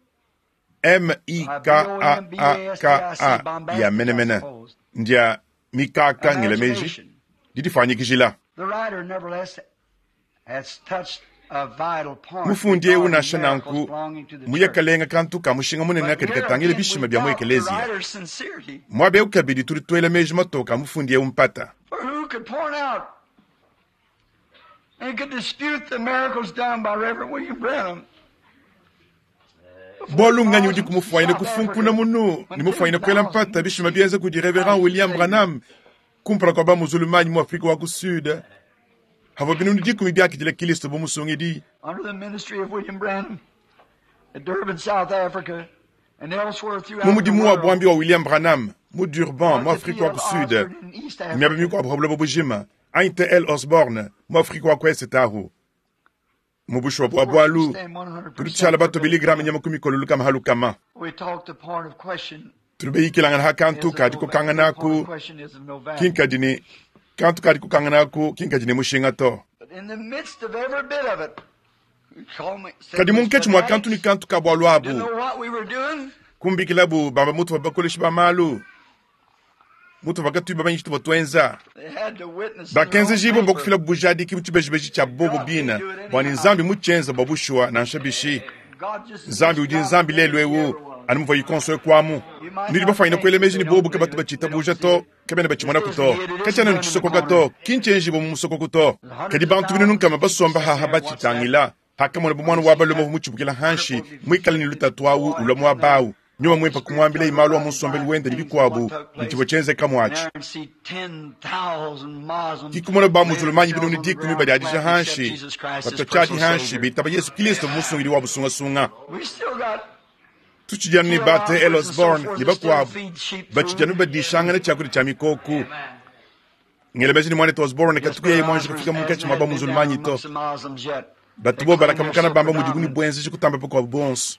M-I-K-A-A-K-A ya menemene ndia mikaka ngilemeji didifanya kijila. The writer nevertheless has touched mufundi unasha nanku muyakalenga kantu kamushinga munene katika tangile bishima bya mwekelezia mwabe ukabidi turi twele meji matoka mufundi umpata and could dispute the miracles done by Reverend William Branham. Bolu ngani udi kumufwaine kufunkuna munu ni mufwaine kwela mpata bishima bienza kudi Reverend William Branham kumpra kwa ba musulmani mu Afrika wa Kusud havo binu ndi kumibia kitile kilisto bo musongedi under the ministry of William Branham at Durban, South Africa and elsewhere throughout the world. Mu bwambi wa William Branham mu Durban mu Afrika wa Kusud nyabe kwa problème bojima Ainte El Osborne mu Afrika wa Kwest tahu Mubusho wa Bwalu tulichala bato biligram nyamakumi koluluka mahalukama we talked the point of question tubeyikilangan hakantu kadiko kanganaku kinkadini kantu kadiko kanganaku kinkadini mushinga to in the midst of every bit of it kadimun kechi mwa kantu ni kantu kabwalu abu you know what we were doing kumbikilabu baba mutu bakoleshi bamalu mutu bakatu baba nyitu batwenza bakenze jibo bokufila bujadi kibutu bejibeji cha bobo bina bwani nzambi muchenza babushwa na nshabishi nzambi udi nzambi lelwewu animvo yikonso kwamu ndiri bafaina kwelemeji ni bobo kabatu bachita buja to kabene bachimana kuto kachana nchusoko gato kinchenji bo musoko kuto kadi bantu binu nkama basomba ha bachitangila hakamona bomwana wabalomo muchubukila hanshi mwikala lutatwawu ulomo wabawu nyuma mwepa kumwambile imalo wa musombeli wende libikwabu nchibochenze kamwachi kikumona ba musulmani binu nidiku nibadi adisha hanshi batochati hanshi bitaba Yesu Kristo musungili wabu sunga sunga tuchijanu ni bate El Osborne libakwabu bachijanu badishanga na chakuri cha mikoku ngelebezi ni mwane to Osborne katukuya imonji kufika mkachi maba musulmani to batubo baraka mkana bamba mujuguni bwenzi chikutamba poko bonso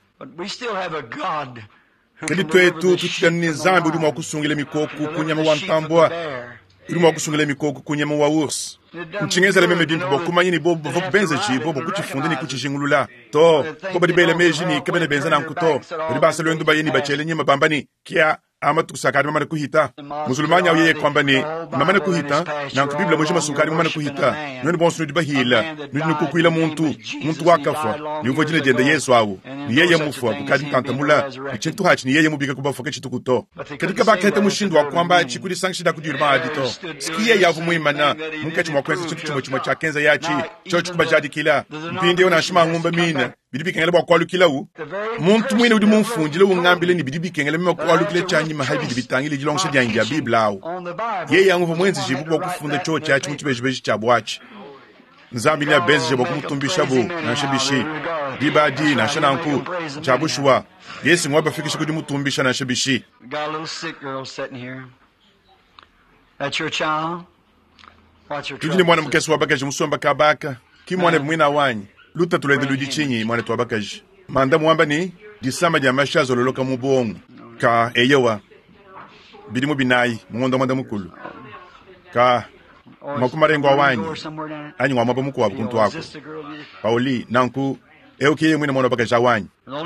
kedi twetu tuchijanu ni zambi udi mwa kusungile mikoku kunyama wa ntambwa udi mwa kusungile mikoku kunyama wa ursi mchingeza le meme dintu bokumanye ni bobo voku benze chi bobo kuchifunde ni kuchijingulula to bobo dibele meji ni kabene benza na nkuto bodi basa lwendu bayeni bachele nyima bambani kia ama tukusakari mama kuhita musulmani au yeye kwamba ni mama kuhita na kubibla mojima sukari mama kuhita nani bonso ndi bahila ndi kukuila muntu wakafa ni uvojine jende Yesu awu ni yeye mufu kukadi kantamula chintu hachi ni yeye mubika kubafoke chitukuto kadika bakete mushindwa kwamba chikuri sangshida kudirma adito sikia yavu muimana munkachi mwakwese chitu chimo cha kenza yachi chochi kubajadi kila mpinde ona shima ngumba mina bidibi kengele bwa kwalu kila u muntu mwine udi mumfunjile ungambile ni bidibi kengele mwa kwalu kile chanyi mahabi dibitangile jilongshe dyangi ya Biblia au yeye yangu mwenzi jibu kwa kufunda cho cha chimuchibejibeji cha bwachi nzambi ni abezi jebo kumutumbisha bu na shibishi dibadi na shananku cha bushwa yesi mwaba fikisha kudi mutumbisha na shibishi got a little sick girl sitting here that's your child what's your tujini mwana mkesi wabakaji musomba kabaka kimwane mwina wanyi luta tulende ludichinyi mwane tuwabakaji manda mwamba ni disama jamasha zololoka mubongo ka eyewa bidimu binayi mungondo mwanda mukulu ka makumarengo wanyi anyi wa mabo mukwa kuntu wako pauli nanku eukiye mwina mwana bakaja wanyi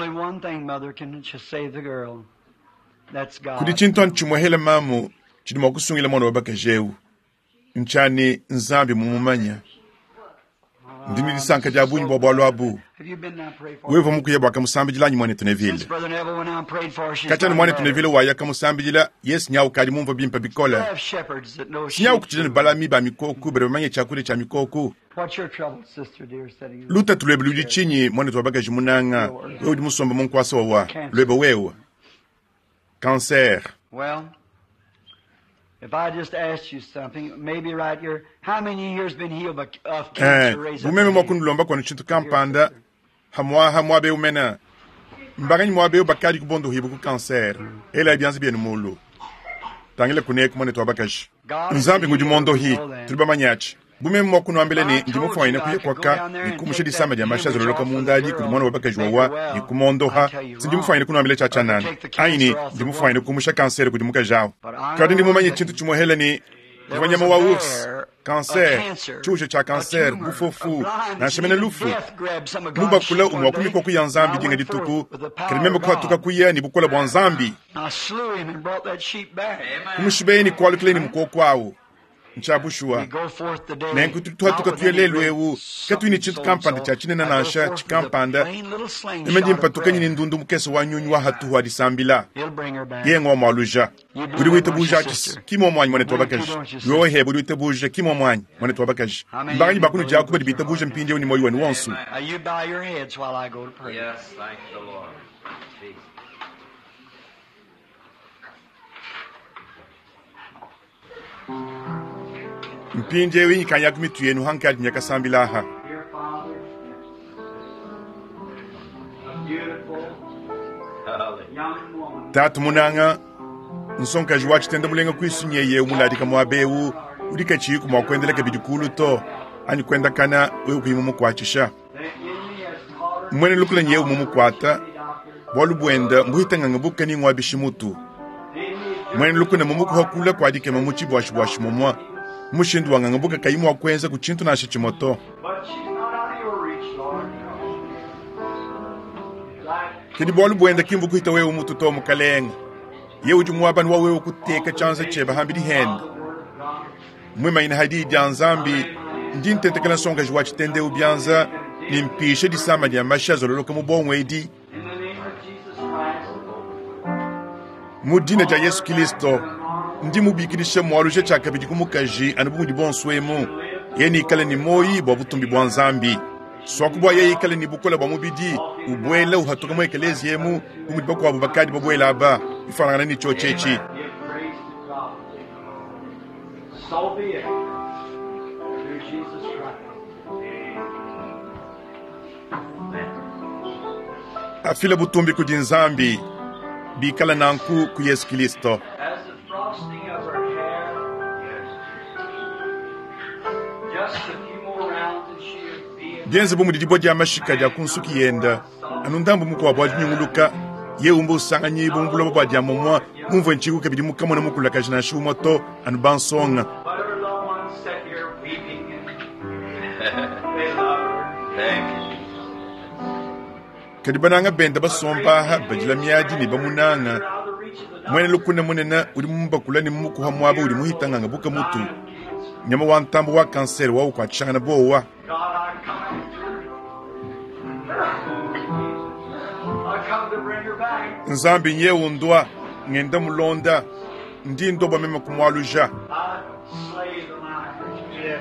kudi chinton chumuhele mamu chidimo kusungile mwana bakajewu nchani nzambi mumumanya ndimi lisanka jabunyi bobolo abu wevo mukuye bwaka musambijilanyi mwane tunevile kachani mwane tunevile waya kamusambijila yes nyau kadi mumva bimpa bikola nyau kuchidani balami ba mikoku bere manye chakule cha mikoku luta tulebe ludi chinyi mwane tuwabaka jimunanga wewe musomba munkwasa wa lebe wewe cancer. If I just asked you something, maybe right here, how many years been healed of cancer? Umeme mwakunu lomba kwa nchintu kampanda, hamwa be umena. Mbagani mwa be bakari kubondo hibu ku cancer. Ela bianzi bien mulu. Tangile kunek mone to bakash. Nzambi ngudi mondo hi, tuliba manyachi. Bumeme mwakunu ambele ni ndimu fwaina kuye kwaka, ni kumushidi sama jamasha zololoka mundaji, kulimona wabakash wawa, ni kumondo ha, sindimu fwaina kunu ambele chachanani. Aini, ndimu fwaina kumusha cancer kudimuka jao. Kadi ndimu manye chintu chumuhele ni, wanyama wa urs, cancer, chushe cha cancer, bufofu, na shemene lufu. Muba kula umwakumi kwa kuya nzambi jinga dituku, kalimeme kwa tuka kuya ni bukula bwa nzambi. Kumushibe ni kwa lukile ni mkoko kwao. nchabushua nenku tutuhatuka tuyelelwewu ketwini chintu kampanda cha chinena nansha chikampanda emendi mpatuka nyini ndundu mukese wa nyunyu wa hatu wa disambila yengo wa maluja budi wite buja kimo mwanyi mwane twabakaji yohe budi wite buja kimo mwanyi mwane twabakaji mbanyi bakunu jaku budi bite buja mpinje uni moyo wani wansu. You bow your heads while I go to pray. Yes, thank the Lord. mpinje winyi kanyak mituyenu hankadi nyaka sambilaha. Dear Father, a beautiful young woman. Tatu munanga nsonka jwa chitenda mulenga kwisunye ye umuladika mwabewu udika chiku mwakwendeleka bidikulu to ani kwenda kana we kuyimu mukwachisha mwene lukula nye umukwata walubwenda muhitanga ngabuka ni ngwabishimutu mwene lukuna mumuku hakula kwa dike mamuchi bwashi mumwa mushindu wanga ngabuka kayimu wakwenza kuchintu na shachimoto kidi walubwenda kimbu kuhita we umutu to mukalenga ye ujumwaban wa we kuteka chanza cheba hambidi henda mwema ina hadidi anzambi ndinte tekala songa jwa chitende ubyanza nimpishe disama ya mashazo loloka mubonwe idi mudina ja Yesu Kristo ndi mubikirisha mwaluje chakabidi kumukaji anabundi bonswemu yeni kala ni moyi bobutumbi bwanzambi swakubwa ye kala ni bukola bamubidi ubwela uhatuka mu ekelezi yemu kumudi bakwa abubakadi babwela aba ifarangana ni chochechi. So be it. Through Jesus Christ. Afila butumbi kudinzambi bikala nanku ku Yesu Kristo. As the frosting of her hair, just a few more rounds and she would be Bienze bumudi diboja mashika ja kunsuki yenda anundambu muko wabwaji nyunguluka ye umbu usanga nyibu umbu lobo bwaji amomwa mumvo nchiku kabidi mukamona mukula kajina shumoto anubansonga. but her loved ones sat here weeping and they love her. Thank you. Kadibananga benda basomba ha bajila miyaji ni bamunanga Out of the reach of the mwene lukuna munena uri mumbakula ni muku hamwaba uri muhitanga ngabuka mutu nyama wa ntambu wa kanseri wa ukwachanga na bowa. God, I come after her. I come to bring her back. Nzambi nye undwa ngenda mulonda ndi ndoba mema kumwaluja. I slay the lion. Yes.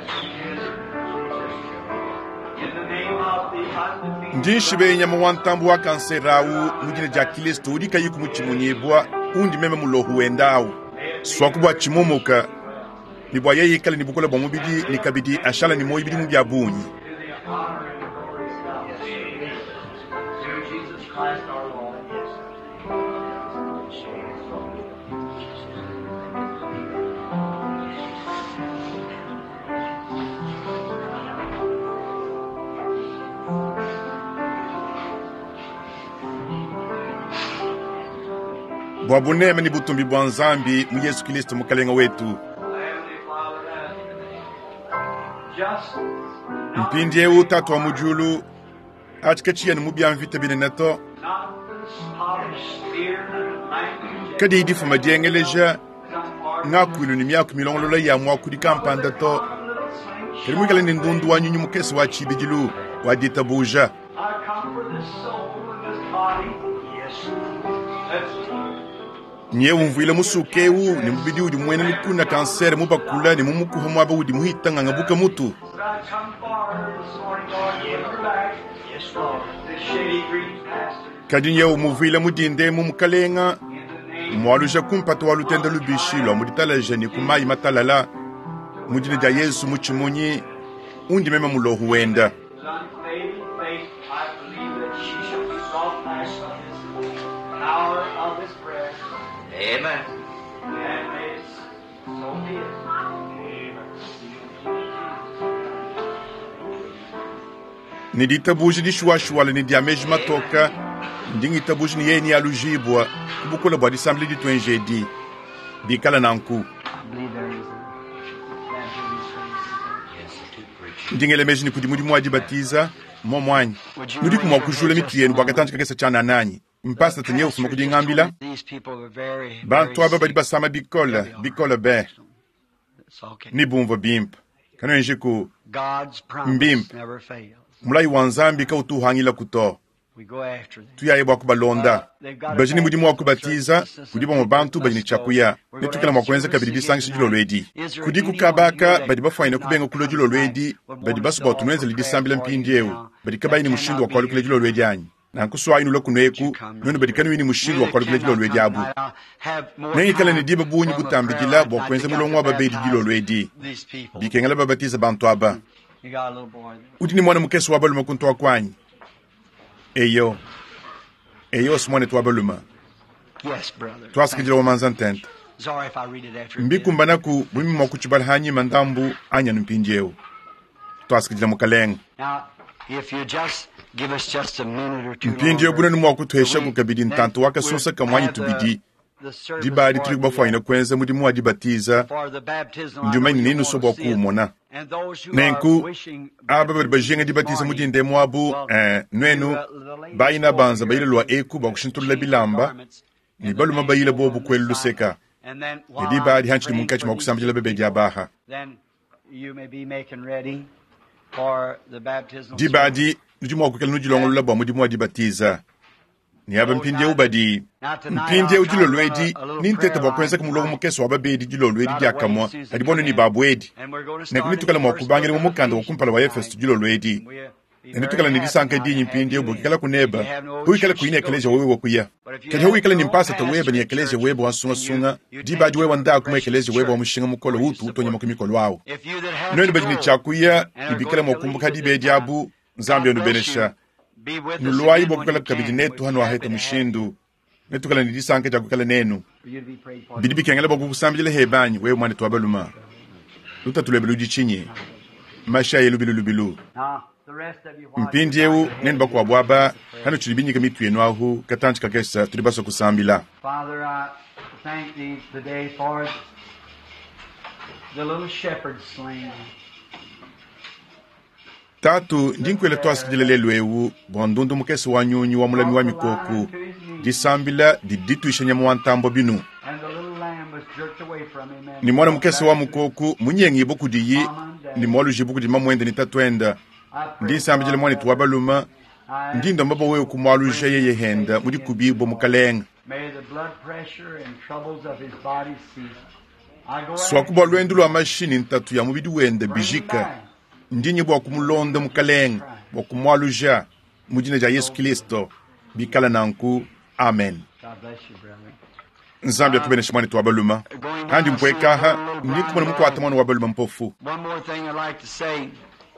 In the name of the undefeated. Ndi shibe nyama wa ntambu wa kanseri awu mujine ja Kristo uri kayiku muchimunyibwa undi mema mulohu wendawu swakubwa chimumuka ni bwa yeye kala ni bukola bwa mubidi ni kabidi ashala ni moyi bidi mu byabunyi. To the honor and the glory of God. Through Jesus Christ our Lord. Bwa buneme ni butumbi bwa nzambi mu Yesu Kristo mukalenga wetu. Heavenly Father, just Mpindi ye utatu wa mujulu achikechiya ni mubyamvite bineneto not the polished spear and language kadi idifu madiengeleja that ngakwilu ni myaku milongolola ya mwakudi kampanda to kiri mwikale ni ndundu wa nyunyu mukesi wa chibijilu wa dita buja. I come for this soul and this body. Yes. That's Nye umvuile musukewu ni mubidi udi mwene lukuna kansere mubakula ni mumukuha mwaba udi muhitanga ngabuka mutu. what I come for this morning, Lord. Give her back. Yes, Lord. This shady green pastor. Kadi nye umuvuile mudinde mumukalenga In the name mwaluja kumpata walutenda lubishi lwa muditalaja ni kumayi matalala mudine ja Yesu muchimunyi undi mema mulohu wenda. of unfading faith, I believe that she shall be brought back from this power of this prayer. Amen. And may it so be it. Ni ditabuji di shuwa ni diameji matoka ndingi tabuji ni yeni alujibwa kubukola bwa disambli di twenjedi bikala nanku I believe there is a ndingele meji ni kudimudi mwaji batiza momwanyi nudi kumwa kujule mitu yenu bwakatanjika kesa chana nanyi mpasta tenye ufuma kudingambila These people are very bantu aba badi basama bikola be ni bumva bimpa kana njiku God's Mbimp. promise never fails. mulai wa nzambi ka utuhangila kuto We go after them. tuyaye bwa kubalonda bajini mudimu wa kubatiza kudiba mu bantu bajini chakuya netukela mwakwenza kabiri bisangi jilo lwedi kudi kukabaka badi bafaina kubenga kulo jilo lwedi badi basuba tunwenza lidisambila mpindieu badi kabaini mushindu wa kwalu kule jilo lwedi anyi na nkuswa inu lokunweku nonu badi kanu ini mushindu wa kwalu kule jilo lwedi abu nengi kala ni diba bunyi butambigila bwa kwenza mulongwa babedi jilo lwedi bikengala babatiza bantu aba You got a little boy there. udini mwana mukesu wabaluma kuntu wakwanyi eyo simone twabaluma Yes, brother. twasikijila wamanza ntenta Sorry if I read it after. mbikumbanaku bwimi mwakuchibala hanyi mandambu anya numpinjeu twasikijila mukalenga Now, if you just give us just a minute or two mpinjeu longer, buna numwakutuhesha we- kukabidi ntantu then wakasosa we'll kamwanyi have tubidi the service dibadi for turi the- kubafaina kwenza mudimu wadibatiza for the baptism. Njuma I know ni you ninu wanna sobo see it. kuumona. And those who nenku are wishing aba bari bajenga this dibatiza morning, mudinde mwabu nwenu bayina banza bayila lwa eku bakushintulula bilamba ni baluma bayila bobu kwelu luseka and then idi badi hanchi ni munkachi mwakusambijila bebe diabaha then you may be making ready for the baptism. di badi nuju mwakukela nujilongolula bwa mudimu wadibatiza ni aba mpinje ubadi mpinje ujilo lwedi nintete bwakwenza kumulongo mukeso wababedi jilo lwedi diakamwa adibono ni babwedi nekunitukala mwakubangile mu mukanda wakumpala wa Efeso jilo lwedi enitukala nilisanka dinyi mpinje ubukikala kuneba huikala kuine ekeleja wewe wakuya kati huikala nimpasa taweba ni ekeleja weba wansunga di badi wewa ndaa kuma ekeleja weba wa mushinga mukolo utu utonya mukimikolo wawo nweni bajini chakuya ibikala mwakumbuka di bedi abu nzambi onubenesha nuluwayi bwakukala kabidi netu hano waheta mushindu netukala nilisanka jakukala nenu bidi bikengela bwakukusambijile hebanyi wewe mwane twabaluma lutatulebe ludichinye mashaye lubilu mpindieu neni bakuwabwaba hano tulibinyika mitu yenu ahu katanchi kakesa tulibasa kusambila. Father, I thank thee today for the little shepherd slain. Tatu ndinkwele twasikijile lelu ewu bwandundu mukesi wa nyunyu wa mulami wa mikoku disambila diditu ishenyamu wa ntambo binu And the little lamb was jerked away from him. And ni mwana mukesi wa mukoku munyengi ibuku diyi ni mwalu jibuku di mamwende nitatwenda ndisambijile mwani tuwabaluma ndindo mbaba wewe kumwalu jeye yehenda mudi kubibo mukalenga may the blood pressure and troubles of his body cease. I go swakuba lwendu lwa mashini ntatu ya mubidi wende bijika ndinyi bwa kumulonda mukalenga bwa kumwaluja mujina ja Yesu Kristo bikala nanku amen. God bless you, brother. nzambi atubene shimani twabaluma kandi mpwekaha ndikumana mukwata mwana wabaluma mpofu. One more thing I'd like to say.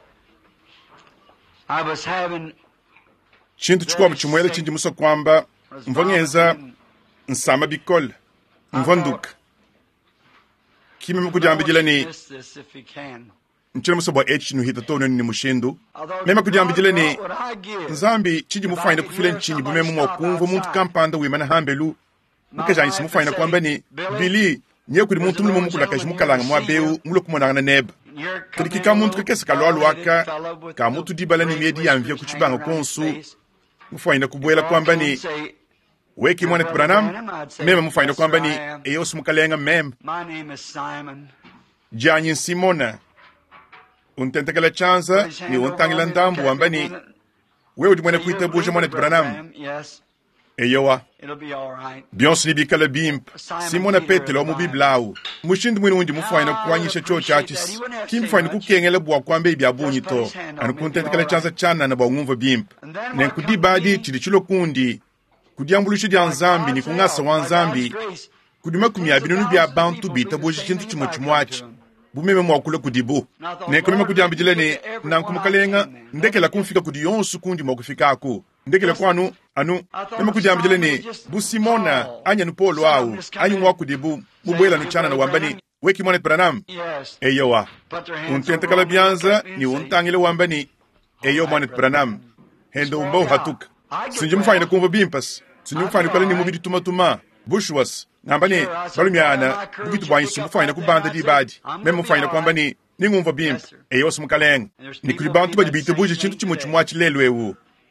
I was having Chintu chikuwa mchumwele chinji muso kwamba mvonyeza nsama bikola mvonduka kime mukujambijila ni this if you can. mchile muso bwa chinu hita tono ni mushindu mema kujambijila ni What I give. nzambi chiji mufaina kufile nchinyi bumemu mwakumva muntu kampanda wimana hambelu mukajanisi mufaina kwamba ni bili nyekuri muntu mulumu mukulakaji mukalanga mwabeu mulokumonana neba tulikika muntu kakesi kalwalu waka ka mutu dibala ni miedi yamvya kuchibanga konsu mufaina kubwela kwamba ni weki mwana Branham mema mufaina kwamba ni eyosi mukalenga mema My name is Simon. janyi Simona untentekela chanza ni untangila ndambu wamba ni wewe di mwana kuita buja mwana Branham Yes, eyowa it'll be all right. bionsi libikala bimp Simona Petelo mu biblau mushindu mwini undi mufaina kwanyisha cho chachis kimfaina kukengela bwa kwamba ibya bunyito anukuntentekela chanza chana na bwa ngumva bimp nenkudi badi chili chilo kundi kudyambulisho dya nzambi ni kungasa wa nzambi kudima kumya binunu bya bantu bita boji chintu chimo chimwachi bumeme mwakule kudibu nekulima kudyambijile ni nankumukalenga ndekela kumfika kudi yonsu kundi mwakufikako ndekela kwanu anu nema kudyambijile ni bu Simona anya nupolo au anyu mwakudibu bubwela nuchana na wambani weki mwana Branham Yes. eyowa Put their hands untentekala over byanza the ni untangile wambani eyo mwana Branham hendo umbau hatuka sinji mufaina kumva bimpas sinji mufaina kwala ni mubidi tumatuma bushwas nambani balumyana bukitu bwanyisu mufaina kubanda di badi meme mufaina kwamba ni ningumva bimp eyo simukalenga ni kuri bantu bajibite buje chintu chimo chimwachi lelo ewu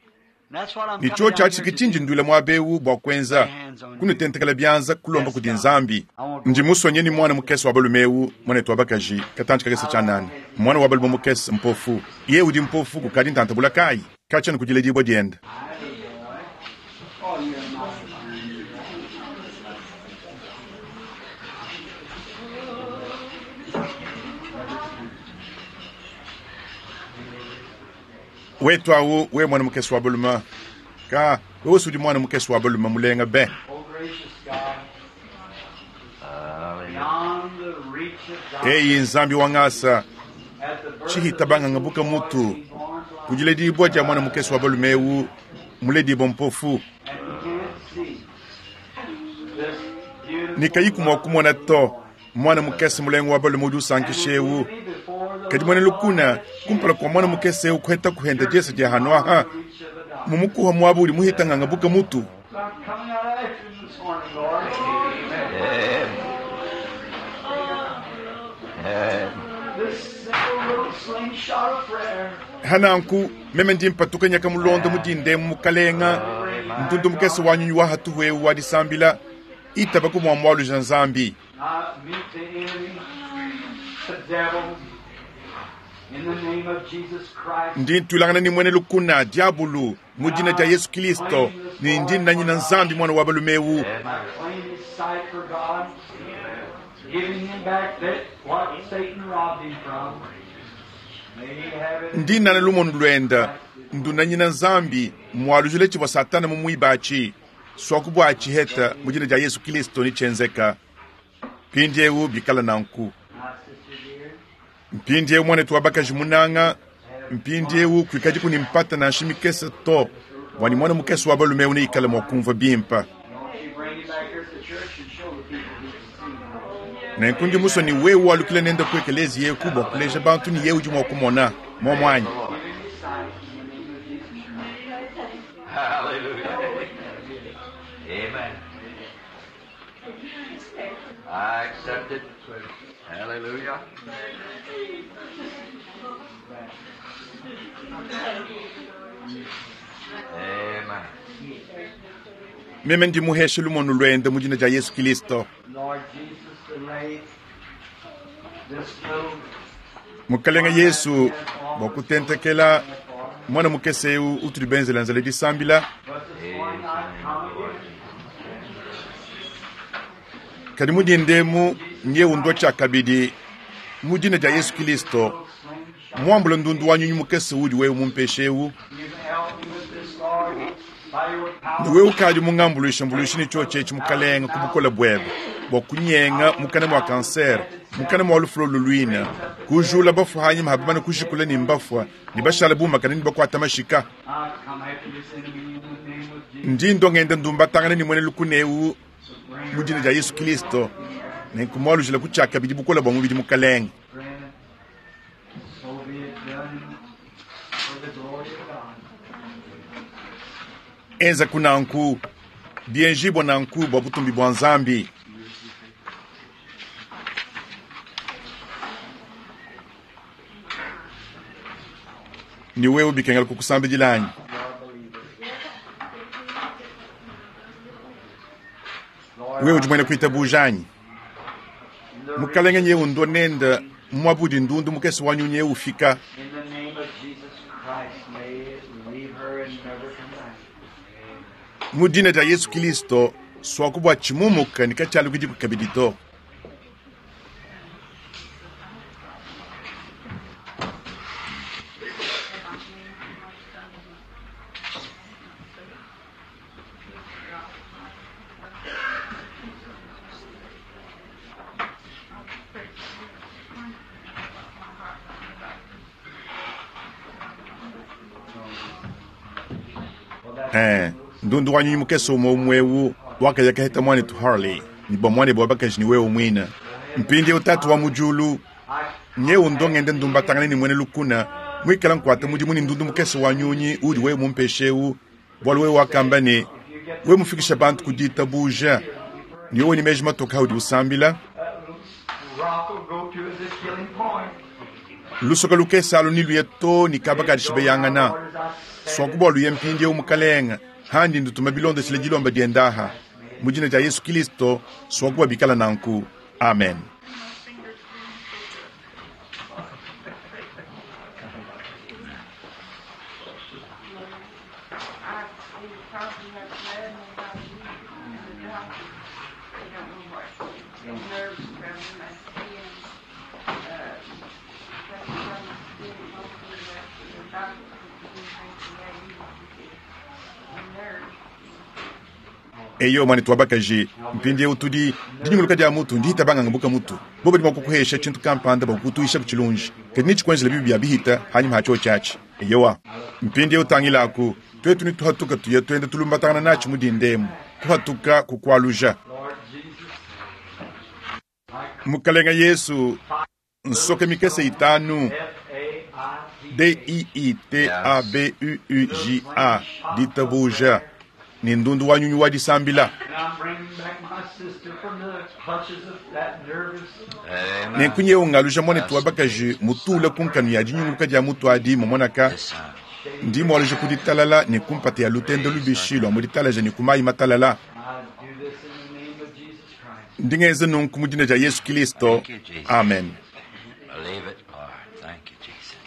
ni cho chachi kichinji ndule mwabewu bwakwenza kunutentekela byanza kulomba kuti nzambi nji musonyeni mwana mukesi wabalumewu mwana etu wabakaji katanchi kakese chanani mwana wabalumu mukesi mpofu ye udi mpofu kukadi ntantabula kai kachani kujile jibwa dienda wetu awu we mwana mukesi wabaluma ka we sudi mwana mukesi wabaluma mulenga be eyi nzambi wangasa chihitabanga ngabuka mutu kujile dibwa ja mwana mukesi wabalumewu mule dibo mpofu nikayiku mwakumona to mwana mukesi mulenga wabalumudu sankishewu kadi mwana lukuna kumpala kwa mwana mukese ukweta kuhenda jesa jahano aha mumukuha mwabuli muhita ngabuka mutu hananku meme ndimpatuka nyaka mulondo mudinde mukalenga ndundu mukese wanyunyu wa hatuwe wadisambila itabaku mwamwalu janzambi ndintulangana ni mwene lukuna diabulu mujina ja Yesu Kristo ni ndina nyina nzambi mwana wabalumewu ndina na lumonu lwenda nduna nyina nzambi mwalujule chiwa satana mumwibachi swakubwa achiheta mujina ja Yesu Kristo ni chenzeka pindiewu bikala nanku mpindiewu mwana tuwabakaji munanga mpindiewu kwikaji kunimpata na nshimikese to wani mwana mukesi wabalumewu ni ikala mwakumva bimpa na nkundi muso ni wewu walukile nenda kwekelezi ye kubwa kuleja bantu ni yewu jumwa kumona mwamwanyi Hallelujah. Amen. I accept it. Hallelujah. Amen. meme ndi muheshe lumonu lwenda mujina ja Yesu Kristo Lord Jesus, delay this little mukalenga Yesu bokutentekela mwana mukeseu uturibenzela nzale disambila kadi mudindemu nyewu ndo chakabidi mujina ja Yesu Kristo mwambulo ndundu wanyunyu mukeseu udi wewu mumpeshewu wewu kadi mungambuluisha ni choche chimukalenga kubukola bwebe bokunyenga mukana mwa kanser mukana mwa lufulo luluina kujula bafu hanyi mahabana kushikula ni mbafwa ni bashala buma kanini bakwata mashika ndindo ngende ndumba tangana ni mwene lukunewu mujina ja Yesu Kristo na kumwalu jila kuchaka bidi bukola bwa mubidi mukalenga enza kunanku bienjibwa nanku bwa butumbi bwa nzambi ni wewe bikengala kukusamba jilanyi wewe jumwene kuita bujanyi mukalenga nyewu ndo nenda mwabudi ndundu mukesi wanyu nyewu fika in the name of Jesus Christ, may it leave her and never come back. mudina ja Yesu Kristo swakubwa chimumuka nikachali kudi kukabidito ndundu wanyu mukese umwewu wakajaka heta mwani tu Harley ni bomwani bwabakaji ni wewe mwina mpindi utatu wa mujulu nyewu ndongende ndumba tangani ni mwene lukuna mwikala nkwata mudi muni ndundu mukese wanyunyi udi wewe mumpeshewu bwali wewe wakambani wewe mufikisha bantu kudita buja ni wewe ni mejima toka udi usambila Rock will go to the killing point. lusoka lukesa alo nilu yeto ni kabaka dishibe yangana swakubolu yempindi umukalenga handi ndutuma bilonda sile jilomba diendaha mujina ja Yesu Kristo swakuba bikala nanku. Amen. Eyo mani twabakaje mpindi utudi dinyuluka dia mutu ndihita banga ngabuka mutu bobo dimo kukuhesha chintu kampanda bakutuisha kuchilunji kednichi kwenze bibia bihita hanyuma hacho chachi eyowa mpindi utangila ku twetu ni tuhatuka tuye twende tulumbatana nachi mudindemu kuhatuka kukwaluja mukalenga Yesu nsoke mikese itanu DIITABUUJA ditabuja ni ndundu wanyunyu wa disambila nenkunye ungaluja mone tuwabakaje mutule kunkanu ya jinyuluka dia mutu adi momonaka ndimo alije kuditalala ni kumpate ya lutendo lubishilo amuditalaje ni kumayi matalala ndingeze nunku mudina ja Yesu Kristo. Amen. Believe it, Lord. Thank you, Jesus.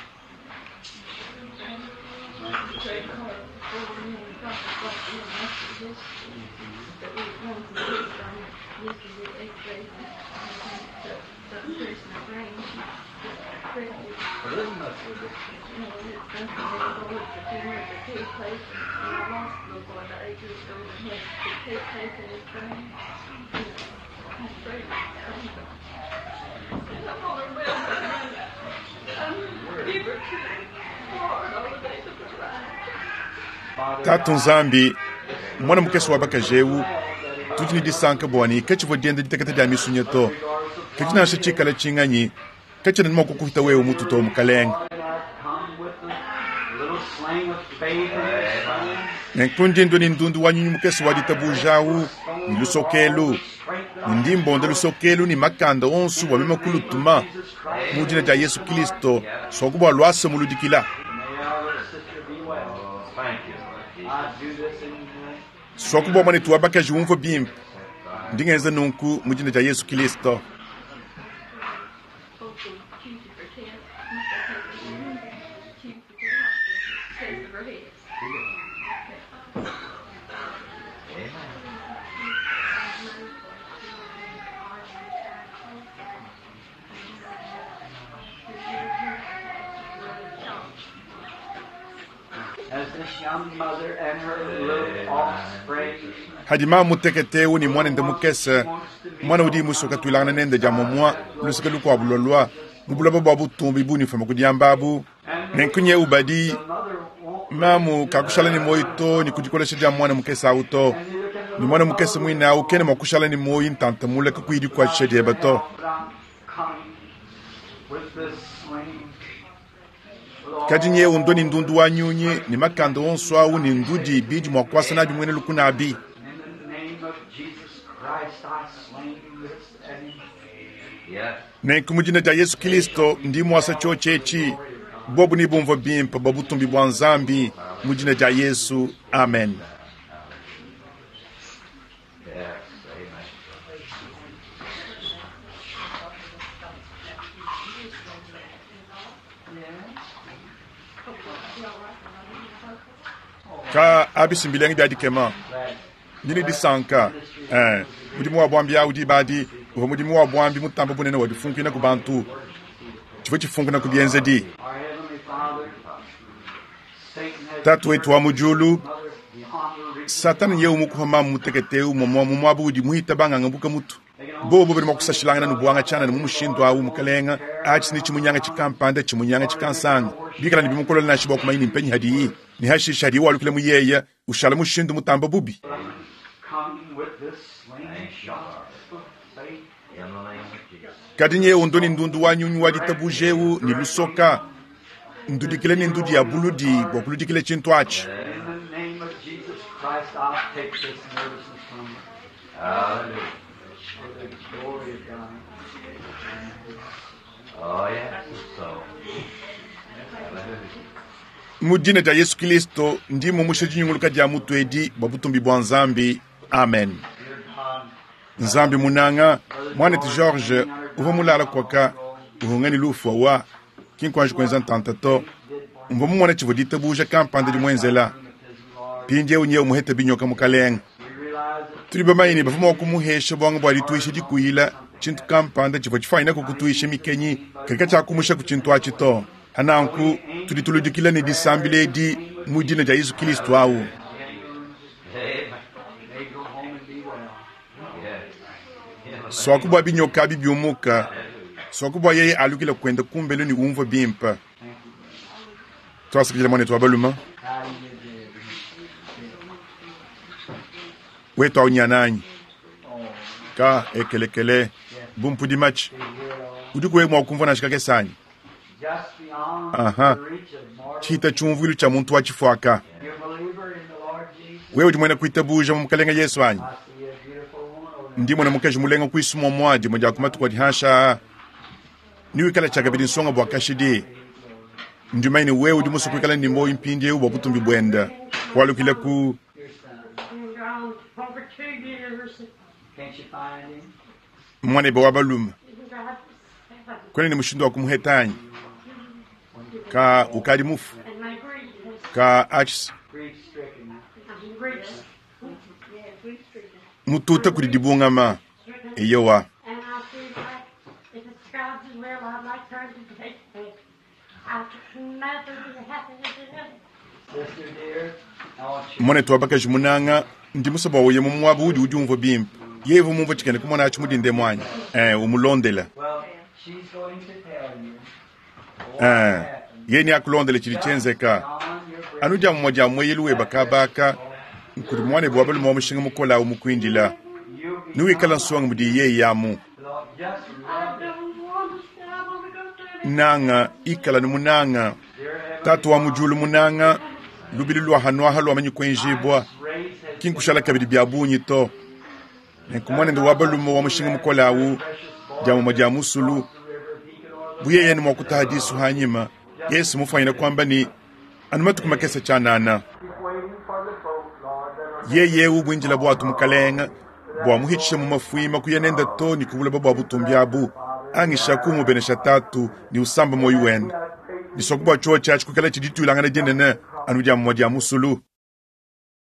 Tatu nzambi mwana mukesi wabakajewu tutini disanka bwani kachi vodenda ditakata dia misunyeto kachina shachikala chinganyi kachina nmoko kuhita wewe mutu to mukaleng nenkunje ndo ni ndundu wanyunyu mukesi waditabujawu ni lusokelu ndimbo ndo lusokelu ni makanda onsu wabima kulutuma mujina ja Yesu Kristo sokuba lwasa muludikila sokuba mani tuwabakaje wumva bimpa ndingeze nunku mujina ja Yesu Kristo. Hadima muteketewu ni mwana ndemukesa mwana udi musoka tulana nende jamomwa lusika lukwa bulolwa mubula babu tumbi buni fama kudiambabu nenkunye ubadi mamu kakushala ni moito ni kudikola shija mwana mukesa auto ni mwana mukesa mwina ukene makushala ni moyi ntanta mule kuidi kwa shede bato kajinye undoni ndundu wanyunyi ni makando onswa u ni ndudi biji mwakwasa na bimwene lukuna abi nenkumujina ja Yesu Kristo ndi mwasa chochechi bobu ni bumva bimpa babu tumbi bwanzambi mujina ja Yesu. Amen. Ka abisimbilengi bya dikema nini disanka mudimu wa bwambi audi badi wo mudimu wa bwambi mutambo bunene wa difunku na kubantu chifo chifunku na kubienze di tatu wetu wa mujulu satani yeu mukuhama muteketeu momo abudi muhita banga ngabuka mutu bobo bari makusashilanga na buwanga chana na mumushindo awu mukalenga achi ni chimunyanga chikampanda chimunyanga chikansanga bikala ni bimukolo na shiba kuma ini mpenyi hadi ni hashi shadi walu kule muyeya ushala mushindo mutamba bubi kadinye undoni ndundu wanyunyu waditabujewu ni lusoka ndudikile ni ndudi ya buludi kwa kuludikile chintu achi. mudine ja Yesu Kristo ndimo mushijinyuluka ja mutu edi babutumbi bwa nzambi. Amen. Nzambi munanga mwaneti George uva mulala kwaka uhungani lufu wa kinkwanji kwenza ntantato mbomu mwana chivodita buja kampande dimwenzela pinje unye umuhete binyoka mukaleng tuli bamaini bafuma okumuhesha bwangu bwali tuishe dikuila chintu kampande chivo chifaina kukutuishe mikenyi kaka chakumusha kuchintu achito hananku tuli tuludikila ni disambile di mudina ja Yesu Kristo au swakubwa binyoka bibyumuka swakubwa yeye alukila kwenda kumbele ni umva bimpa twasikile mwane twabaluma wetu aunyananyi ka ekelekele bumpudi match udikwe mwa kumvona shikake sanyi aha chita chumvilu cha muntu wa chifwaka wewe jimwena kuitabuja mumukalenga Yesu anyi ndimo na mukaji mulenga kuisumwa mwaji moja kumatu kwa dihasha niwe kala chagabidi nsonga bwa kashidi njumaini wewe dimusu kwikala nimbo impindi ubo butumbi bwenda walu kila ku mwane bawa baluma kwene ni mushindo wa kumuhetanyi ka ukadi mufu ka achis mututa kuri dibungama eyowa mone twabaka jimunanga ndimusaba woye mumwaba udi ujumvo bimpa yevu mumvo chikene kumona achimudinde mwanya umulondela yeni akulondele chilichenzeka anuja mmoja mweyeluwe bakabaka nkuri mwane bwabali mwa mushinga mukola umukwindila nuwe kala nsonga mudi ye yamu nanga ikala numunanga tatu wa mujulu munanga lubili lwa hanwa halwa manyi kwenjibwa kinkushala kabidi byabunyi to nekumwane ndi wabalumo wa mushinga mukola awu jamu majamu sulu buye yeni mwakuta hadisu hanyima Yesu mufanyina kwamba ni anumatu kumakesa chanana yeye ubwinjila bwatu mukalenga bwa muhichisha mu mafuima kuyanenda to ni kubula babo butumbyabu angisha kumu benesha tatu ni usamba moyo wenda ni sokubwa cho chachi kukala chiditu ilangana jendene anuja mmoja musulu